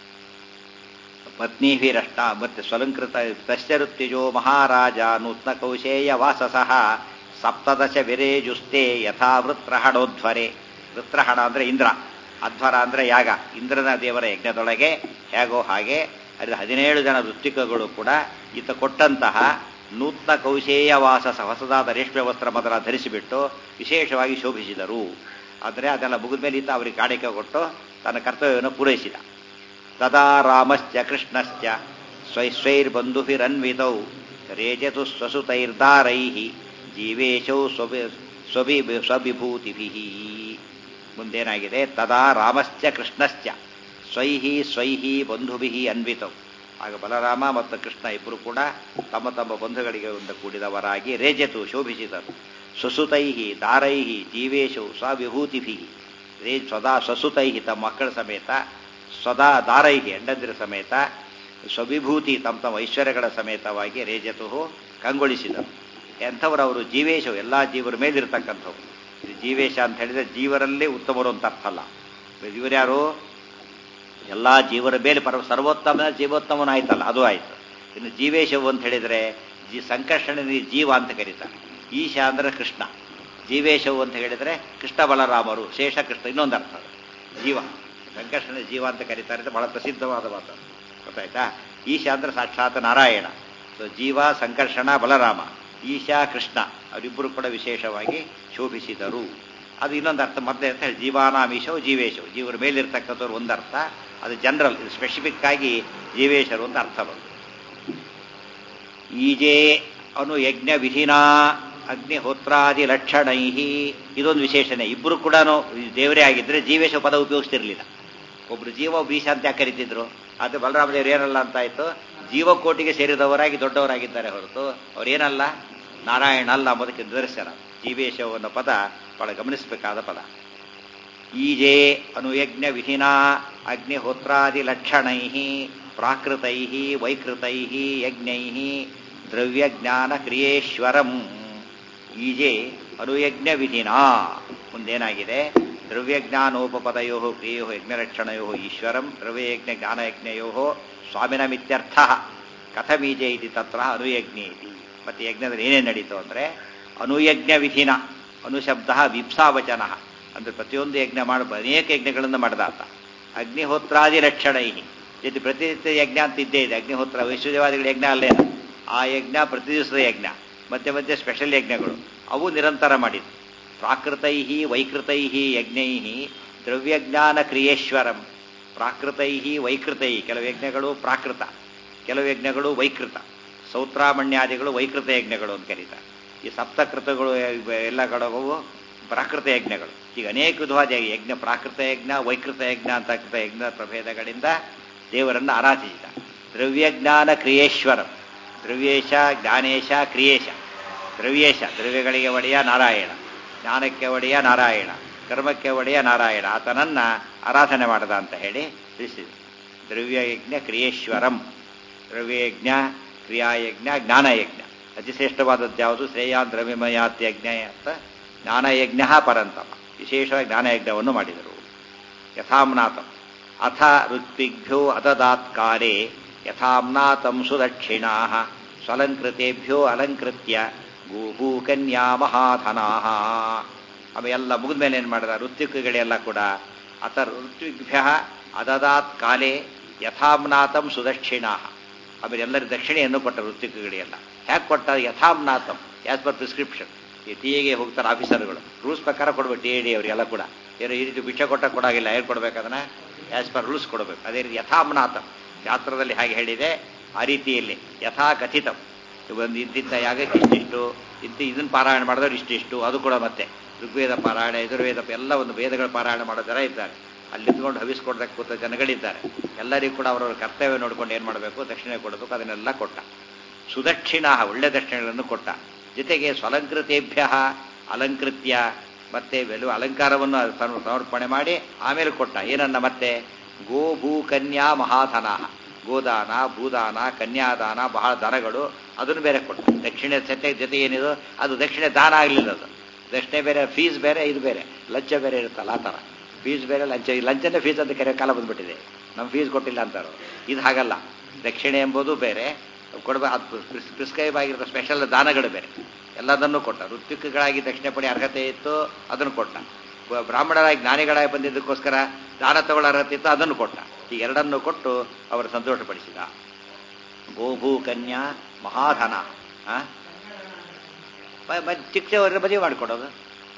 ಪತ್ನಿಭಿರಷ್ಟ ಮತ್ತೆ ಸ್ವಲಂಕೃತ. ತಸ್ಯರುತ್ತಿಜೋ ಮಹಾರಾಜ ನೂತ್ನ ಕೌಶೇಯ ವಾಸಸಃ ಸಪ್ತದಶ ವಿರೇಜುಸ್ತೆ ಯಥಾ ವೃತ್ರಹಣೋಧ್ವರೆ. ವೃತ್ರಹಣ ಅಂದರೆ ಇಂದ್ರ, ಅಧ್ವರ ಅಂದರೆ ಯಾಗ. ಇಂದ್ರನ ದೇವರ ಯಜ್ಞದೊಳಗೆ ಹೇಗೋ ಹಾಗೆ ಅಲ್ಲಿ ಹದಿನೇಳು ಜನ ಋತ್ವಿಕಗಳು ಕೂಡ ಈತ ಕೊಟ್ಟಂತಹ ನೂತ್ನ ಕೌಶೇಯ ವಾಸಸ ಹೊಸದಾದ ರೇಷ್ಮೆ ವಸ್ತ್ರ ಮೊದಲ ಧರಿಸಿಬಿಟ್ಟು ವಿಶೇಷವಾಗಿ ಶೋಭಿಸಿದರು. ಆದರೆ ಅದೆಲ್ಲ ಮುಗಿದ ಮೇಲೆ ಈತ ಅವರಿಗೆ ಕಾಣಿಕೆ ಕೊಟ್ಟು ತನ್ನ ಕರ್ತವ್ಯವನ್ನು ಪೂರೈಸಿದ. ತದಾ ರಾಮಶ್ಚ ಕೃಷ್ಣಶ್ಚ ಸ್ವೈರ್ಬಂಧುಭಿರನ್ವಿತೌ ರೇಜತು ಸ್ವಸುತೈರ್ದಾರೈ ಜೀವೇಶೌ ಸ್ವಭಿ ಸ್ವಭಿ ಸ್ವವಿಭೂತಿಭಿ. ಮುಂದೇನಾಗಿದೆ? ತದಾ ರಾಮಶ್ಚ ಕೃಷ್ಣಶ್ಚ ಸ್ವೈಹಿ ಸ್ವೈಹಿ ಬಂಧುಭಿ ಅನ್ವಿತೌ. ಆಗ ಬಲರಾಮ ಮತ್ತು ಕೃಷ್ಣ ಇಬ್ಬರು ಕೂಡ ತಮ್ಮ ತಮ್ಮ ಬಂಧುಗಳಿಗೆ ಒಂದು ಕೂಡಿದವರಾಗಿ ರೇಜತು ಶೋಭಿಸಿದರು. ಸ್ವಸುತೈಹಿ ದಾರೈಹಿ ಜೀವೇಶು ಸ್ವವಿಭೂತಿಭಿ. ರೇ ಸ್ವದಾ ಸ್ವಸುತೈಹಿ ತಮ್ಮ ಮಕ್ಕಳ ಸಮೇತ, ಸ್ವದಾ ದಾರೈಹಿ ಹೆಂಡಂದಿರ ಸಮೇತ, ಸ್ವವಿಭೂತಿ ತಮ್ಮ ತಮ್ಮ ಐಶ್ವರ್ಯಗಳ ಸಮೇತವಾಗಿ ರೇಜತು ಕಂಗೊಳಿಸಿದರು. ಎಂಥವರು ಅವರು? ಜೀವೇಶು ಎಲ್ಲ ಜೀವರ ಮೇಲಿರ್ತಕ್ಕಂಥವ್ರು. ಜೀವೇಶ ಅಂತ ಹೇಳಿದ್ರೆ ಜೀವರಲ್ಲೇ ಉತ್ತಮರು ಅಂತ ಅರ್ಥ ಅಲ್ಲ. ಇವರ್ಯಾರು? ಎಲ್ಲ ಜೀವರ ಮೇಲೆ ಪರ ಸರ್ವೋತ್ತಮ ಜೀವೋತ್ತಮನ ಆಯ್ತಲ್ಲ, ಅದು ಆಯ್ತು. ಇನ್ನು ಜೀವೇಶವು ಅಂತ ಹೇಳಿದ್ರೆ ಜೀ ಸಂಕರ್ಷಣ ಜೀವ ಅಂತ ಕರೀತಾರೆ. ಈಶ ಅಂದ್ರೆ ಕೃಷ್ಣ. ಜೀವೇಶವು ಅಂತ ಹೇಳಿದ್ರೆ ಕೃಷ್ಣ ಬಲರಾಮರು, ಶೇಷ ಕೃಷ್ಣ ಇನ್ನೊಂದು ಅರ್ಥ. ಜೀವ ಸಂಕರ್ಷಣ ಜೀವ ಅಂತ ಕರೀತಾರೆ, ಅಂತ ಬಹಳ ಪ್ರಸಿದ್ಧವಾದ ಮಾತು, ಗೊತ್ತಾಯ್ತಾ? ಈಶ ಅಂದ್ರೆ ಸಾಕ್ಷಾತ್ ನಾರಾಯಣ. ಜೀವ ಸಂಕರ್ಷಣ ಬಲರಾಮ, ಈಶಾ ಕೃಷ್ಣ ಅವರಿಬ್ಬರು ಕೂಡ ವಿಶೇಷವಾಗಿ ಶೋಭಿಸಿದರು. ಅದು ಇನ್ನೊಂದು ಅರ್ಥ. ಮತ್ತೆ ಅಂತ ಹೇಳಿ ಜೀವಾನಾಮೀಶವು ಜೀವೇಶವು, ಜೀವರ ಮೇಲಿರ್ತಕ್ಕಂಥವ್ರು ಒಂದರ್ಥ. ಅದು ಜನರಲ್, ಸ್ಪೆಸಿಫಿಕ್ ಆಗಿ ಜೀವೇಶರು ಅಂತ ಅರ್ಥ ಬಂತು. ಈಜೆ ಅನು ಯಜ್ಞ ವಿಧಿನಾ ಅಗ್ನಿಹೋತ್ರಾದಿ ಲಕ್ಷಣೈ, ಇದೊಂದು ವಿಶೇಷಣೆ. ಇಬ್ಬರು ಕೂಡ ದೇವರೇ ಆಗಿದ್ರೆ ಜೀವೇಶ ಪದ ಉಪಯೋಗಿಸ್ತಿರ್ಲಿಲ್ಲ. ಒಬ್ರು ಜೀವ ಒಬ್ಬ ಈಶ ಅಂತ ಯಾಕೆ ಕರಿತಿದ್ರು? ಅದು ಬಲರಾಮದೇವರು ಏನಲ್ಲ ಅಂತಾಯ್ತು, ಜೀವಕೋಟಿಗೆ ಸೇರಿದವರಾಗಿ ದೊಡ್ಡವರಾಗಿದ್ದಾರೆ ಹೊರತು ಅವರೇನಲ್ಲ, ನಾರಾಯಣ ಅಲ್ಲ ಎಂಬುದಕ್ಕೆ ನಿದರ್ಶನ. ಜೀವೇಶವು ಅನ್ನೋ ಪದ ಬಹಳ ಗಮನಿಸಬೇಕಾದ ಪದ. ಈಜೆ ಅನುಯಜ್ಞ ವಿಧಿನಾ ಅಗ್ನಿಹೋತ್ರಾದಿ ಲಕ್ಷಣೈ ಪ್ರಾಕೃತೈ ವೈಕೃತೈ ಯಜ್ಞೈ ದ್ರವ್ಯಜ್ಞಾನ ಕ್ರಿಯೇಶ್ವರಂ. ಈಜೆ ಅನುಯಜ್ಞ ವಿಧಿನಾ ಮುಂದೇನಾಗಿದೆ? ದ್ರವ್ಯಜ್ಞಾನೋಪಪದಯೋ ಕ್ರಿಯೋ ಯಜ್ಞರಕ್ಷಣಯೋ ಈಶ್ವರಂ ದ್ರವ್ಯಯಜ್ಞ ಜ್ಞಾನಯಜ್ಞಯೋ ಸ್ವಾಮಿನಮಿತ್ಯರ್ಥ. ಕಥಮೀಜೆ ಇತಿ ತತ್ರ ಅನುಯಜ್ಞ ಇತಿ. ಮತ್ತೆ ಯಜ್ಞದಲ್ಲಿ ಏನೇನು ನಡೀತು ಅಂದರೆ ಅನುಯಜ್ಞ ವಿಧಿನ. ಅನುಶಬ್ದ ವಿಪ್ಸಾವಚನ ಅಂದ್ರೆ ಪ್ರತಿಯೊಂದು ಯಜ್ಞ ಮಾಡ ಅನೇಕ ಯಜ್ಞಗಳನ್ನು ಮಾಡಿದಾತ. ಅಗ್ನಿಹೋತ್ರಾದಿ ಲಕ್ಷಣೈ ಜೊತೆ ಪ್ರತಿನಿತ್ಯ ಯಜ್ಞ ಅಂತ ಇದ್ದೇ ಇದೆ. ಅಗ್ನಿಹೋತ್ರ ವೈಶ್ವದೇವಾದಿಗಳ ಯಜ್ಞ ಅಲ್ಲೇನು, ಆ ಯಜ್ಞ ಪ್ರತಿ ದಿವಸದ ಯಜ್ಞ, ಮಧ್ಯೆ ಮಧ್ಯೆ ಸ್ಪೆಷಲ್ ಯಜ್ಞಗಳು, ಅವು ನಿರಂತರ ಮಾಡಿದ್ದು. ಪ್ರಾಕೃತೈ ವೈಕೃತೈ ಯಜ್ಞೈ ದ್ರವ್ಯಜ್ಞಾನ ಕ್ರಿಯೇಶ್ವರಂ. ಪ್ರಾಕೃತೈ ವೈಕೃತೈ, ಕೆಲವು ಯಜ್ಞಗಳು ಪ್ರಾಕೃತ, ಕೆಲವು ಯಜ್ಞಗಳು ವೈಕೃತ. ಸೌತ್ರಾಮಣ್ಯಾದಿಗಳು ವೈಕೃತ ಯಜ್ಞಗಳು ಅಂತ ಕರೀತಾರೆ. ಈ ಸಪ್ತಕೃತಗಳು ಎಲ್ಲ ಕಡವು ಪ್ರಾಕೃತ ಯಜ್ಞಗಳು. ಈಗ ಅನೇಕ ವಿಧವಾದ ಯಜ್ಞ, ಪ್ರಾಕೃತ ಯಜ್ಞ, ವೈಕೃತ ಯಜ್ಞ ಅಂತಕ್ಕಂಥ ಯಜ್ಞ ಪ್ರಭೇದಗಳಿಂದ ದೇವರನ್ನು ಆರಾಧಿಸಿದ. ದ್ರವ್ಯಜ್ಞಾನ ಕ್ರಿಯೇಶ್ವರ, ದ್ರವ್ಯೇಶ ಜ್ಞಾನೇಶ ಕ್ರಿಯೇಶ. ದ್ರವ್ಯೇಶ ದ್ರವ್ಯಗಳಿಗೆ ಒಡೆಯ ನಾರಾಯಣ, ಜ್ಞಾನಕ್ಕೆ ಒಡೆಯ ನಾರಾಯಣ, ಕರ್ಮಕ್ಕೆ ಒಡೆಯ ನಾರಾಯಣ ಆತನನ್ನ ಆರಾಧನೆ ಮಾಡದ ಅಂತ ಹೇಳಿ ತಿಳಿಸಿದೆ. ದ್ರವ್ಯಯಜ್ಞ ಕ್ರಿಯೇಶ್ವರಂ, ದ್ರವ್ಯಯಜ್ಞ ಕ್ರಿಯಾಯಜ್ಞ ಜ್ಞಾನಯಜ್ಞ. ಅತಿಶ್ರೇಷ್ಠವಾದದ್ದು ಯಾವುದು? ಶ್ರೇಯಾನ್ ದ್ರವ್ಯಮಯಾತ್ಯಜ್ಞ ಅಂತ ಜ್ಞಾನಯಜ್ಞ ಪರಂತಮ, ವಿಶೇಷವಾಗಿ ಜ್ಞಾನಯಜ್ಞವನ್ನು ಮಾಡಿದರು. ಯಥಾಮ್ನಾತಂ ಅಥ ಋತ್ವಿಭ್ಯೋ ಅದದಾತ್ ಕಾಲೇ ಯಥಾಮ್ನಾತಂ ಸುದಕ್ಷಿಣಾ ಸ್ವಲಂಕೃತೆಭ್ಯೋ ಅಲಂಕೃತ್ಯ ಗೋಭೂ ಕನ್ಯಾ ಮಹಾಧನಾ. ಆಮೇಲೆ ಎಲ್ಲ ಮುಗಿದ ಮೇಲೆ ಏನು ಮಾಡಿದ? ಋತ್ವಿಕಗಳೆಲ್ಲ ಕೂಡ ಅಥ ಋತ್ವಿಭ್ಯ ಅದದಾತ್ ಕಾಲೇ ಯಥಾಮ್ನಾತಂ ಸುದಕ್ಷಿಣಾ. ಆಮೇಲೆ ಎಲ್ಲರಿಗೂ ದಕ್ಷಿಣೆಯನ್ನು ಕೊಟ್ಟ ಋತ್ವಿಕಗಳೆಲ್ಲ. ಹೇಗೆ ಕೊಟ್ಟ? ಯಥಾಮ್ನಾತಂ, ಆಸ್ ಪರ್ ಪ್ರಿಸ್ಕ್ರಿಪ್ಷನ್. ಈ ಟಿ ಎಗೆ ಹೋಗ್ತಾರೆ ಆಫೀಸರ್ಗಳು, ರೂಲ್ಸ್ ಪ್ರಕಾರ ಕೊಡ್ಬೇಕು. ಟಿ ಎ ಡಿ ಅವರಿಗೆಲ್ಲ ಕೂಡ ಏನೋ ಈ ರೀತಿ ಭಿಕ್ಷೆ ಕೊಟ್ಟ ಕೊಡಾಗಿಲ್ಲ, ಏನು ಕೊಡ್ಬೇಕು? ಅದನ್ನ ಆಸ್ ಪರ್ ರೂಲ್ಸ್ ಕೊಡಬೇಕು. ಅದೇ ರೀತಿ ಯಥಾಮ್ನಾತಂ ಶಾಸ್ತ್ರದಲ್ಲಿ ಹಾಗೆ ಹೇಳಿದೆ, ಆ ರೀತಿಯಲ್ಲಿ ಯಥಾ ಕಥಿತಂ. ಒಂದು ಇಂತಿಂತ ಯಾಗಕ್ಕೆ ಇಷ್ಟಿಷ್ಟು, ಇಂತ ಇದನ್ನು ಪಾರಾಯಣ ಮಾಡಿದವರು ಇಷ್ಟಿಷ್ಟು, ಅದು ಕೂಡ ಮತ್ತೆ ಋಗ್ವೇದ ಪಾರಾಯಣ, ಯಜುರ್ವೇದ ಎಲ್ಲ ಒಂದು ವೇದಗಳ ಪಾರಾಯಣ ಮಾಡೋ ಜನ ಇದ್ದಾರೆ. ಅಲ್ಲಿ ನಿಂತ್ಕೊಂಡು ಹವಿಸ್ಕೊಡ್ದಕ್ಕೆ ಕೂತ ಜನಗಳಿದ್ದಾರೆ. ಎಲ್ಲರಿಗೂ ಕೂಡ ಅವರವರ ಕರ್ತವ್ಯ ನೋಡ್ಕೊಂಡು ಏನು ಮಾಡಬೇಕು? ದಕ್ಷಿಣೆ ಕೊಡಬೇಕು. ಅದನ್ನೆಲ್ಲ ಕೊಟ್ಟ. ಸುದಕ್ಷಿಣಾ, ಒಳ್ಳೆ ದಕ್ಷಿಣೆಗಳನ್ನು ಕೊಟ್ಟ. ಜೊತೆಗೆ ಸ್ವಲಂಕೃತೇಭ್ಯ ಅಲಂಕೃತ್ಯ, ಮತ್ತೆ ಬೆಲು ಅಲಂಕಾರವನ್ನು ಸಮರ್ಪಣೆ ಮಾಡಿ ಆಮೇಲೆ ಕೊಟ್ಟ. ಏನನ್ನ? ಮತ್ತೆ ಗೋ ಭೂ ಕನ್ಯಾ ಮಹಾಧನ, ಗೋದಾನ ಭೂದಾನ ಕನ್ಯಾದಾನ, ಬಹಳ ದನಗಳು, ಅದನ್ನು ಬೇರೆ ಕೊಟ್ಟ. ದಕ್ಷಿಣೆ ಸತ್ಯ ಜೊತೆ ಏನಿದು ಅದು ದಕ್ಷಿಣೆ ದಾನ ಆಗಲಿಲ್ಲ. ಅದು ದಕ್ಷಿಣೆ ಬೇರೆ, ಫೀಸ್ ಬೇರೆ, ಇದು ಬೇರೆ, ಲಂಚ ಬೇರೆ ಇರುತ್ತಲ್ಲ ಆ ಥರ. ಫೀಸ್ ಬೇರೆ, ಲಂಚ. ಲಂಚನೇ ಫೀಸ್ ಅಂತ ಕರೆಯೋ ಕಾಲ ಬಂದ್ಬಿಟ್ಟಿದೆ. ನಮ್ಮ ಫೀಸ್ ಕೊಟ್ಟಿಲ್ಲ ಅಂತಾರೋ. ಇದು ಹಾಗಲ್ಲ. ದಕ್ಷಿಣೆ ಎಂಬುದು ಬೇರೆ, ಕೊಡಬ ಅದು ಪ್ರಿಸ್ಕ್ರೈಬ್ ಆಗಿರೋ ಸ್ಪೆಷಲ್ ದಾನಗಳು ಬೇರೆ. ಎಲ್ಲದನ್ನೂ ಕೊಟ್ಟ. ಋತ್ವಿಕಗಳಾಗಿ ದಕ್ಷಿಣೆ ಪಡಿ ಅರ್ಹತೆ ಇತ್ತು, ಅದನ್ನು ಕೊಟ್ಟ. ಬ್ರಾಹ್ಮಣರಾಗಿ ಜ್ಞಾನಿಗಳಾಗಿ ಬಂದಿದ್ದಕ್ಕೋಸ್ಕರ ದಾನ ತಗೊಳ್ಳೋ ಅರ್ಹತೆ ಇತ್ತು, ಅದನ್ನು ಕೊಟ್ಟ. ಈ ಎರಡನ್ನು ಕೊಟ್ಟು ಅವರು ಸಂತೋಷಪಡಿಸಿದ. ಗೋಭೂ ಕನ್ಯಾ ಮಹಾಧನ. ಚಿಕ್ಕವರ ಮದುವೆ ಮಾಡಿಕೊಡೋದು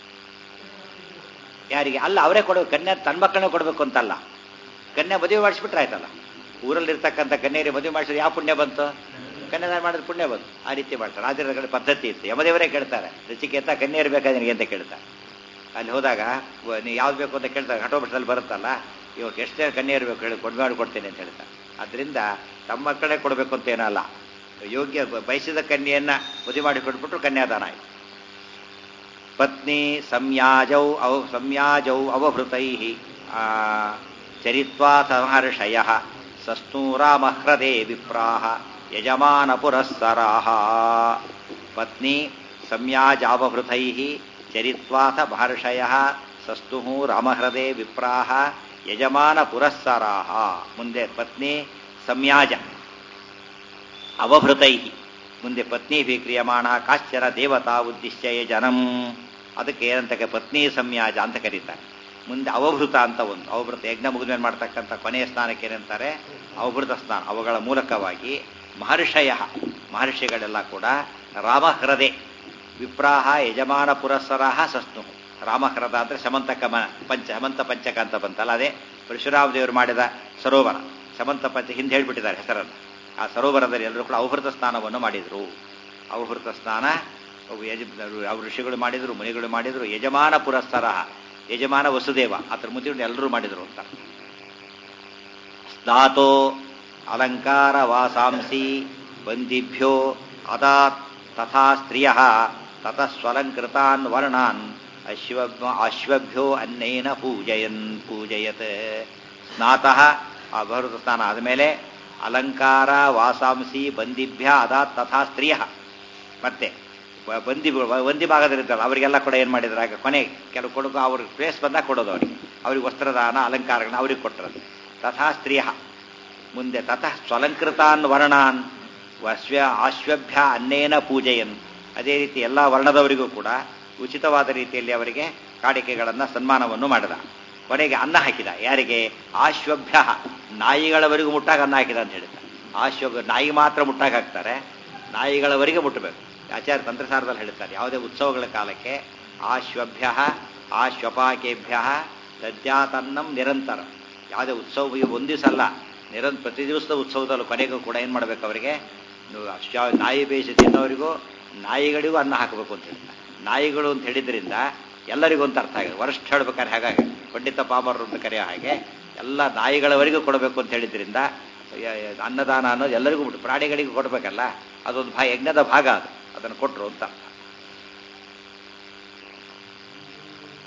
ಯಾರಿಗೆ? ಅಲ್ಲ, ಅವರೇ ಕೊಡಬೇಕು. ಕನ್ಯಾ ತನ್ನ ಮಕ್ಕಳನ್ನೇ ಕೊಡಬೇಕು ಅಂತಲ್ಲ. ಕನ್ಯಾ ಮದುವೆ ಮಾಡಿಸ್ಬಿಟ್ರೆ ಆಯ್ತಲ್ಲ. ಊರಲ್ಲಿರ್ತಕ್ಕಂಥ ಕನ್ಯೆಯರಿಗೆ ಮದುವೆ ಮಾಡಿಸಿದ್ರೆ ಯಾವ ಪುಣ್ಯ ಬಂತು? ಕನ್ಯಾದಾನ ಮಾಡಿದ್ರೆ ಪುಣ್ಯ ಬಂತು. ಆ ರೀತಿ ಮಾಡ್ತಾರೆ. ಆದ್ರೆ ಕಡೆ ಪದ್ಧತಿ ಇತ್ತು. ಯಮದೇವರೇ ಕೇಳ್ತಾರೆ, ರುಚಿಕೇತ ಕನ್ಯೆಯರು ಬೇಕಾದ್ರೆ ಅಂತ ಕೇಳ್ತಾರೆ. ಅಲ್ಲಿ ಹೋದಾಗ ನೀವು ಯಾವ್ದು ಬೇಕು ಅಂತ ಕೇಳ್ತಾರೆ. ಹಠೋಪಠದಲ್ಲಿ ಬರುತ್ತಲ್ಲ, ಇವಾಗ ಎಷ್ಟೇ ಕನ್ಯೆಯರು ಬೇಕು ಹೇಳಿ ಕೊಡ್ಮಾಡಿ ಕೊಡ್ತೇನೆ ಅಂತ ಹೇಳ್ತಾರೆ. ಅದರಿಂದ ತಮ್ಮ ಮಕ್ಕಳೇ ಕೊಡಬೇಕು ಅಂತ ಏನಲ್ಲ. ಯೋಗ್ಯ ಬಯಸಿದ ಕನ್ಯೆಯನ್ನ ಮದುವೆ ಮಾಡಿ ಕೊಟ್ಬಿಟ್ರು ಕನ್ಯಾದಾನ ಆಯಿತು. ಪತ್ನಿ ಸಂಯಾಜೌ ಅವ ಸಂಯಾಜೌ ಅವಭೃತೈ ಚರಿತ್ವಾ ಸಮಹರ್ಷಯ ಸಸ್ತೂರಾಮಹ್ರದೇ ವಿಪ್ರಾಹ ಯಜಮಾನ ಪುರಸ್ಸರಾಹ. ಪತ್ನಿ ಸಂಯಾಜಾವಭೃತೈ ಚರಿತ್ವಾಥ ಮಹರ್ಷಯ ಸಸ್ತು ರಾಮಹೃದೇ ವಿಪ್ರಾಹ ಯಜಮಾನ ಪುರಸ್ಸರಾಹ. ಮುಂದೆ ಪತ್ನಿ ಸಂಯಾಜ ಅವಭೃತೈ, ಮುಂದೆ ಪತ್ನಿ ಕ್ರಿಯಮಾಣ ಕಾಶ್ಚನ ದೇವತಾ ಉದ್ದಿಶ್ಯ ಯಜನಂ. ಅದಕ್ಕೆ ಏನಂತ ಪತ್ನಿ ಸಂಯಾಜ ಅಂತ ಕರೀತಾರೆ. ಮುಂದೆ ಅವಭೃತ ಅಂತ ಒಂದು, ಅವಭೃತ ಯಜ್ಞ ಮುಗಿದ್ಮೇಲೆ ಮಾಡ್ತಕ್ಕಂಥ ಕೊನೆಯ ಸ್ನಾನಕ್ಕೆ ಏನಂತಾರೆ? ಅವಭೃತ ಸ್ನಾನ. ಅವುಗಳ ಮೂಲಕವಾಗಿ ಮಹರ್ಷಯ, ಮಹರ್ಷಿಗಳೆಲ್ಲ ಕೂಡ ರಾಮಹೃದೆ ವಿಪ್ರಾಹ ಯಜಮಾನ ಪುರಸ್ಸರಾಹ ಸಸ್ತು. ರಾಮಹೃದ ಅಂದರೆ ಸಮಂತಕ ಪಂಚ ಸಮಂತ ಪಂಚಕ ಅಂತ ಬಂತಲ್ಲ, ಅದೇ ಪರಶುರಾಮ ದೇವರು ಮಾಡಿದ ಸರೋವರ ಸಮಂತ ಪಂಚ. ಹಿಂದೆ ಹೇಳ್ಬಿಟ್ಟಿದ್ದಾರೆ ಹೆಸರನ್ನು. ಆ ಸರೋವರದಲ್ಲಿ ಎಲ್ಲರೂ ಕೂಡ ಅವಭೃತ ಸ್ನಾನವನ್ನು ಮಾಡಿದರು. ಅವಭೃತ ಸ್ನಾನ ಅವ್ರ ಋಷಿಗಳು ಮಾಡಿದರು, ಮುನಿಗಳು ಮಾಡಿದರು. ಯಜಮಾನ ಪುರಸ್ಸರಾಹ, ಯಜಮಾನ ವಸುದೇವ ಅದ್ರ ಮುಂದೆ ಎಲ್ಲರೂ ಮಾಡಿದರು ಅಂತ. ಸ್ನಾತೋ ಅಲಂಕಾರ ವಾಸಾಂಸಿ ಬಂದಿಭ್ಯೋ ಅದಾತ್ ತಥಾ ಸ್ತ್ರಿಯ ತತಃ ಸ್ವಲಂಕೃತಾನ್ ವರ್ಣಾನ್ ಅಶ್ವ ಅಶ್ವಭ್ಯೋ ಅನ್ನೇನ ಪೂಜಯನ್ ಪೂಜಯತ್. ಸ್ನಾತಃ ಅವಭೃತ ಸ್ನಾನ ಆದಮೇಲೆ ಅಲಂಕಾರ ವಾಸಾಂಸಿ ಬಂದಿಭ್ಯ ಅದಾತ್ ತಥಾ ಸ್ತ್ರೀಯ, ಮತ್ತೆ ಬಂದಿ ಬಂದಿ ಭಾಗದಲ್ಲಿರ್ತಾರೆ ಅವರಿಗೆಲ್ಲ ಕೂಡ ಏನು ಮಾಡಿದ್ರು? ಆಗ ಕೊನೆಗೆ ಕೆಲವು ಕೊಡೋದು ಅವ್ರಿಗೆ ಪ್ಲೇಸ್ ಬಂದಾಗ ಕೊಡೋದು ಅವರಿಗೆ. ಅವ್ರಿಗೆ ವಸ್ತ್ರದಾನ ಅಲಂಕಾರಗಳನ್ನ ಅವ್ರಿಗೆ ಕೊಟ್ಟರು. ತಥಾ ಸ್ತ್ರೀಯ, ಮುಂದೆ ತತಃ ಸ್ವಲಂಕೃತಾನ್ ವರ್ಣಾನ್ ಅಶ್ವ ಅಶ್ವಭ್ಯ ಅನ್ನೇನ ಪೂಜೆಯನ್. ಅದೇ ರೀತಿ ಎಲ್ಲ ವರ್ಣದವರಿಗೂ ಕೂಡ ಉಚಿತವಾದ ರೀತಿಯಲ್ಲಿ ಅವರಿಗೆ ಕಾಣಿಕೆಗಳನ್ನು ಸನ್ಮಾನವನ್ನು ಮಾಡಿದ. ಕೊನೆಗೆ ಅನ್ನ ಹಾಕಿದ. ಯಾರಿಗೆ? ಆಶ್ವಭ್ಯ, ನಾಯಿಗಳವರೆಗೂ ಮುಟ್ಟಾಗ ಅನ್ನ ಹಾಕಿದ ಅಂತ ಹೇಳಿದ. ಆಶ್ವ ನಾಯಿ ಮಾತ್ರ ಮುಟ್ಟಾಗ ಹಾಕ್ತಾರೆ, ನಾಯಿಗಳವರೆಗೆ ಮುಟ್ಟಬೇಕು. ಆಚಾರ್ಯ ತಂತ್ರಸಾರದಲ್ಲಿ ಹೇಳ್ತಾರೆ, ಯಾವುದೇ ಉತ್ಸವಗಳ ಕಾಲಕ್ಕೆ ಆಶ್ವಭ್ಯ ಆಶ್ವಪಾಕೇಭ್ಯ ದದ್ಯಾತನ್ನಂ ನಿರಂತರ. ಯಾವುದೇ ಉತ್ಸವ ಒಂದು ದಿವಸ ಅಲ್ಲ, ನಿರಂತರ ಪ್ರತಿ ದಿವಸದ ಉತ್ಸವದಲ್ಲೂ ಕೊನೆಗೂ ಕೂಡ ಏನು ಮಾಡಬೇಕು? ಅವರಿಗೆ ನಾಯಿ ಬೇಯಿಸಿ ತಿನ್ನೋರಿಗೂ ನಾಯಿಗಳಿಗೂ ಅನ್ನ ಹಾಕಬೇಕು ಅಂತ ಹೇಳ್ತಾರೆ. ನಾಯಿಗಳು ಅಂತ ಹೇಳಿದ್ರಿಂದ ಎಲ್ಲರಿಗೂ ಅಂತ ಅರ್ಥ ಆಗಿದೆ. ವರ್ಷ ಹೇಳ್ಬೇಕಾದ್ರೆ ಹಾಗಾಗಿ ಪಂಡಿತ ಪಾಮರರು ಅಂತ ಕರೆಯೋ ಹಾಗೆ ಎಲ್ಲ ನಾಯಿಗಳವರೆಗೂ ಕೊಡಬೇಕು ಅಂತ ಹೇಳಿದ್ರಿಂದ ಅನ್ನದಾನ ಅನ್ನೋದು ಎಲ್ಲರಿಗೂ ಬಿಟ್ಟು ಪ್ರಾಣಿಗಳಿಗೂ ಕೊಡಬೇಕಲ್ಲ, ಅದೊಂದು ಭಾ ಯಜ್ಞದ ಭಾಗ. ಅದು ಅದನ್ನು ಕೊಟ್ಟರು ಅಂತ.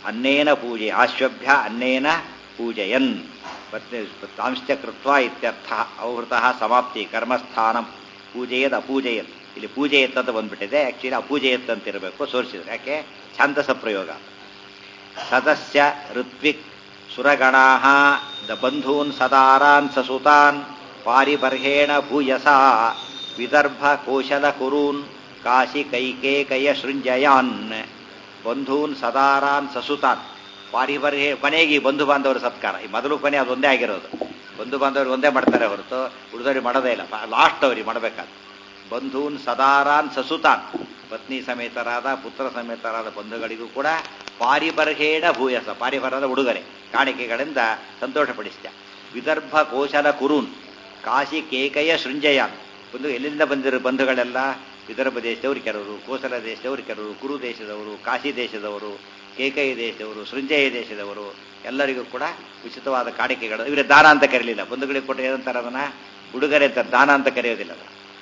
ಅನ್ನೇನ ಪೂಜೆ ಆಶ್ವಭ್ಯ ಅನ್ನೇನ ಪೂಜಯನ್ ತಾಂಶ್ಚ ಕೃತ್ವ ಇತ್ಯರ್ಥ ಅವಹೃತಃ ಸಮಾಪ್ತಿ ಕರ್ಮಸ್ಥಾನಂ ಪೂಜೆಯದ್ ಅಪೂಜೆಯತ್ ಇಲ್ಲಿ ಪೂಜೆಯತ್ ಅಂತ ಬಂದ್ಬಿಟ್ಟಿದೆ. ಆಕ್ಚುಲಿ ಅಪೂಜೆಯತ್ ಅಂತ ಇರಬೇಕು, ಸೋರಿಸಿದ್ರು. ಯಾಕೆ ಛಾಂದಸ ಪ್ರಯೋಗ. ಸದಸ್ಯ ಋತ್ವಿಕ್ ಸುರಗಣಾ ದ ಬಂಧೂನ್ ಸದಾರಾನ್ ಸಸುತಾನ್ ಪಾರಿಬರ್ಹೇಣ ಭೂಯಸ ವಿದರ್ಭ ಕೋಶಲ ಕುರೂನ್ ಕಾಶಿ ಕೈಕೇಕಯ ಸೃಂಜಯಾನ್. ಬಂಧೂನ್ ಸದಾರಾನ್ ಸಸುತಾನ್ ಪಾರಿಬರ್ಹೇ ಕೊನೆಗೆ ಬಂಧು ಬಾಂಧವರ ಸತ್ಕಾರ. ಈ ಮೊದಲು ಕೊನೆ ಅದೊಂದೇ ಆಗಿರೋದು. ಬಂಧು ಬಾಂಧವರು ಒಂದೇ ಮಾಡ್ತಾರೆ ಹೊರತು ಉಳಿದವ್ರಿಗೆ ಮಾಡೋದೇ ಇಲ್ಲ. ಲಾಸ್ಟ್ ಅವ್ರಿಗೆ ಮಾಡಬೇಕಾದ್ರೆ ಬಂಧೂನ್ ಸದಾರಾನ್ ಸಸುತಾನ್ ಪತ್ನಿ ಸಮೇತರಾದ ಪುತ್ರ ಸಮೇತರಾದ ಬಂಧುಗಳಿಗೂ ಕೂಡ ಪಾರಿಬರ್ಹೇಣ ಭೂಯಸ ಪಾರಿಬರದ ಉಡುಗೊರೆ ಕಾಣಿಕೆಗಳಿಂದ ಸಂತೋಷಪಡಿಸಿದ. ವಿದರ್ಭ ಕೋಶಲ ಕುರೂನ್ ಕಾಶಿ ಕೇಕಯ ಸೃಂಜಯಾನ್. ಒಂದು ಎಲ್ಲಿಂದ ಬಂದಿರೋ ಬಂಧುಗಳೆಲ್ಲ ವಿದರ್ಭ ದೇಶದವರು ಕೆಲವರು, ಕೋಸಲ ದೇಶದವರು ಕೆಲವರು, ಕುರು ದೇಶದವರು, ಕಾಶಿ ದೇಶದವರು, ಕೇಕಯ ದೇಶದವರು, ಸೃಂಜಯ ದೇಶದವರು ಎಲ್ಲರಿಗೂ ಕೂಡ ಉಚಿತವಾದ ಕಾಣಿಕೆಗಳು. ಇವರೇ ದಾನ ಅಂತ ಕರೀಲಿಲ್ಲ. ಬಂಧುಗಳಿಗೆ ಕೊಟ್ಟು ಏನಂತಾರೆ ಅದನ್ನ ಉಡುಗೊರೆ ಅಂತ, ದಾನ ಅಂತ ಕರೆಯೋದಿಲ್ಲ.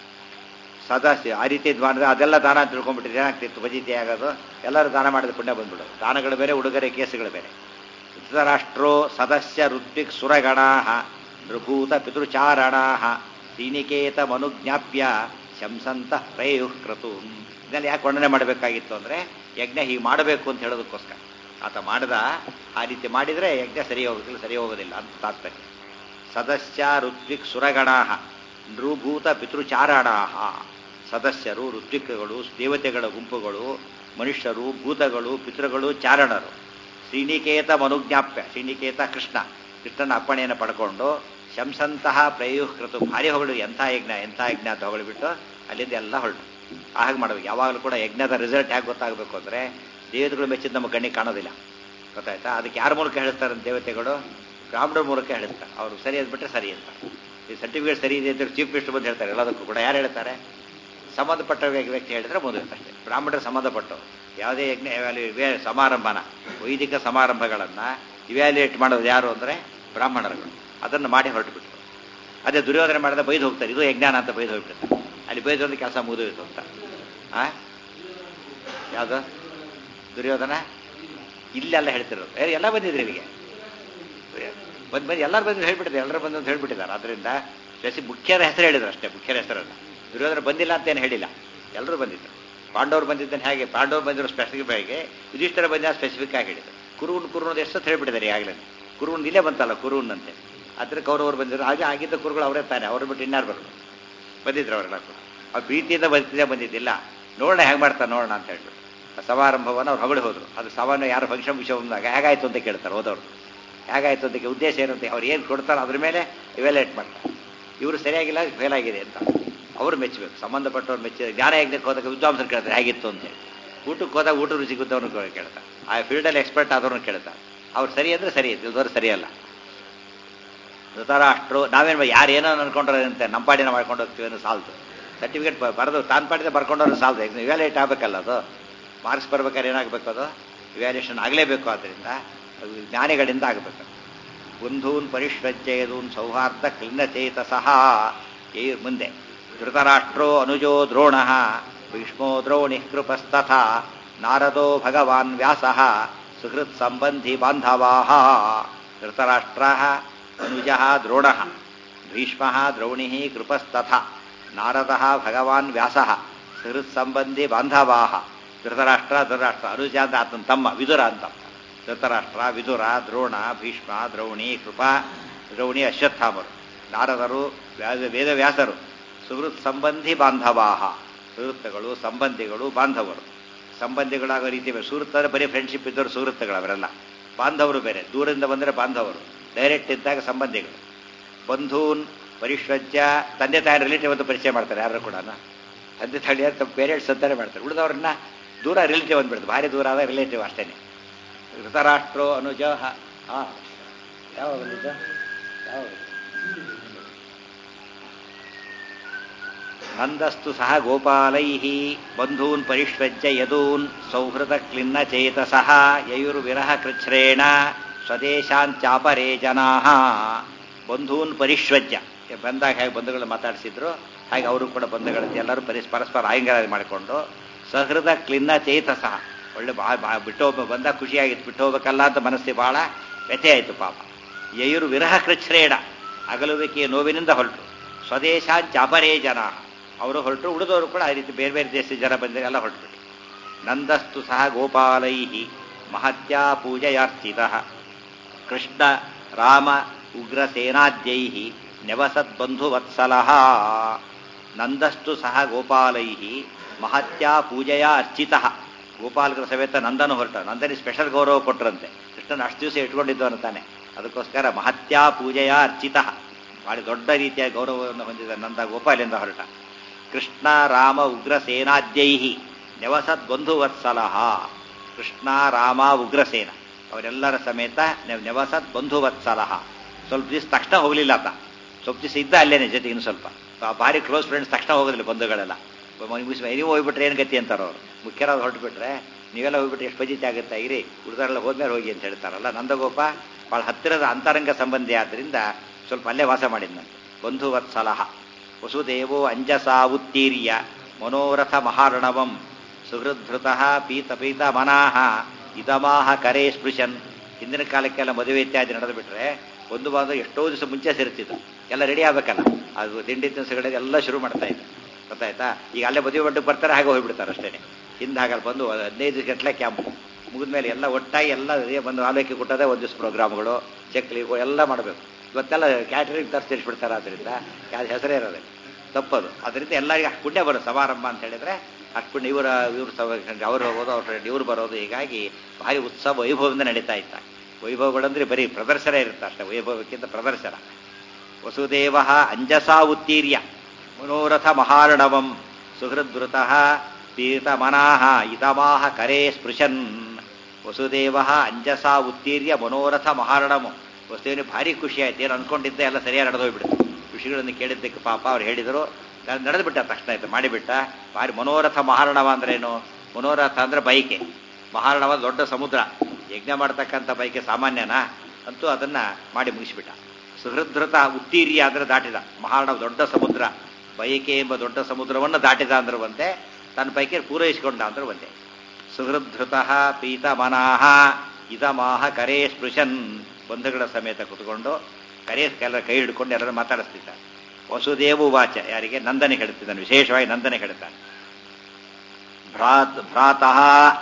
ಸದಾಸ್ಯ ಆ ರೀತಿ ಮಾಡಿದ್ರೆ ಅದೆಲ್ಲ ದಾನ ಅಂತ ತಿಳ್ಕೊಂಡ್ಬಿಟ್ಟಿದ್ರೆ ಏನಾಗ್ತಿತ್ತು, ಬಜಿತಿ ಆಗೋದು. ಎಲ್ಲರೂ ದಾನ ಮಾಡಿದ ಪುಣ್ಯ ಬಂದ್ಬಿಡೋದು. ದಾನಗಳು ಬೇರೆ, ಉಡುಗೊರೆ ಕೇಸುಗಳು ಬೇರೆ. ಧೃತರಾಷ್ಟ್ರೋ ಸದಸ್ಯ ಋತ್ವಿಕ್ ಸುರಗಣಾ ನೃಭೂತ ಪಿತೃಚಾರಣಾ ಶ್ರೀನಿಕೇತ ಮನುಜ್ಞಾಪ್ಯ ಶಂಸಂತ ಪ್ರಯುಃ ಕ್ರತು. ಇದನ್ನು ಯಾಕೆ ವರ್ಣನೆ ಮಾಡಬೇಕಾಗಿತ್ತು ಅಂದರೆ ಯಜ್ಞ ಹೀಗೆ ಮಾಡಬೇಕು ಅಂತ ಹೇಳೋದಕ್ಕೋಸ್ಕರ. ಆತ ಮಾಡಿದ ಆ ರೀತಿ ಮಾಡಿದರೆ ಯಜ್ಞ ಸರಿ ಹೋಗೋದಿಲ್ಲ, ಸರಿ ಹೋಗೋದಿಲ್ಲ ಅಂತ ತಾತ್ಪರ್ಯ. ಸದಸ್ಯ ಋತ್ವಿಕ್ ಸುರಗಣಾ ನೃಭೂತ ಪಿತೃಚಾರಣಾ. ಸದಸ್ಯರು ಋತ್ವಿಕ್ಗಳು, ದೇವತೆಗಳ ಗುಂಪುಗಳು, ಮನುಷ್ಯರು, ಭೂತಗಳು, ಪಿತೃಗಳು, ಚಾರಣರು. ಶ್ರೀನಿಕೇತ ಮನುಜ್ಞಾಪ್ಯ, ಶ್ರೀನಿಕೇತ ಕೃಷ್ಣ, ಕೃಷ್ಣನ ಅಪ್ಪಣೆಯನ್ನು ಪಡ್ಕೊಂಡು ಶಂಸಂತಹ ಪ್ರಯುಃ ಕೃತು ಭಾರಿ ಹೊಗಳು. ಎಂಥ ಯಜ್ಞ ಎಂಥ ಯಜ್ಞ ಅಂತ ಹೊಗಳಿಬಿಟ್ಟು ಅಲ್ಲಿಂದ ಎಲ್ಲ ಹೊರಟು. ಹಾಗೆ ಮಾಡಬೇಕು. ಯಾವಾಗಲೂ ಕೂಡ ಯಜ್ಞದ ರಿಸಲ್ಟ್ ಹೇಗೆ ಗೊತ್ತಾಗಬೇಕು ಅಂದರೆ ದೇವತೆಗಳು ಮೆಚ್ಚಿದ ನಮ್ಮ ಕಣ್ಣಿಗೆ ಕಾಣೋದಿಲ್ಲ, ಗೊತ್ತಾಯ್ತಾ? ಅದಕ್ಕೆ ಯಾರ ಮೂಲಕ ಹೇಳ್ತಾರೆ ದೇವತೆಗಳು? ಬ್ರಾಹ್ಮಣರ ಮೂಲಕ ಹೇಳ್ತಾರೆ. ಅವರು ಸರಿ ಅಂದ್ಬಿಟ್ರೆ ಸರಿ ಅಂತ. ಈ ಸರ್ಟಿಫಿಕೇಟ್ ಸರಿ ಇದೆ ಅಂತ ಚೀಫ್ ಮಿನಿಸ್ಟರ್ ಬಂದು ಹೇಳ್ತಾರೆ. ಎಲ್ಲದಕ್ಕೂ ಕೂಡ ಯಾರು ಹೇಳ್ತಾರೆ? ಸಂಬಂಧಪಟ್ಟ ವ್ಯಕ್ತಿ ಹೇಳಿದ್ರೆ ಮದುವೆ ಅಷ್ಟೇ. ಬ್ರಾಹ್ಮಣರು ಸಂಬಂಧಪಟ್ಟವು ಯಾವುದೇ ಯಜ್ಞ ಇವ್ಯಾಲ್ಯೂ ಸಮಾರಂಭನ, ವೈದಿಕ ಸಮಾರಂಭಗಳನ್ನು ಇವ್ಯಾಲ್ಯೂಯೇಟ್ ಮಾಡೋದು ಯಾರು ಅಂದರೆ ಬ್ರಾಹ್ಮಣರುಗಳು. ಅದನ್ನು ಮಾಡಿ ಹೊರಟುಬಿಟ್ರು. ಅದೇ ದುರ್ಯೋಧನೆ ಮಾಡಿದ ಬೈದು ಹೋಗ್ತಾರೆ, ಇದು ಯಜ್ಞಾನ ಅಂತ ಬೈದು ಹೋಗ್ಬಿಡ್ತಾರೆ. ಅಲ್ಲಿ ಬೈದು ಹೋದ ಕೆಲಸ ಮುಗಿದೋಯ್ತು ಅಂತ. ಆ ಯಾವುದು ದುರ್ಯೋಧನ ಇಲ್ಲೆಲ್ಲ ಹೇಳ್ತಿರೋದು. ಏ ಎಲ್ಲ ಬಂದಿದ್ರು ಇಲ್ಲಿಗೆ, ಬಂದು ಬಂದು ಎಲ್ಲರೂ ಬಂದು ಹೇಳ್ಬಿಟ್ಟಿದ್ದಾರೆ, ಎಲ್ಲರೂ ಬಂದು ಅಂತ ಹೇಳ್ಬಿಟ್ಟಿದ್ದಾರೆ. ಅದರಿಂದ ಜೊತೆ ಮುಖ್ಯರ ಹೆಸರು ಹೇಳಿದ್ರು ಅಷ್ಟೇ, ಮುಖ್ಯರ ಹೆಸರನ್ನು. ದುರ್ಯೋಧನ ಬಂದಿಲ್ಲ ಅಂತೇನು ಹೇಳಿಲ್ಲ, ಎಲ್ಲರೂ ಬಂದಿದ್ದರು. ಪಾಂಡವರು ಬಂದಿದ್ದನ್ನು ಹೇಗೆ ಪಾಂಡವರು ಬಂದಿರೋ ಸ್ಪೆಸಿಫಿಕ್ ಆಗಿ, ಯುಧಿಷ್ಠಿರ ಬಂದ ಸ್ಪೆಸಿಫಿಕ್ ಆಗಿ ಹೇಳಿದ್ರು. ಕುರುನ್ ಕುರುನ್ ಎಷ್ಟು ಹೇಳ್ಬಿಟ್ಟಿದ್ದಾರೆ ಈಗಾಗಲೇ. ಕುರುನ್ ಇಲ್ಲೇ ಬಂತಲ್ಲ ಕುರುನ್ ಅಂತೆ. ಅದ್ರ ಕೌರವರು ಬಂದಿದ್ರು. ಹಾಗೆ ಆಗಿದ್ದ ಕುರುಗಳು ಅವರೇ ತಾನೆ, ಅವ್ರು ಬಿಟ್ಟು ಇನ್ಯಾರು ಬರೋದು? ಬಂದಿದ್ರು ಅವರೆಲ್ಲ ಕೂಡ. ಆ ಪ್ರೀತಿಯಿಂದ ಬಂದಿದ್ದೇ ಬಂದಿದ್ದಿಲ್ಲ. ನೋಡೋಣ ಹೇಗೆ ಮಾಡ್ತಾರೆ ನೋಡೋಣ ಅಂತ ಹೇಳ್ಬಿಟ್ಟು ಆ ಸಮಾರಂಭವನ್ನು ಅವ್ರು ಹೊಗಳಿ ಹೋದರು. ಅದು ಸಾಮಾನ್ಯ ಯಾರು ಫಂಕ್ಷನ್ ವಿಷಯ ಬಂದಾಗ ಹೇಗಾಯ್ತು ಅಂತ ಕೇಳ್ತಾರೆ ಹೋದವರು. ಹೇಗಾಯ್ತು ಅಂತ ಉದ್ದೇಶ ಏನಂತೆ, ಅವ್ರು ಏನು ಕೊಡ್ತಾರೋ ಅದ್ರ ಮೇಲೆ ಇವ್ಯಾಲ್ಯೂಯೇಟ್ ಮಾಡ್ತಾರೆ. ಇವರು ಸರಿಯಾಗಿಲ್ಲ, ಫೇಲ್ ಆಗಿದೆ ಅಂತ ಅವರು ಮೆಚ್ಚಬೇಕು. ಸಂಬಂಧಪಟ್ಟವ್ರು ಮೆಚ್ಚಿದ. ಜ್ಞಾನ ಯಜ್ಞಕ್ಕೆ ಹೋದಾಗ ವಿದ್ವಾಂಸರು ಕೇಳ್ತಾರೆ ಹೇಗಿತ್ತು ಅಂತೇಳಿ. ಊಟಕ್ಕೆ ಹೋದಾಗ ಊಟ ರುಚಿ ಗೊತ್ತವ್ರನ್ನ ಕೇಳ್ತಾರೆ. ಆ ಫೀಲ್ಡಲ್ಲಿ ಎಕ್ಸ್ಪರ್ಟ್ ಆದವ್ರನ್ನ ಕೇಳ್ತಾರೆ. ಅವ್ರು ಸರಿ ಅಂದರೆ ಸರಿ, ಇಲ್ದವ್ರು ಸರಿಯಲ್ಲ. ಧೃತರಾಷ್ಟ್ರು ನಾವೇನು ಯಾರೇನೋ ಅನ್ಕೊಂಡ್ರಂತೆ ನಮ್ಮ ಪಾಡಿನ ಮಾಡ್ಕೊಂಡು ಹೋಗ್ತೀವಿ ಅನ್ನೋ ಸಾಲ್ತು. ಸರ್ಟಿಫಿಕೇಟ್ ಬರೆದು ತಾನು ಪಾಡಿದ ಬರ್ಕೊಂಡವ್ರು ಸಾಲ್ತು. ಇವ್ಯಾಲ್ಯೂಯೇಟ್ ಆಗಬೇಕಲ್ಲ, ಅದು ಮಾರ್ಕ್ಸ್ ಬರ್ಬೇಕಾದ್ರೆ ಏನಾಗಬೇಕು, ಅದು ಇವ್ಯಾಲ್ಯೂಯೇಷನ್ ಆಗಲೇಬೇಕು. ಆದ್ದರಿಂದ ಅದು ಜ್ಞಾನಿಗಳಿಂದ ಆಗಬೇಕು. ಬಂಧೂನ್ ಪರಿಶ್ವಜ್ಜಯದೂನ್ ಸೌಹಾರ್ದ ಕ್ಲಿನ್ನಚೇತ ಸಹ ಏರ್ ಮುಂದೆ ಧೃತರಾಷ್ಟ್ರೋ ಅನುಜೋ ದ್ರೋಣ ಭೀಷ್ಮೋ ದ್ರೋಣಿ ಕೃಪಸ್ತಥಾ ನಾರದೋ ಭಗವಾನ್ ವ್ಯಾಸ ಸುಹೃತ್ ಸಂಬಂಧಿ ಬಾಂಧವಾ. ಧೃತರಾಷ್ಟ್ರ ಅನುಜ ದ್ರೋಣ ಭೀಷ್ಮ ದ್ರೌಣಿ ಕೃಪಸ್ತಥಾ ನಾರದ ಭಗವಾನ್ ವ್ಯಾಸ ಸುಹೃತ್ ಸಂಬಂಧಿ ಬಾಂಧವಾ. ಧೃತರಾಷ್ಟ್ರ ಧೃತರಾಷ್ಟ್ರ ಅನುಜ ಅಂತ ಆತನ ತಮ್ಮ ವಿದುರ ಅಂತ. ಧೃತರಾಷ್ಟ್ರ, ವಿದುರ, ದ್ರೋಣ, ಭೀಷ್ಮ, ದ್ರೌಣಿ, ಕೃಪಾ, ದ್ರೌಣಿ, ಅಶ್ವತ್ಥಾಮರು, ನಾರದರು, ವೇದವ್ಯಾಸರು, ಸುಹೃತ್ ಸಂಬಂಧಿ ಬಾಂಧವಾಹ. ಸುಹೃತ್ತಗಳು, ಸಂಬಂಧಿಗಳು, ಬಾಂಧವರು. ಸಂಬಂಧಿಗಳಾಗೋ ರೀತಿ ಬೇರೆ. ಸುಹೃತ್ತರ ಬರೀ ಫ್ರೆಂಡ್ಶಿಪ್ ಇದ್ದವರು ಸುಹೃತ್ತಗಳು ಅವರೆಲ್ಲ. ಬಾಂಧವರು ಬೇರೆ, ದೂರದಿಂದ ಬಂದರೆ ಬಾಂಧವರು, ಡೈರೆಕ್ಟ್ ಇದ್ದಾಗ ಸಂಬಂಧಿಗಳು. ಬಂಧೂನ್ ಪರಿಶ್ವಜ್ಯ ತಂದೆ ತಾಯಿ ರಿಲೇಟಿವ್ ಅಂತ ಪರಿಚಯ ಮಾಡ್ತಾರೆ ಯಾರು ಕೂಡ. ತಂದೆ ತಾಯಿ ತಮ್ಮ ಪೇರೆಂಟ್ಸ್ ಅಂತಾನೆ ಮಾಡ್ತಾರೆ. ಉಳಿದವ್ರನ್ನ ದೂರ ರಿಲೇಟಿವ್ ಅಂದ್ಬಿಡ್ತಾರೆ. ಭಾರಿ ದೂರ ಆದ ರಿಲೇಟಿವ್ ಅಷ್ಟೇನೆ. ಧೃತರಾಷ್ಟ್ರೋ ಅನುಜ ಹಾ ಯಾವ ಅನುಜ ಯಾವ ನಂದಸ್ತು ಸಹ ಗೋಪಾಲೈ ಬಂಧೂನ್ ಪರಿಶ್ವಜ್ಯ ಯದೂನ್ ಸೌಹೃದ ಕ್ಲಿನ್ನ ಚೇತಸಃ ಯಯುರ್ವಿರಹ ಕೃಚ್ಛ್ರೇಣ ಸ್ವದೇಶಾಂಚಾಪರೇ ಜನಾ. ಬಂಧೂನ್ ಪರಿಶ್ವಜ್ಯ ಬಂದಾಗ ಹೇಗೆ ಬಂಧುಗಳು ಮಾತಾಡಿಸಿದ್ರು ಹಾಗೆ ಅವರು ಕೂಡ ಬಂಧುಗಳಂತೆ ಎಲ್ಲರೂ ಪರಸ್ ಪರಸ್ಪರ ಆಲಿಂಗನ ಮಾಡಿಕೊಂಡು ಸಹೃದ ಕ್ಲಿನ್ನ ಚೇತಸಃ ಒಳ್ಳೆ ಬಾ ಬಾ ಬಿಟ್ಟು ಹೋಗ್ಬೇಕು ಬಂದಾಗ ಖುಷಿಯಾಗಿತ್ತು, ಬಿಟ್ಟು ಹೋಗ್ಬೇಕಲ್ಲ ಅಂತ ಮನಸ್ಸಿಗೆ ಬಹಳ ವ್ಯಥೆ ಆಯಿತು ಪಾಪ. ಯಯುರು ವಿರಹ ಕೃಚ್ಛ್ರೇಣ, ಅಗಲುವಿಕೆಯ ನೋವಿನಿಂದ ಹೊರಟು. ಸ್ವದೇಶಾಂಚಾಪರೇ ಜನ, ಅವರು ಹೊರಟು, ಉಳಿದವರು ಕೂಡ ಆ ರೀತಿ ಬೇರೆ ಬೇರೆ ದೇಶದ ಜನ ಬಂದರೆ ಎಲ್ಲ ಹೊರಟುಬಿಟ್ಟು. ನಂದಸ್ತು ಸಹ ಗೋಪಾಲೈ ಮಹತ್ಯಾ ಪೂಜೆಯಾರ್ಚಿತ ಕೃಷ್ಣ ರಾಮ ಉಗ್ರಸೇನಾದ್ಯೈ ನ್ಯವಸದ್ಬಂಧುವತ್ಸಲಃ. ನಂದಸ್ತು ಸಹ ಗೋಪಾಲೈ ಮಹತ್ಯಾ ಪೂಜೆಯ ಅರ್ಚಿತ. ಗೋಪಾಲಕರ ಸಮೇತ ನಂದನು ಹೊರಟ. ನಂದನಿಗೆ ಸ್ಪೆಷಲ್ ಗೌರವ ಕೊಟ್ಟರಂತೆ. ಕೃಷ್ಣನ ಅಷ್ಟು ದಿವಸ ಇಟ್ಕೊಂಡಿದ್ದವನು ತಾನೆ, ಅದಕ್ಕೋಸ್ಕರ ಮಹತ್ಯಾ ಪೂಜೆಯ ಅರ್ಚಿತ, ಭಾಳ ದೊಡ್ಡ ರೀತಿಯ ಗೌರವವನ್ನು ಹೊಂದಿದ ನಂದ ಗೋಪಾಲಿಂದ ಹೊರಟ. ಕೃಷ್ಣ ರಾಮ ಉಗ್ರಸೇನಾದ್ಯೈ ನ್ಯವಸದ್ಬಂಧುವತ್ಸಲಃ. ಕೃಷ್ಣ ರಾಮ ಉಗ್ರಸೇನ ಅವರೆಲ್ಲರ ಸಮೇತ ನ್ಯವಸದ್ ಬಂಧುವತ್ಸಲಃ. ಸ್ವಲ್ಪ ದಿವಸ ತಕ್ಷಣ ಹೋಗಲಿಲ್ಲ ಆತ, ಸ್ವಲ್ಪ ದಿವಸ ಇದ್ದ ಅಲ್ಲೇನೆ ಜೊತೆ ಇನ್ನು ಸ್ವಲ್ಪ. ಭಾರಿ ಕ್ಲೋಸ್ ಫ್ರೆಂಡ್ಸ್, ತಕ್ಷಣ ಹೋಗೋದಿಲ್ಲ ಬಂಧುಗಳೆಲ್ಲ. ನೀವು ಹೋಗ್ಬಿಟ್ರೆ ಏನು ಗತಿ ಅಂತಾರ ಅವರು. ಮುಖ್ಯರಾದ ಹೊರಟುಬಿಟ್ರೆ ನೀವೆಲ್ಲ ಹೋಗ್ಬಿಟ್ರೆ ಎಷ್ಟು ಬಜಿತಿ ಆಗುತ್ತೆ, ಇರಿ ಉಳಿದಾರೆಲ್ಲ ಹೋದ್ಮೇಲೆ ಹೋಗಿ ಅಂತ ಹೇಳ್ತಾರಲ್ಲ. ನಂದಗೋಪ ಭಾಳ ಹತ್ತಿರದ ಅಂತರಂಗ ಸಂಬಂಧಿ ಆದ್ದರಿಂದ ಸ್ವಲ್ಪ ಅಲ್ಲೇ ವಾಸ ಮಾಡಿದ್ನಂತೆ. ಬಂಧುವತ್ಸಲಃ. ವಸುದೇವೋ ಅಂಜಸಾ ಉತ್ತೀರ್ಯ ಮನೋರಥ ಮಹಾರ್ಣವಂ ಸುಹೃದ್ಧೃತಃ ಪೀತ ಪೀತ ಮನಾಹ ಇದಮಾಹ ಕರೇ ಸ್ಪೃಶನ್. ಹಿಂದಿನ ಕಾಲಕ್ಕೆಲ್ಲ ಮದುವೆ ಇತ್ಯಾದಿ ನಡೆದು ಬಿಟ್ರೆ ಒಂದು ಬಾಂಧ ಎಷ್ಟೋ ದಿವಸ ಮುಂಚೆ ಸೇರ್ತಿದ್ದು, ಎಲ್ಲ ರೆಡಿ ಆಗ್ಬೇಕಲ್ಲ, ಅದು ತಿಂಡಿ ತಿನಿಸುಗಳೆಲ್ಲ ಶುರು ಮಾಡ್ತಾ ಇತ್ತು, ಗೊತ್ತಾಯ್ತಾ. ಈಗ ಅಲ್ಲೇ ಮದುವೆ ಮಟ್ಟಕ್ಕೆ ಬರ್ತಾರೆ, ಹಾಗೆ ಹೋಗ್ಬಿಡ್ತಾರೆ ಅಷ್ಟೇ. ಹಿಂದೆ ಹಾಗಲ್ಲಿ ಬಂದು ಹದಿನೈದು ಗಂಟಲೆ ಕ್ಯಾಂಪ್ ಮುಗಿದ್ಮೇಲೆ ಎಲ್ಲ ಒಟ್ಟಾಗಿ ಎಲ್ಲ ಬಂದು ಆಲೋಕೆ ಕೊಟ್ಟದೆ ಒಂದು ದಿವಸ ಪ್ರೋಗ್ರಾಮ್ಗಳು, ಚಕ್ಲಿಗಳು ಎಲ್ಲ ಮಾಡಬೇಕು. ಇವತ್ತೆಲ್ಲ ಕ್ಯಾಟ್ರಿಂಗ್ ತರಿಸಿ ತಿಳಿಸ್ಬಿಡ್ತಾರೆ, ಆದ್ದರಿಂದ ಯಾವ್ದು ಹೆಸರೇ ಇರೋದೆ ತಪ್ಪದು. ಅದರಿಂದ ಎಲ್ಲರಿಗೆ ಪುಣ್ಯ ಬರೋದು ಸಮಾರಂಭ ಅಂತ ಹೇಳಿದ್ರೆ ಅಷ್ಟು ಪುಣ್ಯ. ಇವರ ಇವ್ರು ಅವ್ರು ಹೋಗೋದು, ಅವ್ರ ಫ್ರೆಂಡ್ ಇವ್ರು ಬರೋದು, ಹೀಗಾಗಿ ಭಾರಿ ಉತ್ಸವ ವೈಭವದಿಂದ ನಡೀತಾ ಇತ್ತ. ವೈಭವಗಳಂದ್ರೆ ಬರೀ ಪ್ರದರ್ಶನ ಇರುತ್ತೆ ಅಷ್ಟೇ, ವೈಭವಕ್ಕಿಂತ ಪ್ರದರ್ಶನ. ವಸುದೇವ ಅಂಜಸಾ ಉತ್ತೀರ್ಯ ಮನೋರಥ ಮಹಾರ್ಣವಂ ಸುಹೃದ್ವೃತಃ ಪೀತಮನಾಹ ಇತಮಾಹ ಕರೇ ಸ್ಪೃಶನ್. ವಸುದೇವ ಅಂಜಸಾ ಉತ್ತೀರ್ಯ ಮನೋರಥ ಮಹಾರ್ಣವಂ. ವಸುದೇವನಿಗೆ ಭಾರಿ ಖುಷಿ ಆಯ್ತು, ಏನು ಅನ್ಕೊಂಡಿದ್ದೆ ಎಲ್ಲ ಸರಿಯಾಗಿ ನಡೆದೋಗ್ಬಿಡ್ತು. ಋಷಿಗಳನ್ನು ಕೇಳಿದ್ದಕ್ಕೆ ಪಾಪ ಅವ್ರು ಹೇಳಿದರು, ನಡೆದು ಬಿಟ್ಟ ತಕ್ಷಣ ಆಯ್ತು, ಮಾಡಿಬಿಟ್ಟ. ಭಾರಿ ಮನೋರಥ ಮಹಾರ್ಣವ ಅಂದ್ರೆ ಏನು? ಮನೋರಥ ಅಂದ್ರೆ ಬೈಕೆ, ಮಹಾರ್ಣವ ದೊಡ್ಡ ಸಮುದ್ರ. ಯಜ್ಞ ಮಾಡ್ತಕ್ಕಂಥ ಬೈಕೆ ಸಾಮಾನ್ಯನಾ? ಅಂತೂ ಅದನ್ನ ಮಾಡಿ ಮುಗಿಸಿಬಿಟ್ಟ. ಸುಹೃದ್ಧೃತ ಉತ್ತೀರ್ಯ ಅಂದ್ರೆ ದಾಟಿದ. ಮಹಾರ್ಣವ ದೊಡ್ಡ ಸಮುದ್ರ, ಬಯಕೆ ಎಂಬ ದೊಡ್ಡ ಸಮುದ್ರವನ್ನು ದಾಟಿದ ಅಂದ್ರೆ ಒಂದೇ, ತನ್ನ ಪೈಕಿ ಪೂರೈಸಿಕೊಂಡ ಅಂದ್ರೆ ಒಂದೇ. ಸುಹೃದ್ಧೃತ ಪೀತ ಮನಾಹ ಇದಮಾಹ ಕರೇ ಸ್ಪೃಶನ್. ಬಂಧುಗಳ ಸಮೇತ ಕುತ್ಕೊಂಡು ಕರೇ ಕೆಲ ಕೈ ಹಿಡ್ಕೊಂಡು ಎಲ್ಲರೂ ಮಾತಾಡಿಸ್ತಿದ್ದ. ವಸುದೇವ ವಾಚ, ಯಾರಿಗೆ? ನಂದನೆ ಹೇಳ್ತಿದ್ದಾನೆ, ವಿಶೇಷವಾಗಿ ನಂದನೆ ಹೇಳ್ತಾನೆ. ಭ್ರಾತ್ ಭ್ರಾತಃ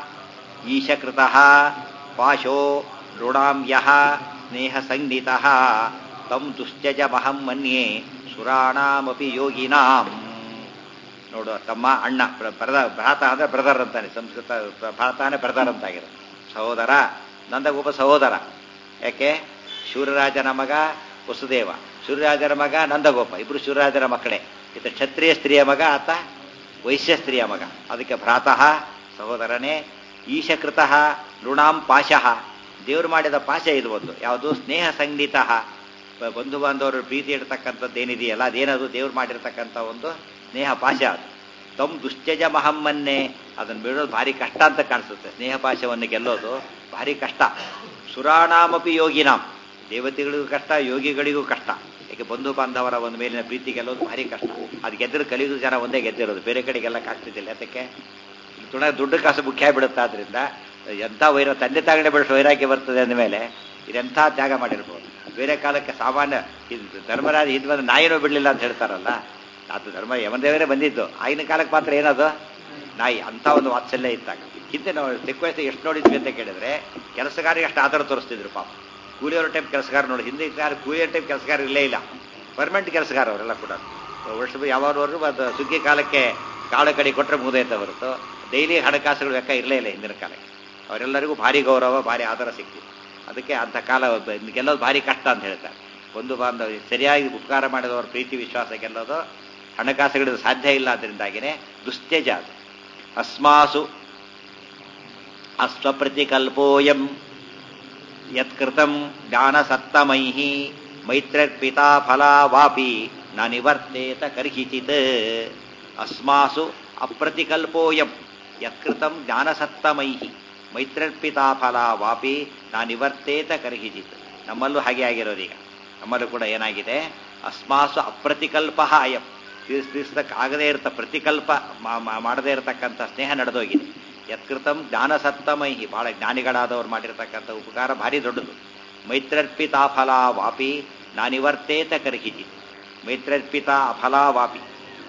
ಈಶಕೃತಃ ಪಾಶೋ ಋಣಾಂ ಯಃ ಸ್ನೇಹ ಸಂಗೀತಃ ತಂ ದುಶ್ಚಜ ಮಹಂ ಮನ್ಯೇ ಸುರಾಣಾಮಪಿ ಯೋಗಿನಾಂ. ನೋಡು, ತಮ್ಮ ಅಣ್ಣ, ಬ್ರದರ್, ಭ್ರಾತ ಅಂದ್ರೆ ಬ್ರದರ್ ಅಂತಾನೆ, ಸಂಸ್ಕೃತ ಭ್ರಾತಾನೆ ಬ್ರದರ್ ಅಂತಾಗಿರೋ ಸಹೋದರ. ನಂದಗೋಪ ಸಹೋದರ. ಯಾಕೆ? ಶೂರರಾಜನ ಮಗ ವಸುದೇವ, ಸೂರ್ಯರಾಜರ ಮಗ ನಂದಗೋಪ, ಇಬ್ರು ಸೂರ್ಯರಾಜರ ಮಕ್ಕಳೇ. ಈತ ಕ್ಷತ್ರಿಯ ಸ್ತ್ರೀಯ ಮಗ, ಆತ ವೈಶ್ಯ ಸ್ತ್ರೀಯ ಮಗ. ಅದಕ್ಕೆ ಭ್ರಾತಃ ಸಹೋದರನೇ. ಈಶಕೃತಃ ಋಣಾಂ ಪಾಶಃ, ದೇವರು ಮಾಡಿದ ಪಾಶ ಇದು ಒಂದು. ಯಾವುದು? ಸ್ನೇಹ ಸಂಗೀತ. ಬಂಧು ಬಾಂಧವರು ಪ್ರೀತಿ ಇಡ್ತಕ್ಕಂಥದ್ದು ಏನಿದೆಯಲ್ಲ, ಅದೇನದು? ದೇವ್ರು ಮಾಡಿರ್ತಕ್ಕಂಥ ಒಂದು ಸ್ನೇಹ ಪಾಶ ಅದು. ತಮ್ ದುಶ್ಚಜ ಮಹಮ್ಮನ್ನೇ, ಅದನ್ನು ಬಿಡೋದು ಭಾರಿ ಕಷ್ಟ ಅಂತ ಕಾಣಿಸುತ್ತೆ. ಸ್ನೇಹ ಪಾಶವನ್ನು ಗೆಲ್ಲೋದು ಭಾರಿ ಕಷ್ಟ. ಸುರಾಣಾಮಪಿ ಯೋಗಿನಾಂ, ದೇವತೆಗಳಿಗೂ ಕಷ್ಟ, ಯೋಗಿಗಳಿಗೂ ಕಷ್ಟ. ಯಾಕೆ? ಬಂಧು ಬಾಂಧವರ ಒಂದು ಮೇಲಿನ ಪ್ರೀತಿ ಗೆಲ್ಲೋದು ಭಾರಿ ಕಷ್ಟ. ಅದು ಗೆದ್ದರೆ ಕಲಿಯುವುದು ಜನ ಒಂದೇ ಗೆದ್ದಿರೋದು, ಬೇರೆ ಕಡೆ ಗೆಲ್ಲಕ್ಕಾಗ್ತಿದ್ದಿಲ್ಲ. ಅದಕ್ಕೆ ತುಣ ದುಡ್ಡು ಕಾಸು ಮುಖ್ಯ ಬಿಡುತ್ತೆ. ಆದ್ರಿಂದ ಎಂಥ ವೈರ, ತಂದೆ ತಾಗಣೆ ಬೆಳೆಸೋ ವೈರಾಗ್ಯ ಬರ್ತದೆ ಅಂದಮೇಲೆ ಇದೆಂಥ ತ್ಯಾಗ ಮಾಡಿರ್ಬೋದು. ಬೇರೆ ಕಾಲಕ್ಕೆ ಸಾಮಾನ್ಯ ಇದು ಧರ್ಮರಾಜ ಇದು ಬಂದು ನಾಯಿನೂ ಬಿಡಲಿಲ್ಲ ಅಂತ ಹೇಳ್ತಾರಲ್ಲ, ಅದು ಧರ್ಮ ಯಮದೇವರೇ ಬಂದಿದ್ದು. ಆಗಿನ ಕಾಲಕ್ಕೆ ಮಾತ್ರ ಏನದು? ನಾಯಿ. ಅಂಥ ಒಂದು ವಾತ್ಸಲ್ಯ ಇದ್ದಾಗ. ಹಿಂದೆ ನಾವು ಚಿಕ್ಕ ವಯಸ್ಸಿಗೆ ಎಷ್ಟು ನೋಡಿದ್ವಿ ಅಂತ ಕೇಳಿದ್ರೆ, ಕೆಲಸಗಾರಿಗೆ ಅಷ್ಟು ಆಧಾರ ತೋರಿಸ್ತಿದ್ರು ಪಾಪ. ಕೂಲಿಯವರ ಟೈಪ್ ಕೆಲಸಗಾರ ನೋಡಿ, ಹಿಂದಿನ ಕಾಲ ಕೂಲಿಯವ್ರ ಟೈಪ್ ಕೆಲಸಗಾರ ಇಲ್ಲೇ ಇಲ್ಲ. ಪರ್ಮನೆಂಟ್ ಕೆಲಸಗಾರ ಅವರೆಲ್ಲ ಕೂಡ. ವರ್ಷ ಯಾವಾಗವರೆಗೂ ಅದು ಸುಗ್ಗಿ ಕಾಲಕ್ಕೆ ಕಾಳು ಕಡಿ ಕೊಟ್ಟರೆ ಮುಗಿದೈತೆ ಹೊರತು ಡೈಲಿ ಹಣಕಾಸುಗಳು ಲೆಕ್ಕ ಇರಲೇ ಇಲ್ಲ ಹಿಂದಿನ ಕಾಲಕ್ಕೆ. ಅವರೆಲ್ಲರಿಗೂ ಭಾರಿ ಗೌರವ, ಭಾರಿ ಆಧಾರ ಸಿಕ್ತಿತ್ತು. ಅದಕ್ಕೆ ಅಂಥ ಕಾಲ ಗೆಲ್ಲೋದು ಭಾರಿ ಕಷ್ಟ ಅಂತ ಹೇಳ್ತಾರೆ. ಒಂದು ಬಾಂಧವ ಸರಿಯಾಗಿ ಉಪಕಾರ ಮಾಡಿದವರ ಪ್ರೀತಿ ವಿಶ್ವಾಸ ಗೆಲ್ಲೋದು ಹಣಕಾಸುಗಳಿಂದ ಸಾಧ್ಯ ಇಲ್ಲ. ಅದರಿಂದಾಗಿನೇ ದುಶ್ಚಜ ಅದು. ಅಸ್ಮಾಸು ಅಸ್ವಪ್ರತಿಕಲ್ಪೋಯಂ ಯತ್ಕೃತಂ ಜ್ಞಾನಸತ್ತಮೈಃ ಮೈತ್ರರ್ಪಿತಾ ಫಲಾ ವಾಪಿ ನ ನಿವರ್ತೇತ ಕರ್ಹಿಚಿತ್. ಅಸ್ಮಾಸು ಅಪ್ರತಿಕಲ್ಪೋಯಂ ಯತ್ಕೃತಂ ಜ್ಞಾನಸತ್ತಮೈಃ ಮೈತ್ರರ್ಪಿತಾ ಫಲಾ ವಾಪಿ ನ ನಿವರ್ತೇತ ಕರ್ಹಿಚಿತ್. ನಮ್ಮಲ್ಲೂ ಹಾಗೆ ಆಗಿರೋದೀಗ. ನಮ್ಮಲ್ಲೂ ಕೂಡ ಏನಾಗಿದೆ? ಅಸ್ಮಾಸು ಅಪ್ರತಿಕಲ್ಪ ಅಯಂ, ತೀರಿಸ್ ತೀರಿಸದಕ್ಕೆ ಆಗದೇ ಇರತ ಪ್ರತಿಕಲ್ಪ ಮಾಡದೇ ಇರತಕ್ಕಂಥ ಸ್ನೇಹ ನಡೆದೋಗಿದೆ. ಯತ್ಕೃತಂ ಜ್ಞಾನಸತ್ತಮೈಹಿ, ಬಹಳ ಜ್ಞಾನಿಗಳಾದವ್ರು ಮಾಡಿರ್ತಕ್ಕಂಥ ಉಪಕಾರ ಭಾರಿ ದೊಡ್ಡದು. ಮೈತ್ರ್ಯರ್ಪಿತಾ ಫಲಾವಾಪಿ ನಾನಿವರ್ತೇತ ಕರ್ಹಿತಿ. ಮೈತ್ರ್ಯರ್ಪಿತ ಅಫಲಾವಾಪಿ,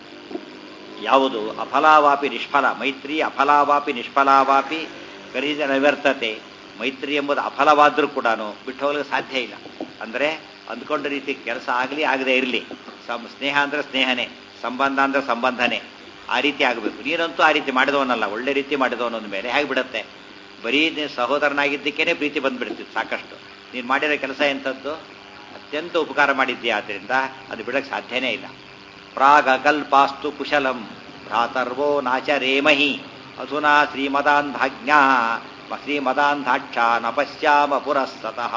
ಯಾವುದು ಅಫಲಾವಾಪಿ ನಿಷ್ಫಲ, ಮೈತ್ರಿ ಅಫಲಾವಾಪಿ ನಿಷ್ಫಲಾವಾಪಿ ಕರ್ಹಿತ ನಿವರ್ತತೆ. ಮೈತ್ರಿ ಎಂಬುದು ಅಫಲವಾದ್ರೂ ಕೂಡ ಬಿಟ್ಟು ಹೋಗಲಿಕ್ಕೆ ಸಾಧ್ಯ ಇಲ್ಲ. ಅಂದರೆ ಅಂದ್ಕೊಂಡ ರೀತಿ ಕೆಲಸ ಆಗಲಿ ಆಗದೆ ಇರಲಿ, ಸಂ ಸ್ನೇಹ ಅಂದ್ರೆ ಸ್ನೇಹನೇ, ಸಂಬಂಧ ಅಂದ್ರೆ ಸಂಬಂಧನೇ, ಆ ರೀತಿ ಆಗಬೇಕು. ನೀನಂತೂ ಆ ರೀತಿ ಮಾಡಿದವನಲ್ಲ, ಒಳ್ಳೆ ರೀತಿ ಮಾಡಿದವನೊಂದ ಮೇಲೆ ಹೇಗೆ ಬಿಡುತ್ತೆ? ಬರೀ ನೀನು ಸಹೋದರನಾಗಿದ್ದಕ್ಕೇನೆ ಪ್ರೀತಿ ಬಂದ್ಬಿಡ್ತಿತ್ತು ಸಾಕಷ್ಟು. ನೀನು ಮಾಡಿರೋ ಕೆಲಸ ಎಂಥದ್ದು? ಅತ್ಯಂತ ಉಪಕಾರ ಮಾಡಿದ್ದೀಯ, ಆದ್ದರಿಂದ ಅದು ಬಿಡಕ್ಕೆ ಸಾಧ್ಯನೇ ಇಲ್ಲ. ಪ್ರಾಗ ಕಲ್ಪಾಸ್ತು ಕುಶಲಂ ಭ್ರಾತರ್ವೋ ನಾಚರೇಮಹಿ ಅಧುನಾ ಶ್ರೀಮದಾಂಧಾಜ್ಞಾ ಶ್ರೀಮದಾಂಧಾಕ್ಷ ನ ಪಶ್ಯಾಮ ಪುರಸ್ತಃ.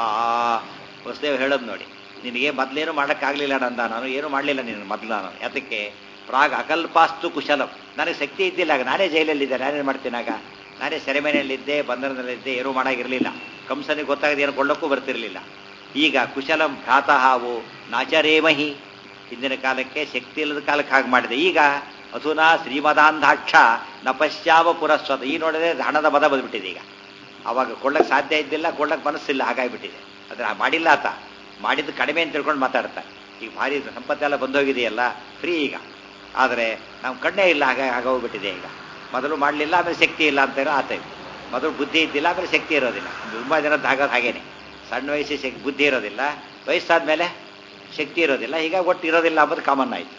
ವಸುದೇವ್ ಹೇಳೋದು ನೋಡಿ, ನಿನಗೆ ಮೊದಲೇನು ಮಾಡೋಕ್ಕಾಗಲಿಲ್ಲ ನಂದ, ನಾನು ಏನು ಮಾಡಲಿಲ್ಲ ನೀನು ಮೊದಲು. ನಾನು ಯಾತಕ್ಕೆ? ಪ್ರಾಗ್ ಅಕಲ್ಪಾಸ್ತು ಕುಶಲಂ, ನನಗೆ ಶಕ್ತಿ ಇದ್ದಿಲ್ಲ ಆಗ, ನಾನೇ ಜೈಲಲ್ಲಿದ್ದೆ, ನಾನೇನು ಮಾಡ್ತೀನಾಗ? ನಾನೇ ಸೆರೆಮನೆಯಲ್ಲಿದ್ದೆ, ಬಂಧನದಲ್ಲಿದ್ದೆ, ಏನೂ ಮಾಡೋಗಿರಲಿಲ್ಲ. ಕಂಸನಿಗೆ ಗೊತ್ತಾಗದೆ ಏನು ಕೊಳ್ಳಕ್ಕೂ ಬರ್ತಿರಲಿಲ್ಲ. ಈಗ ಕುಶಲಂ ಭ್ರಾತಹಾವು ನಾಚರೇಮಹಿ, ಹಿಂದಿನ ಕಾಲಕ್ಕೆ ಶಕ್ತಿ ಇಲ್ಲದ ಕಾಲಕ್ಕೆ ಹಾಗೆ ಮಾಡಿದೆ. ಈಗ ಅಧುನಾ ಶ್ರೀಮದಾಂಧಾಕ್ಷ ನ ಪಶ್ಚಾಮ ಪುರಸ್ವತ, ಈ ನೋಡಿದ್ರೆ ಹಣದ ಮದ ಬಂದ್ಬಿಟ್ಟಿದೆ. ಈಗ ಅವಾಗ ಕೊಳ್ಳಕ್ಕೆ ಸಾಧ್ಯ ಇದ್ದಿಲ್ಲ, ಕೊಳ್ಳಕ್ಕೆ ಮನಸ್ಸಿಲ್ಲ, ಹಾಗಾಗಿಬಿಟ್ಟಿದೆ. ಆದರೆ ಮಾಡಿಲ್ಲ ಆತ, ಮಾಡಿದ್ದು ಕಡಿಮೆ ಅಂತ ತಿಳ್ಕೊಂಡು ಮಾತಾಡ್ತಾರೆ. ಈಗ ಭಾರಿ ಸಂಪತ್ತೆಲ್ಲ ಬಂದೋಗಿದೆಯಲ್ಲ, ಫ್ರೀ ಈಗ. ಆದರೆ ನಾವು ಕಣ್ಣೇ ಇಲ್ಲ, ಹಾಗೆ ಆಗೋಗ್ಬಿಟ್ಟಿದೆ. ಈಗ ಮೊದಲು ಮಾಡಲಿಲ್ಲ, ಆಮೇಲೆ ಶಕ್ತಿ ಇಲ್ಲ ಅಂತ ಇರೋ ಆತ. ಮೊದಲು ಬುದ್ಧಿ ಇದ್ದಿಲ್ಲ, ಆಮೇಲೆ ಶಕ್ತಿ ಇರೋದಿಲ್ಲ. ತುಂಬ ಜನದ್ದು ಆಗೋದು ಹಾಗೇನೆ, ಸಣ್ಣ ವಯಸ್ಸಿ ಶಕ್ತಿ ಬುದ್ಧಿ ಇರೋದಿಲ್ಲ, ವಯಸ್ಸಾದ್ಮೇಲೆ ಶಕ್ತಿ ಇರೋದಿಲ್ಲ, ಹೀಗಾಗಿ ಒಟ್ಟು ಇರೋದಿಲ್ಲ ಅಂಬುದು ಕಾಮನ್ ಆಯಿತು.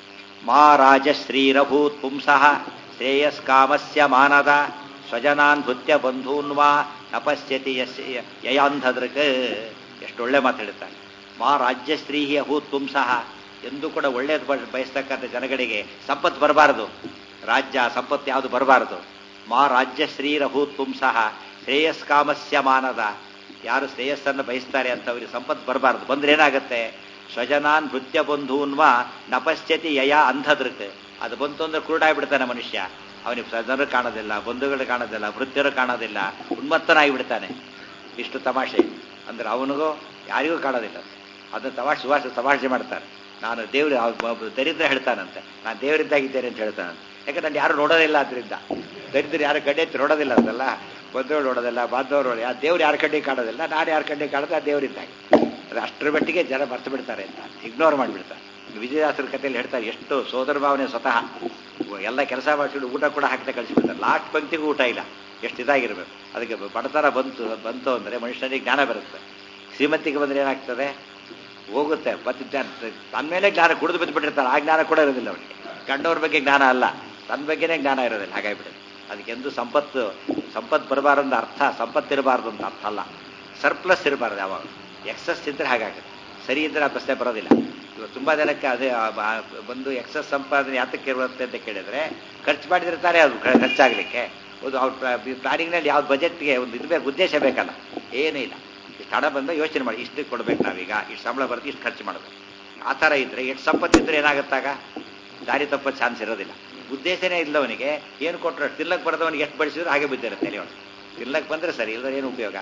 ಮಾ ರಾಜಶ್ರೀರಭೂತ್ ಪುಂಸಃ ಶ್ರೇಯಸ್ಕಾಮಸ್ಯ ಮಾನದ ಸ್ವಜನಾನ್ ಭೃತ್ಯ ಬಂಧೂನ್ವಾ ನಪಶ್ಯತಿ ಯಯಾಂಧದೃಕ್. ಎಷ್ಟು ಒಳ್ಳೆ ಮಾತು ಹೇಳ್ತಾರೆ. ಮಾ ರಾಜ್ಯಶ್ರೀ ಅಭೂತ್ ಪುಂಸಃ, ಎಂದೂ ಕೂಡ ಒಳ್ಳೇದು ಬಯಸ್ತಕ್ಕಂಥ ಜನಗಳಿಗೆ ಸಂಪತ್ತು ಬರಬಾರದು, ರಾಜ್ಯ ಸಂಪತ್ತು ಯಾವುದು ಬರಬಾರದು. ಮಾ ರಾಜ್ಯಶ್ರೀರಭೂತ್ ಪುಂಸಃ ಶ್ರೇಯಸ್ಕಾಮಸ್ಯ ಮಾನದ, ಯಾರು ಶ್ರೇಯಸ್ಸನ್ನು ಬಯಸ್ತಾರೆ ಅಂತವ್ರಿಗೆ ಸಂಪತ್ತು ಬರಬಾರದು. ಬಂದ್ರೆ ಏನಾಗುತ್ತೆ? ಸ್ವಜನಾನ್ ಭೃತ್ಯ ಬಂಧೂನ್ವಾ ನಪಶ್ಯತಿ ಯಯ ಅಂಧದೃಕ್. ಅದು ಬಂತು ಅಂದ್ರೆ ಕುರುಡಾಗ್ಬಿಡ್ತಾನೆ ಮನುಷ್ಯ. ಅವನಿಗೆ ಸ್ವಜನರು ಕಾಣೋದಿಲ್ಲ, ಬಂಧುಗಳು ಕಾಣೋದಿಲ್ಲ, ಭೃತ್ಯರು ಕಾಣೋದಿಲ್ಲ, ಉನ್ಮತ್ತನಾಗಿ ಬಿಡ್ತಾನೆ. ಇಷ್ಟು ತಮಾಷೆ ಅಂದ್ರೆ ಅವನಿಗೂ ಯಾರಿಗೂ ಕಾಣೋದಿಲ್ಲ. ಅದನ್ನು ತಮಾಷೆ ಸುಭಾಷೆ ತಮಾಷೆ ಮಾಡ್ತಾರೆ. ನಾನು ದೇವ್ರ ದರಿದ್ರ ಹೇಳ್ತಾನಂತೆ, ನಾನು ದೇವರಿದ್ದಾಗಿದ್ದೇನೆ ಅಂತ ಹೇಳ್ತಾನಂತೆ. ಯಾಕಂದ್ರೆ ನಾನು ಯಾರು ನೋಡೋದಿಲ್ಲ, ಅದರಿಂದ ದರಿದ್ರ ಯಾರು ಕಡೆ ಎತ್ತಿ ನೋಡೋದಿಲ್ಲ, ಅದಲ್ಲ ಬಂದವರು ನೋಡೋದಿಲ್ಲ, ಬಾಂಧವರು ನೋಡಿ, ಆ ದೇವ್ರು ಯಾರ ಕಡೆಗೆ ಕಾಣೋದಿಲ್ಲ, ನಾನು ಯಾರ ಕಡೆಗೆ ಕಾಣೋದು ಆ ದೇವರಿದ್ದಾಗಿ. ಅದು ಅಷ್ಟರ ಮಟ್ಟಿಗೆ ಜನ ಮರ್ತು ಬಿಡ್ತಾರೆ ಅಂತ ಇಗ್ನೋರ್ ಮಾಡಿಬಿಡ್ತಾರೆ. ವಿಜಯದಾಸರ ಕಥೆಯಲ್ಲಿ ಹೇಳ್ತಾರೆ, ಎಷ್ಟು ಸೋದರ ಭಾವನೆ ಸ್ವತಃ ಎಲ್ಲ ಕೆಲಸ ಮಾಡಿಸಿಬಿಟ್ಟು ಊಟ ಕೂಡ ಹಾಕ್ತಾ ಕಳಿಸ್ಬಿಡ್ತಾರೆ. ಲಾಸ್ಟ್ ಪಂಕ್ತಿಗೂ ಊಟ ಇಲ್ಲ, ಎಷ್ಟು ಇದಾಗಿರ್ಬೇಕು. ಅದಕ್ಕೆ ಬಡತನ ಬಂತು ಬಂತು ಅಂದರೆ ಮನುಷ್ಯನಿಗೆ ಜ್ಞಾನ ಬರುತ್ತೆ. ಶ್ರೀಮಂತಿಗೆ ಬಂದರೆ ಏನಾಗ್ತದೆ? ಹೋಗುತ್ತೆ. ಮತ್ತೆ ತನ್ನ ಮೇಲೆ ಜ್ಞಾನ ಕುಡಿದು ಬಿದ್ದು ಬಿಟ್ಟಿರ್ತಾರೆ, ಆ ಜ್ಞಾನ ಕೂಡ ಇರೋದಿಲ್ಲ ಅವನಿಗೆ. ಕಂಡವ್ರ ಬಗ್ಗೆ ಜ್ಞಾನ ಅಲ್ಲ, ತನ್ನ ಬಗ್ಗೆನೇ ಜ್ಞಾನ ಇರೋದಿಲ್ಲ, ಹಾಗಾಗಿಬಿಡುತ್ತೆ. ಅದಕ್ಕೆಂದು ಸಂಪತ್ತು ಸಂಪತ್ತು ಬರಬಾರ್ದು ಅರ್ಥ, ಸಂಪತ್ತಿರಬಾರ್ದು ಅಂತ ಅರ್ಥ ಅಲ್ಲ. ಸರ್ಪ್ಲಸ್ ಇರಬಾರ್ದು, ಯಾವಾಗ ಎಕ್ಸಸ್ ಇದ್ದರೆ ಹಾಗಾಗುತ್ತೆ. ಸರಿ ಇದ್ದರೆ ಆ ಪ್ರಶ್ನೆ ಬರೋದಿಲ್ಲ. ಇವಾಗ ತುಂಬ ಜನಕ್ಕೆ ಅದೇ ಬಂದು ಎಕ್ಸಸ್ ಸಂಪಾದನೆ ಯಾತಕ್ಕೆ ಇರುತ್ತೆ ಅಂತ ಕೇಳಿದರೆ, ಖರ್ಚು ಮಾಡಿದಿರ್ತಾರೆ, ಅದು ಖರ್ಚಾಗಲಿಕ್ಕೆ. ಒಂದು ಅವ್ರ ಪ್ಲಾನಿಂಗ್ನಲ್ಲಿ ಯಾವ್ದು ಬಜೆಟ್ಗೆ ಒಂದು ಇದು ಬೇಕು, ಉದ್ದೇಶ ಬೇಕಲ್ಲ, ಏನೂ ಇಲ್ಲ. ಇಷ್ಟು ಹಣ ಬಂದು ಯೋಚನೆ ಮಾಡಿ, ಇಷ್ಟು ಕೊಡ್ಬೇಕು ನಾವೀಗ, ಇಷ್ಟು ಸಂಬಳ ಬರುತ್ತೆ, ಇಷ್ಟು ಖರ್ಚು ಮಾಡಬೇಕು. ಆ ಥರ ಇದ್ದರೆ ಎಷ್ಟು ಸಂಪತ್ತಿದ್ರೆ ಏನಾಗುತ್ತಾಗ ದಾರಿ ತಪ್ಪ ಚಾನ್ಸ್ ಇರೋದಿಲ್ಲ. ಉದ್ದೇಶನೇ ಇಲ್ಲವನಿಗೆ ಏನು ಕೊಟ್ಟರು ತಿನ್ನಕ್ಕೆ ಬರೋದವನಿಗೆ ಎಷ್ಟು ಬಡಿಸಿದ್ರು ಹಾಗೆ ಬಿದ್ದಿರುತ್ತೆ ಅವನು. ತಿನ್ನಕ್ಕೆ ಬಂದರೆ ಸರಿ, ಇಲ್ಲದ್ರೆ ಏನು ಉಪಯೋಗ?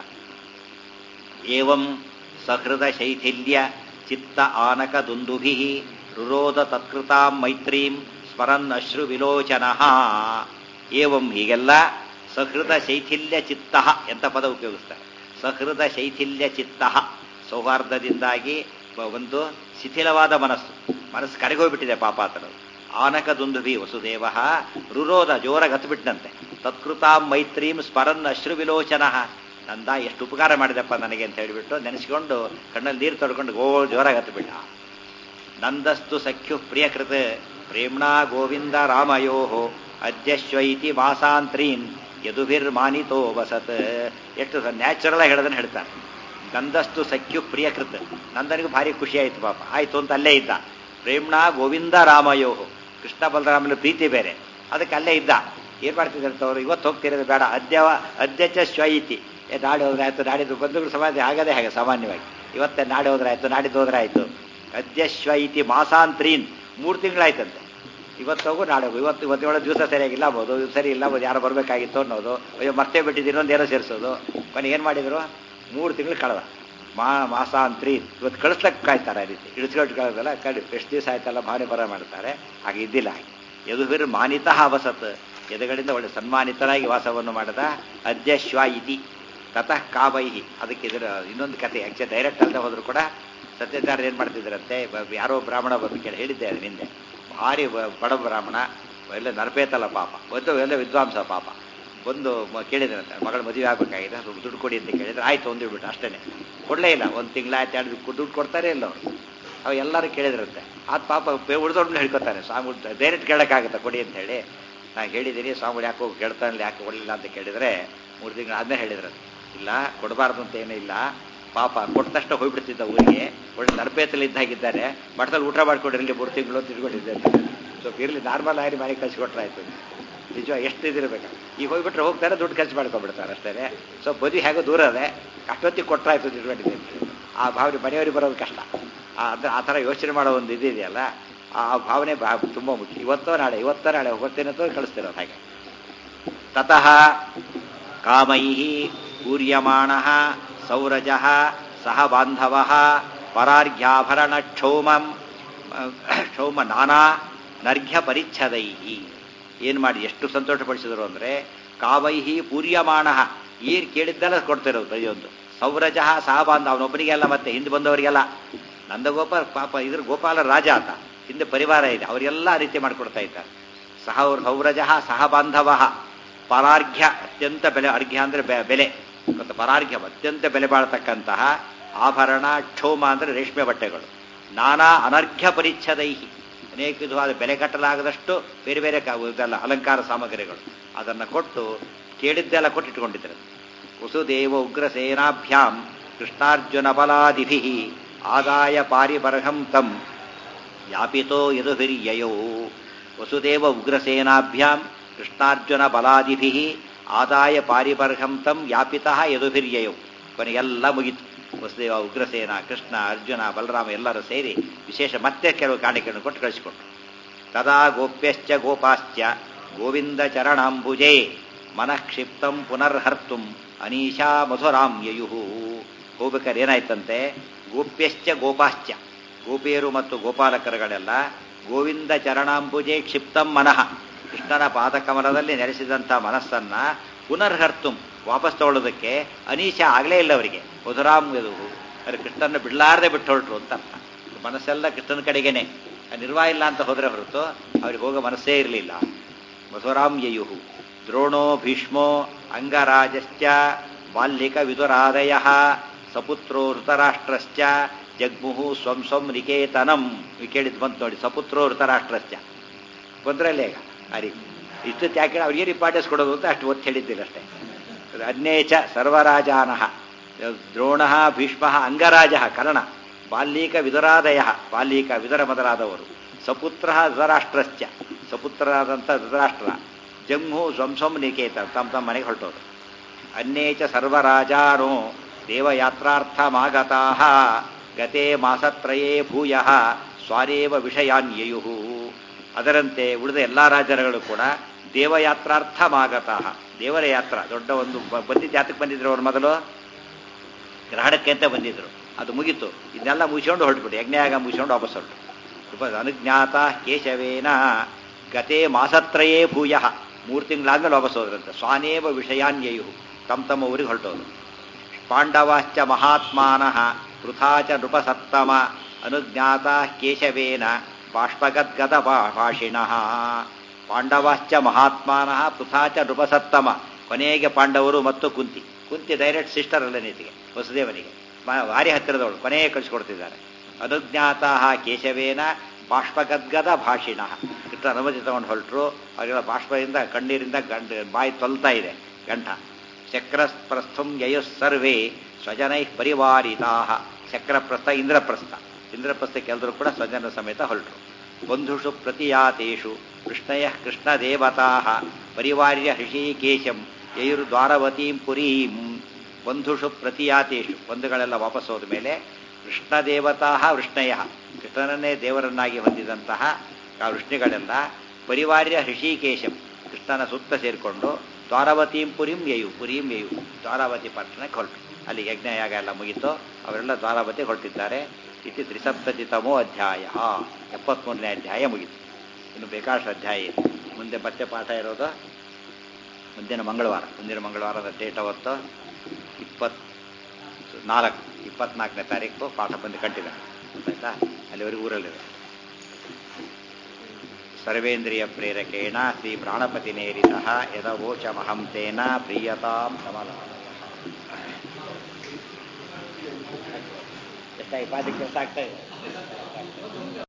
ಏವಂ ಸಹೃದ ಶೈಥಿಲ್ಯ ಚಿತ್ತ ಆನಕ ದುಂದುಭಿ ರುರೋಧ ತತ್ಕೃತಾಂ ಮೈತ್ರೀಂ ಸ್ಮರನ್ ಅಶ್ರು ವಿಲೋಚನಃ. ಏವಂ ಹೀಗೆಲ್ಲ ಸಹೃದ ಶೈಥಿಲ್ಯ ಚಿತ್ತ ಎಂತ ಪದ ಉಪಯೋಗಿಸ್ತಾರೆ. ಸಹೃದ ಶೈಥಿಲ್ಯ ಚಿತ್ತ, ಸೌಹಾರ್ದದಿಂದಾಗಿ ಒಂದು ಶಿಥಿಲವಾದ ಮನಸ್ಸು, ಮನಸ್ಸು ಕರಗೋಗ್ಬಿಟ್ಟಿದೆ ಪಾಪ ಆತನದು. ಆನಕ ದುಂದುಭಿ ವಸುದೇವ ರುರೋಧ, ಜೋರಾಗಿ ಹತ್ಬಿಟ್ಟಂತೆ. ತತ್ಕೃತಾಂ ಮೈತ್ರೀಂ ಸ್ಮರನ್ ಅಶ್ರು ವಿಲೋಚನಃ. ನಂದ ಎಷ್ಟು ಉಪಕಾರ ಮಾಡಿದಪ್ಪ ನನಗೆ ಅಂತ ಹೇಳಿಬಿಟ್ಟು ನೆನೆಸ್ಕೊಂಡು ಕಣ್ಣಲ್ಲಿ ನೀರು ತೊಡ್ಕೊಂಡು ಗೋ ಜೋರಾಗಿ ಹತ್ಬಿಟ್ಟ. ನಂದಸ್ತು ಸಖ್ಯು ಪ್ರಿಯಕೃತ ಪ್ರೇಮ್ಣಾ ಗೋವಿಂದ ರಾಮಯೋ ಅದ್ಯಶ್ವೈತಿ ಮಾಸಾಂತ್ರೀನ್ ಯದುಭಿರ್ಮಾನಿತೋ ವಸತ್. ಎಷ್ಟು ನ್ಯಾಚುರಲ್ ಆಗಿ ಹೇಳೋದನ್ನು ಹೇಳ್ತಾನೆ. ನಂದಸ್ತು ಸಖ್ಯು ಪ್ರಿಯಕೃತ, ನಂದನಿಗೂ ಭಾರಿ ಖುಷಿ ಆಯ್ತು ಪಾಪ. ಆಯ್ತು ಅಂತ ಅಲ್ಲೇ ಇದ್ದ. ಪ್ರೇಮ್ಣಾ ಗೋವಿಂದ ರಾಮಯೋ, ಕೃಷ್ಣ ಬಲರಾಮನ ಪ್ರೀತಿ ಬೇರೆ, ಅದಕ್ಕೆ ಅಲ್ಲೇ ಇದ್ದ. ಏನ್ ಮಾಡ್ತಿದ್ದಂತವ್ರು, ಇವತ್ತು ಹೋಗ್ತಿರೋದು ಬೇಡ, ಅದ್ಯ ಅದ್ಯಚ ಶ್ವೈತಿ, ಏ ನಾಳೆ ಹೋದ್ರೆ ಆಯ್ತು, ನಾಡಿದ್ದು ಬಂಧುಗಳು ಸಮಾಧಿ ಆಗದೆ ಹಾಗೆ ಸಾಮಾನ್ಯವಾಗಿ. ಇವತ್ತೇ ನಾಳೆ ಹೋದ್ರೆ ಆಯ್ತು, ನಾಡಿದ್ದು ಹೋದ್ರೆ ಆಯ್ತು. ಅದ್ಯಶ್ವೈತಿ ಮಾಸಾಂತ್ರೀನ್, ಮೂರು ತಿಂಗಳಾಯ್ತಂತೆ. ಇವತ್ತು ಹೋಗು ನಾಳೆ ಹೋಗು, ಇವತ್ತು ಇವತ್ತೇಳು ದಿವಸ ಸರಿಯಾಗಿಲ್ಲ ಬೋದು, ಸರಿ ಇಲ್ಲ ಬೋದು, ಯಾರು ಬರಬೇಕಾಗಿತ್ತು ಅನ್ನೋದು, ಅಯ್ಯೋ ಮರ್ತೇ ಬಿಟ್ಟಿದ್ದೀನೋ ಒಂದು ಏನೋ ಸೇರಿಸೋದು. ಕೊನೆ ಏನು ಮಾಡಿದ್ರು, ಮೂರು ತಿಂಗಳು ಕಳೆದ. ಮಾ ಮಾಸಾಂತ್ರೀನ್, ಇವತ್ತು ಕಳಿಸ್ಲಕ್ಕೆ ಕಾಯ್ತಾರೆ. ಆ ರೀತಿ ಇಳಿಸ್ಕೊಟ್ಟು ಕಳೆದಲ್ಲ, ಕಡಿ ಎಷ್ಟು ದಿವಸ ಆಯ್ತಲ್ಲ ಭಾವನೆ ಬರ ಮಾಡ್ತಾರೆ. ಹಾಗೆ ಇದ್ದಿಲ್ಲ. ಹಾಗೆ ಯದುಭಿರ್ ಮಾನಿತಃ ಅವಸತ್, ಎದುಗಳಿಂದ ಒಳ್ಳೆ ಸನ್ಮಾನಿತರಾಗಿ ವಾಸವನ್ನು ಮಾಡಿದ ಅದ್ಯಶ್ವ ಇತಿ ತತಃ ಕಾಬೈಹಿ. ಅದಕ್ಕೆ ಇದರ ಇನ್ನೊಂದು ಕತೆ ಆಕ್ಚುಲಿ ಡೈರೆಕ್ಟ್ ಅಲ್ಲದೆ ಹೋದ್ರು ಕೂಡ ಸತ್ಯಚಾರ್ಯ ಏನು ಮಾಡ್ತಿದ್ರಂತೆ, ಯಾರೋ ಬ್ರಾಹ್ಮಣ ಬಂದು ಕೇಳಿ ಹೇಳಿದ್ದೆ ಅದು ಹಿಂದೆ, ಭಾರಿ ಬಡ ಬ್ರಾಹ್ಮಣ, ಎಲ್ಲ ನರಪೇತಲ್ಲ ಪಾಪ, ಒಂದು ಎಲ್ಲ ವಿದ್ವಾಂಸ ಪಾಪ, ಬಂದು ಕೇಳಿದ್ರಂತೆ ಮಗಳು ಮದುವೆ ಆಗಬೇಕಾಗಿದೆ, ಸ್ವಲ್ಪ ದುಡ್ಡು ಕೊಡಿ ಅಂತ ಕೇಳಿದ್ರೆ ಆಯ್ತು ಒಂದು ಬಿಟ್ಟು ಅಷ್ಟೇ ಕೊಡಲೇ ಇಲ್ಲ. ಒಂದು ತಿಂಗಳಾಯ್ತು ಎರಡು ದುಡ್ಡು ಕೊಡ್ತಾರೆ ಇಲ್ಲ ಅವರು. ಅವು ಎಲ್ಲರೂ ಕೇಳಿದ್ರಂತೆ. ಅದು ಪಾಪ ಉಳಿದವ್ರನ್ನ ಹೇಳ್ಕೊತಾರೆ, ಸ್ವಾಮಿ ಡೈರೆಕ್ಟ್ ಕೇಳೋಕ್ಕಾಗುತ್ತೆ ಕೊಡಿ ಅಂತ ಹೇಳಿ. ನಾನು ಹೇಳಿದ್ದೀನಿ ಸ್ವಾಮಿ ಯಾಕೋ ಕೇಳ್ತಾನಲ್ಲ ಯಾಕೆ ಕೊಡಲಿಲ್ಲ ಅಂತ ಕೇಳಿದರೆ ಮೂರು ತಿಂಗಳು ಆದ್ಮೇಲೆ ಹೇಳಿದ್ರಂತೆ, ಇಲ್ಲ ಕೊಡಬಾರ್ದು ಅಂತ ಏನೂ ಇಲ್ಲ, ಪಾಪ ಕೊಟ್ಟ ತಕ್ಷಣ ಹೋಗ್ಬಿಡ್ತಿದ್ದ ಊರಿಗೆ, ಒಳ್ಳೆ ನರಪೇತಲ್ಲಿ ಇದ್ದಾಗಿದ್ದಾರೆ, ಮಠದಲ್ಲಿ ಊಟ ಮಾಡ್ಕೊಂಡಿರಲಿ ಮೂರು ತಿಂಗಳು ತಿಳ್ಕೊಂಡಿದ್ದೆ ಅಂತ. ಸೊ ಇರಲಿ ನಾರ್ಮಲ್ ಆಗಿ ಮನೆಗೆ ಕಳಿಸ್ಕೊಟ್ರಾಯ್ತು. ನಿಜವಾಗ ಎಷ್ಟು ಇದಿರ್ಬೇಕು, ಈಗ ಹೋಗ್ಬಿಟ್ರೆ ಹೋಗ್ತಾರೆ ದುಡ್ಡು ಖರ್ಚು ಮಾಡ್ಕೊಂಡ್ಬಿಡ್ತಾರೆ ಅಷ್ಟೇ. ಸೊ ಬದಿ ಹೇಗೋ ದೂರ ಅದೇ, ಅಷ್ಟೊತ್ತಿಗೆ ಕೊಟ್ಟರಾಯ್ತು ತಿಳ್ಕೊಂಡಿದ್ದೆ ಅಂತ. ಆ ಭಾವನೆ ಮನೆಯವರಿಗೆ ಬರೋದು ಕಷ್ಟ. ಅಂದರೆ ಆ ಥರ ಯೋಚನೆ ಮಾಡೋ ಒಂದು ಇದಿದೆಯಲ್ಲ, ಆ ಭಾವನೆ ಬಾ ತುಂಬ ಮುಖ್ಯ. ಇವತ್ತೋ ನಾಳೆ ಇವತ್ತೋ ನಾಳೆ ಹೋಗ್ತೇನಂತ ಕಳಿಸ್ತಿರೋದು ಹಾಗೆ. ತತಃ ಕಾಮೈಃ ಪೂರ್ಯಮಾಣಃ ಸೌರಜಃ ಸಹ ಬಾಂಧವಃ ಪರಾರ್ಘ್ಯಾಭರಣ ಕ್ಷೌಮಂ ಕ್ಷೌಮ ನಾನಾ ನರ್ಘ್ಯ ಪರಿಚ್ಛದೈಹಿ. ಏನು ಮಾಡಿ ಎಷ್ಟು ಸಂತೋಷಪಡಿಸಿದ್ರು ಅಂದರೆ, ಕಾಮೈಹಿ ಪೂರ್ಯಮಾಣಃ, ಏನು ಕೇಳಿದ್ದೆಲ್ಲ ಕೊಡ್ತಿರೋದು ಪ್ರತಿಯೊಂದು. ಸೌರಜಃ ಸಹ ಬಾಂಧವ, ಅವನೊಬ್ಬನಿಗೆಲ್ಲ ಮತ್ತೆ ಹಿಂದೆ ಬಂದವರಿಗೆಲ್ಲ. ನಂದಗೋಪಾಲ ಪಾಪ ಇದ್ರ ಗೋಪಾಲ ರಾಜ ಆತ, ಹಿಂದೆ ಪರಿವಾರ ಇದೆ, ಅವರೆಲ್ಲ ರೀತಿ ಮಾಡಿಕೊಡ್ತಾ ಇದ್ದಾರೆ. ಸಹ ಸೌರಜಃ ಸಹ ಬಾಂಧವ ಪರಾರ್ಘ್ಯ, ಅತ್ಯಂತ ಬೆಲೆ, ಅರ್ಘ್ಯ ಅಂದರೆ ಬೆಲೆ ಮತ್ತು ಪರಾರ್ಘ್ಯ ಅತ್ಯಂತ ಬೆಲೆ ಬಾಳತಕ್ಕಂತಹ ಆಭರಣ ಕ್ಷೌಮ ಅಂದರೆ ರೇಷ್ಮೆ ಬಟ್ಟೆಗಳು. ನಾನಾ ಅನರ್ಘ್ಯ ಪರಿಚ್ಛದೈಹಿ, ಅನೇಕ ವಿಧವಾದ ಬೆಲೆ ಕಟ್ಟಲಾಗದಷ್ಟು ಬೇರೆ ಬೇರೆ ಇದೆಲ್ಲ ಅಲಂಕಾರ ಸಾಮಗ್ರಿಗಳು, ಅದನ್ನು ಕೊಟ್ಟು ಕೇಳಿದ್ದೆಲ್ಲ ಕೊಟ್ಟಿಟ್ಕೊಂಡಿದ್ದಾರೆ. ವಸುದೇವ ಉಗ್ರಸೇನಾಭ್ಯಾಂ ಕೃಷ್ಣಾರ್ಜುನ ಬಲಾದಿಭಿ ಆದಾಯ ಪಾರಿಬರ್ಹಂ ತಂ ಯಾಪಿತೋ ಯದುಭಿರ್ಯಯೋ. ವಸುದೇವ ಉಗ್ರಸೇನಾಭ್ಯಾಂ ಕೃಷ್ಣಾರ್ಜುನ ಬಲಾದಿಭಿ ಆದಾಯ ಪಾರಿಬರ್ಹಂ ತಂ ಯಾಪಿತಃ ಯದುಭಿರ್ಯಯೋ. ಕೊನೆಗೆಲ್ಲ ಮುಗಿತು. ವಸುದೇವ ಉಗ್ರಸೇನ ಕೃಷ್ಣ ಅರ್ಜುನ ಬಲರಾಮ ಎಲ್ಲರೂ ಸೇರಿ ವಿಶೇಷ ಮತ್ತೆ ಕೆಲವು ಕಾಣಿಕೆಯನ್ನು ಕೊಟ್ಟು ಕಳಿಸಿಕೊಟ್ರು. ತದಾ ಗೋಪ್ಯಶ್ಚ ಗೋಪಾಶ್ಚ ಗೋವಿಂದ ಚರಣಾಂಬುಜೇ ಮನಃಕ್ಷಿಪ್ತಂ ಪುನರ್ಹರ್ತುಂ ಅನೀಶಾ ಮಧುರಾಂ ಯಯುಹು. ಹೋಗ್ಬೇಕಾದ್ರೆ ಏನಾಯ್ತಂತೆ, ಗೋಪ್ಯಶ್ಚ ಗೋಪಾಶ್ಚ, ಗೋಪಿಯರು ಮತ್ತು ಗೋಪಾಲಕರುಗಳೆಲ್ಲ ಗೋವಿಂದ ಚರಣಾಂಬುಜೆ ಕ್ಷಿಪ್ತಂ ಮನಃ, ಕೃಷ್ಣನ ಪಾದಕಮಲದಲ್ಲಿ ನೆಲೆಸಿದಂಥ ಮನಸ್ಸನ್ನ ಪುನರ್ಹರ್ತುಂ ವಾಪಸ್ ತಗೊಳ್ಳೋದಕ್ಕೆ ಅನೀಶಾ ಆಗಲೇ ಇಲ್ಲ ಅವರಿಗೆ. ಮಧುರಾಂ ಯಯುಹು, ಅಂದರೆ ಕೃಷ್ಣನ ಬಿಡಲಾರದೆ ಬಿಟ್ಟು ಹೊರಟ್ರು ಅಂತ ಅರ್ಥ. ಮನಸ್ಸೆಲ್ಲ ಕೃಷ್ಣನ ಕಡೆಗೇನೆ, ನಿರ್ವಾಹ ಇಲ್ಲ ಅಂತ ಹೋದರೆ ಹೊರತು ಅವ್ರಿಗೆ ಹೋಗೋ ಮನಸ್ಸೇ ಇರಲಿಲ್ಲ. ಮಧುರಾಂ ಯಯುಹು. ದ್ರೋಣೋ ಭೀಷ್ಮೋ ಅಂಗರಾಜಶ್ಚ ಬಾಲ್ಯಿಕ ವಿದುರಾದಯ ಸಪುತ್ರೋ ಋತರಾಷ್ಟ್ರಶ್ಚ ಜಗ್ಮುಹು ಸ್ವಂ ಸ್ವಂ ನಿಕೇತನಂ. ಕೇಳಿದ್ ಬಂತು ನೋಡಿ, ಸಪುತ್ರೋ ಋತರಾಷ್ಟ್ರಶ್ಚ ಬಂದ್ರಲ್ಲೇ ಈಗ ಆ ರೀತಿ. ಇಷ್ಟೊತ್ತು ಯಾಕೆ ಅವ್ರಿಗೆ ಇಂಪಾರ್ಟೆನ್ಸ್ ಕೊಡೋದು ಅಂತ ಅಷ್ಟು ಒತ್ತು ಹೇಳಿದ್ದಿಲ್ಲ ಅಷ್ಟೇ. ಅನ್ಯೇಚ ಸರ್ವರಾಜಾನಃ ದ್ರೋಣ ಭೀಷ್ಮ ಅಂಗರಾಜ ಕರ್ಣ ಬಾಲ್ಯೀಕ ವಿದುರಾದಯ, ಬಾಲ್ಯೀಕ ವಿದುರ ಮೊದಲಾದವರು, ಸಪುತ್ರ ಧೃತರಾಷ್ಟ್ರಶ್ಚ ಸಪುತ್ರರಾದಂಥ ಧೃತರಾಷ್ಟ್ರ, ಜಂಘು ಸ್ವಂ ಸ್ವಂ ನಿಕೇತ ತಮ್ಮ ತಮ್ಮ ಮನೆಗೆ ಹೊರಟೋರು. ಅನ್ಯೇಚ ಸರ್ವರಾಜಾನೋ ದೇವಯಾತ್ರಾರ್ಥಮಾಗತಾ ಗತೆ ಮಾಸತ್ರಯೇ ಭೂಯಃ ಸ್ವಾರೇವ ವಿಷಯಾನ್ಯಯು. ಅದರಂತೆ ಉಳಿದ ಎಲ್ಲ ರಾಜರುಗಳು ಕೂಡ ದೇವಯಾತ್ರಾರ್ಥಮಾಗತಃ, ದೇವರ ಯಾತ್ರ, ದೊಡ್ಡ ಒಂದು ಬಂದಿದ್ದ ಯಾತಕ್ಕೆ ಬಂದಿದ್ರು ಅವ್ರು ಮೊದಲು ಗ್ರಹಣಕ್ಕೆ ಅಂತ ಬಂದಿದ್ರು, ಅದು ಮುಗೀತು. ಇದನ್ನೆಲ್ಲ ಮುಗಿಸ್ಕೊಂಡು ಹೊರಟ್ಬಿಟ್ಟು ಯಜ್ಞಯಾಗ ಮುಗಿಸ್ಕೊಂಡು ವಾಪಸ್ ಹೊರಟು. ಅನುಜ್ಞಾತ ಕೇಶವೇನ ಗತೆ ಮಾಸತ್ರಯೇ ಭೂಯಃ, ಮೂರು ತಿಂಗಳಾದ್ಮೇಲೆ ವಾಪಸ್ ಹೋದ್ರಂತೆ. ಸ್ವಾನೇವ ವಿಷಯಾನ್ಯಯು, ತಮ್ಮ ತಮ್ಮ ಊರಿಗೆ ಹೊರಟೋದು. ಪಾಂಡವಾಶ್ಚ ಮಹಾತ್ಮಾನಃ ವೃಥಾ ಚ ನೃಪಸತ್ತಮ ಅನುಜ್ಞಾತ ಕೇಶವೇನ ಬಾಷ್ಪಗದ್ಗದ ಭಾಷಿಣಃ. ಪಾಂಡವಾಶ್ಚ ಮಹಾತ್ಮಾನಃ ಪೃಥಾ ಚ ನೃಪಸತ್ತಮ, ಕೊನೆಗೆ ಪಾಂಡವರು ಮತ್ತು ಕುಂತಿ. ಕುಂತಿ ಡೈರೆಕ್ಟ್ ಸಿಸ್ಟರ್ ಅಲ್ಲ ನೀತಿಗೆ, ವಸುದೇವನಿಗೆ ಭಾರಿ ಹತ್ತಿರದವಳು, ಕೊನೆಗೆ ಕಳಿಸ್ಕೊಡ್ತಿದ್ದಾರೆ. ಅನುಜ್ಞಾತ ಕೇಶವೇನ ಬಾಷ್ಪಗದ್ಗದ ಭಾಷಿಣಃ. ಕೃಷ್ಣ ಅನುಮತಿ ತಗೊಂಡು ಹೊರಟರು. ಅವರೆಲ್ಲ ಬಾಷ್ಪದಿಂದ ಕಣ್ಣೀರಿಂದ ಗಂಡ ಬಾಯಿ ತೊಲ್ತಾ ಇದೆ ಗಂಠ. ಚಕ್ರಪ್ರಸ್ಥಂ ಯಯುಃ ಸರ್ವೇ ಸ್ವಜನೈ ಪರಿವಾರಿತಾ. ಚಕ್ರಪ್ರಸ್ಥ ಇಂದ್ರಪ್ರಸ್ಥ, ಇಂದ್ರಪ್ರಸ್ಥಕ್ಕೆ ಎಲ್ಲರೂ ಕೂಡ ಸ್ವಜನ ಸಮೇತ ಹೊರಟರು. ಬಂಧುಷು ಪ್ರತಿಯಾತೇಷು ಕೃಷ್ಣಯ ಕೃಷ್ಣದೇವತಾ ಪರಿವಾರ್ಯ ಹೃಷೀಕೇಶಂ ಯಯುರ್ದ್ವಾರವತೀಂ ಪುರೀಂ. ಬಂಧುಷು ಪ್ರತಿಯಾತೇಷು, ಬಂಧುಗಳೆಲ್ಲ ವಾಪಸ್ ಹೋದ ಮೇಲೆ ಕೃಷ್ಣದೇವತಾ ವೃಷ್ಣಯ, ಕೃಷ್ಣನನ್ನೇ ದೇವರನ್ನಾಗಿ ಹೊಂದಿದಂತಹ ಆ ವೃಷ್ಣಿಗಳೆಲ್ಲ ಪರಿವಾರ್ಯ ಹೃಷೀಕೇಶಂ, ಕೃಷ್ಣನ ಸುತ್ತ ಸೇರಿಕೊಂಡು ದ್ವಾರವತೀಂ ಪುರಿಂ ಯಯು, ಪುರಿಂ ಯಯು ದ್ವಾರಾವತಿ ಪಟ್ಟಣಕ್ಕೆ ಹೊರಟು. ಅಲ್ಲಿ ಯಜ್ಞಯಾಗ ಎಲ್ಲ ಮುಗಿತು, ಅವರೆಲ್ಲ ದ್ವಾರಾವತಿ ಹೊರಟಿದ್ದಾರೆ. ಇತಿ ತ್ರಿಸಪ್ತತಿತಮೋ ಅಧ್ಯಾಯ, ಎಪ್ಪತ್ಮೂರನೇ ಅಧ್ಯಾಯ ಮುಗಿತು. ಇನ್ನು ಬೇಕಾದಷ್ಟು ಅಧ್ಯಾಯ ಇದೆ. ಮುಂದೆ ಮತ್ತೆ ಪಾಠ ಇರೋದು ಮುಂದಿನ ಮಂಗಳವಾರ ಮುಂದಿನ ಮಂಗಳವಾರದ ಡೇಟ್ ಅವತ್ತು ಇಪ್ಪತ್ ನಾಲ್ಕು ಇಪ್ಪತ್ನಾಲ್ಕನೇ ತಾರೀಕು ಪಾಠ ಬಂದು ಕಂಟಿದೆ ಗೊತ್ತಾಯ್ತಾ ಅಲ್ಲಿವರೆಗೂ ಊರಲ್ಲಿದೆ. ಸರ್ವೇಂದ್ರಿಯ ಪ್ರೇರಕೇಣ ಶ್ರೀ ಪ್ರಾಣಪತಿ ನೇರಿತ ಯದವೋಚಮಹಂ ತೇನ ಪ್ರೀಯತಾಂ ಕಮಲ. ಎಷ್ಟಾಗಿ ಪಾದಕ್ಕೆ ಎಷ್ಟಾಗ್ತಾ ಇದೆ.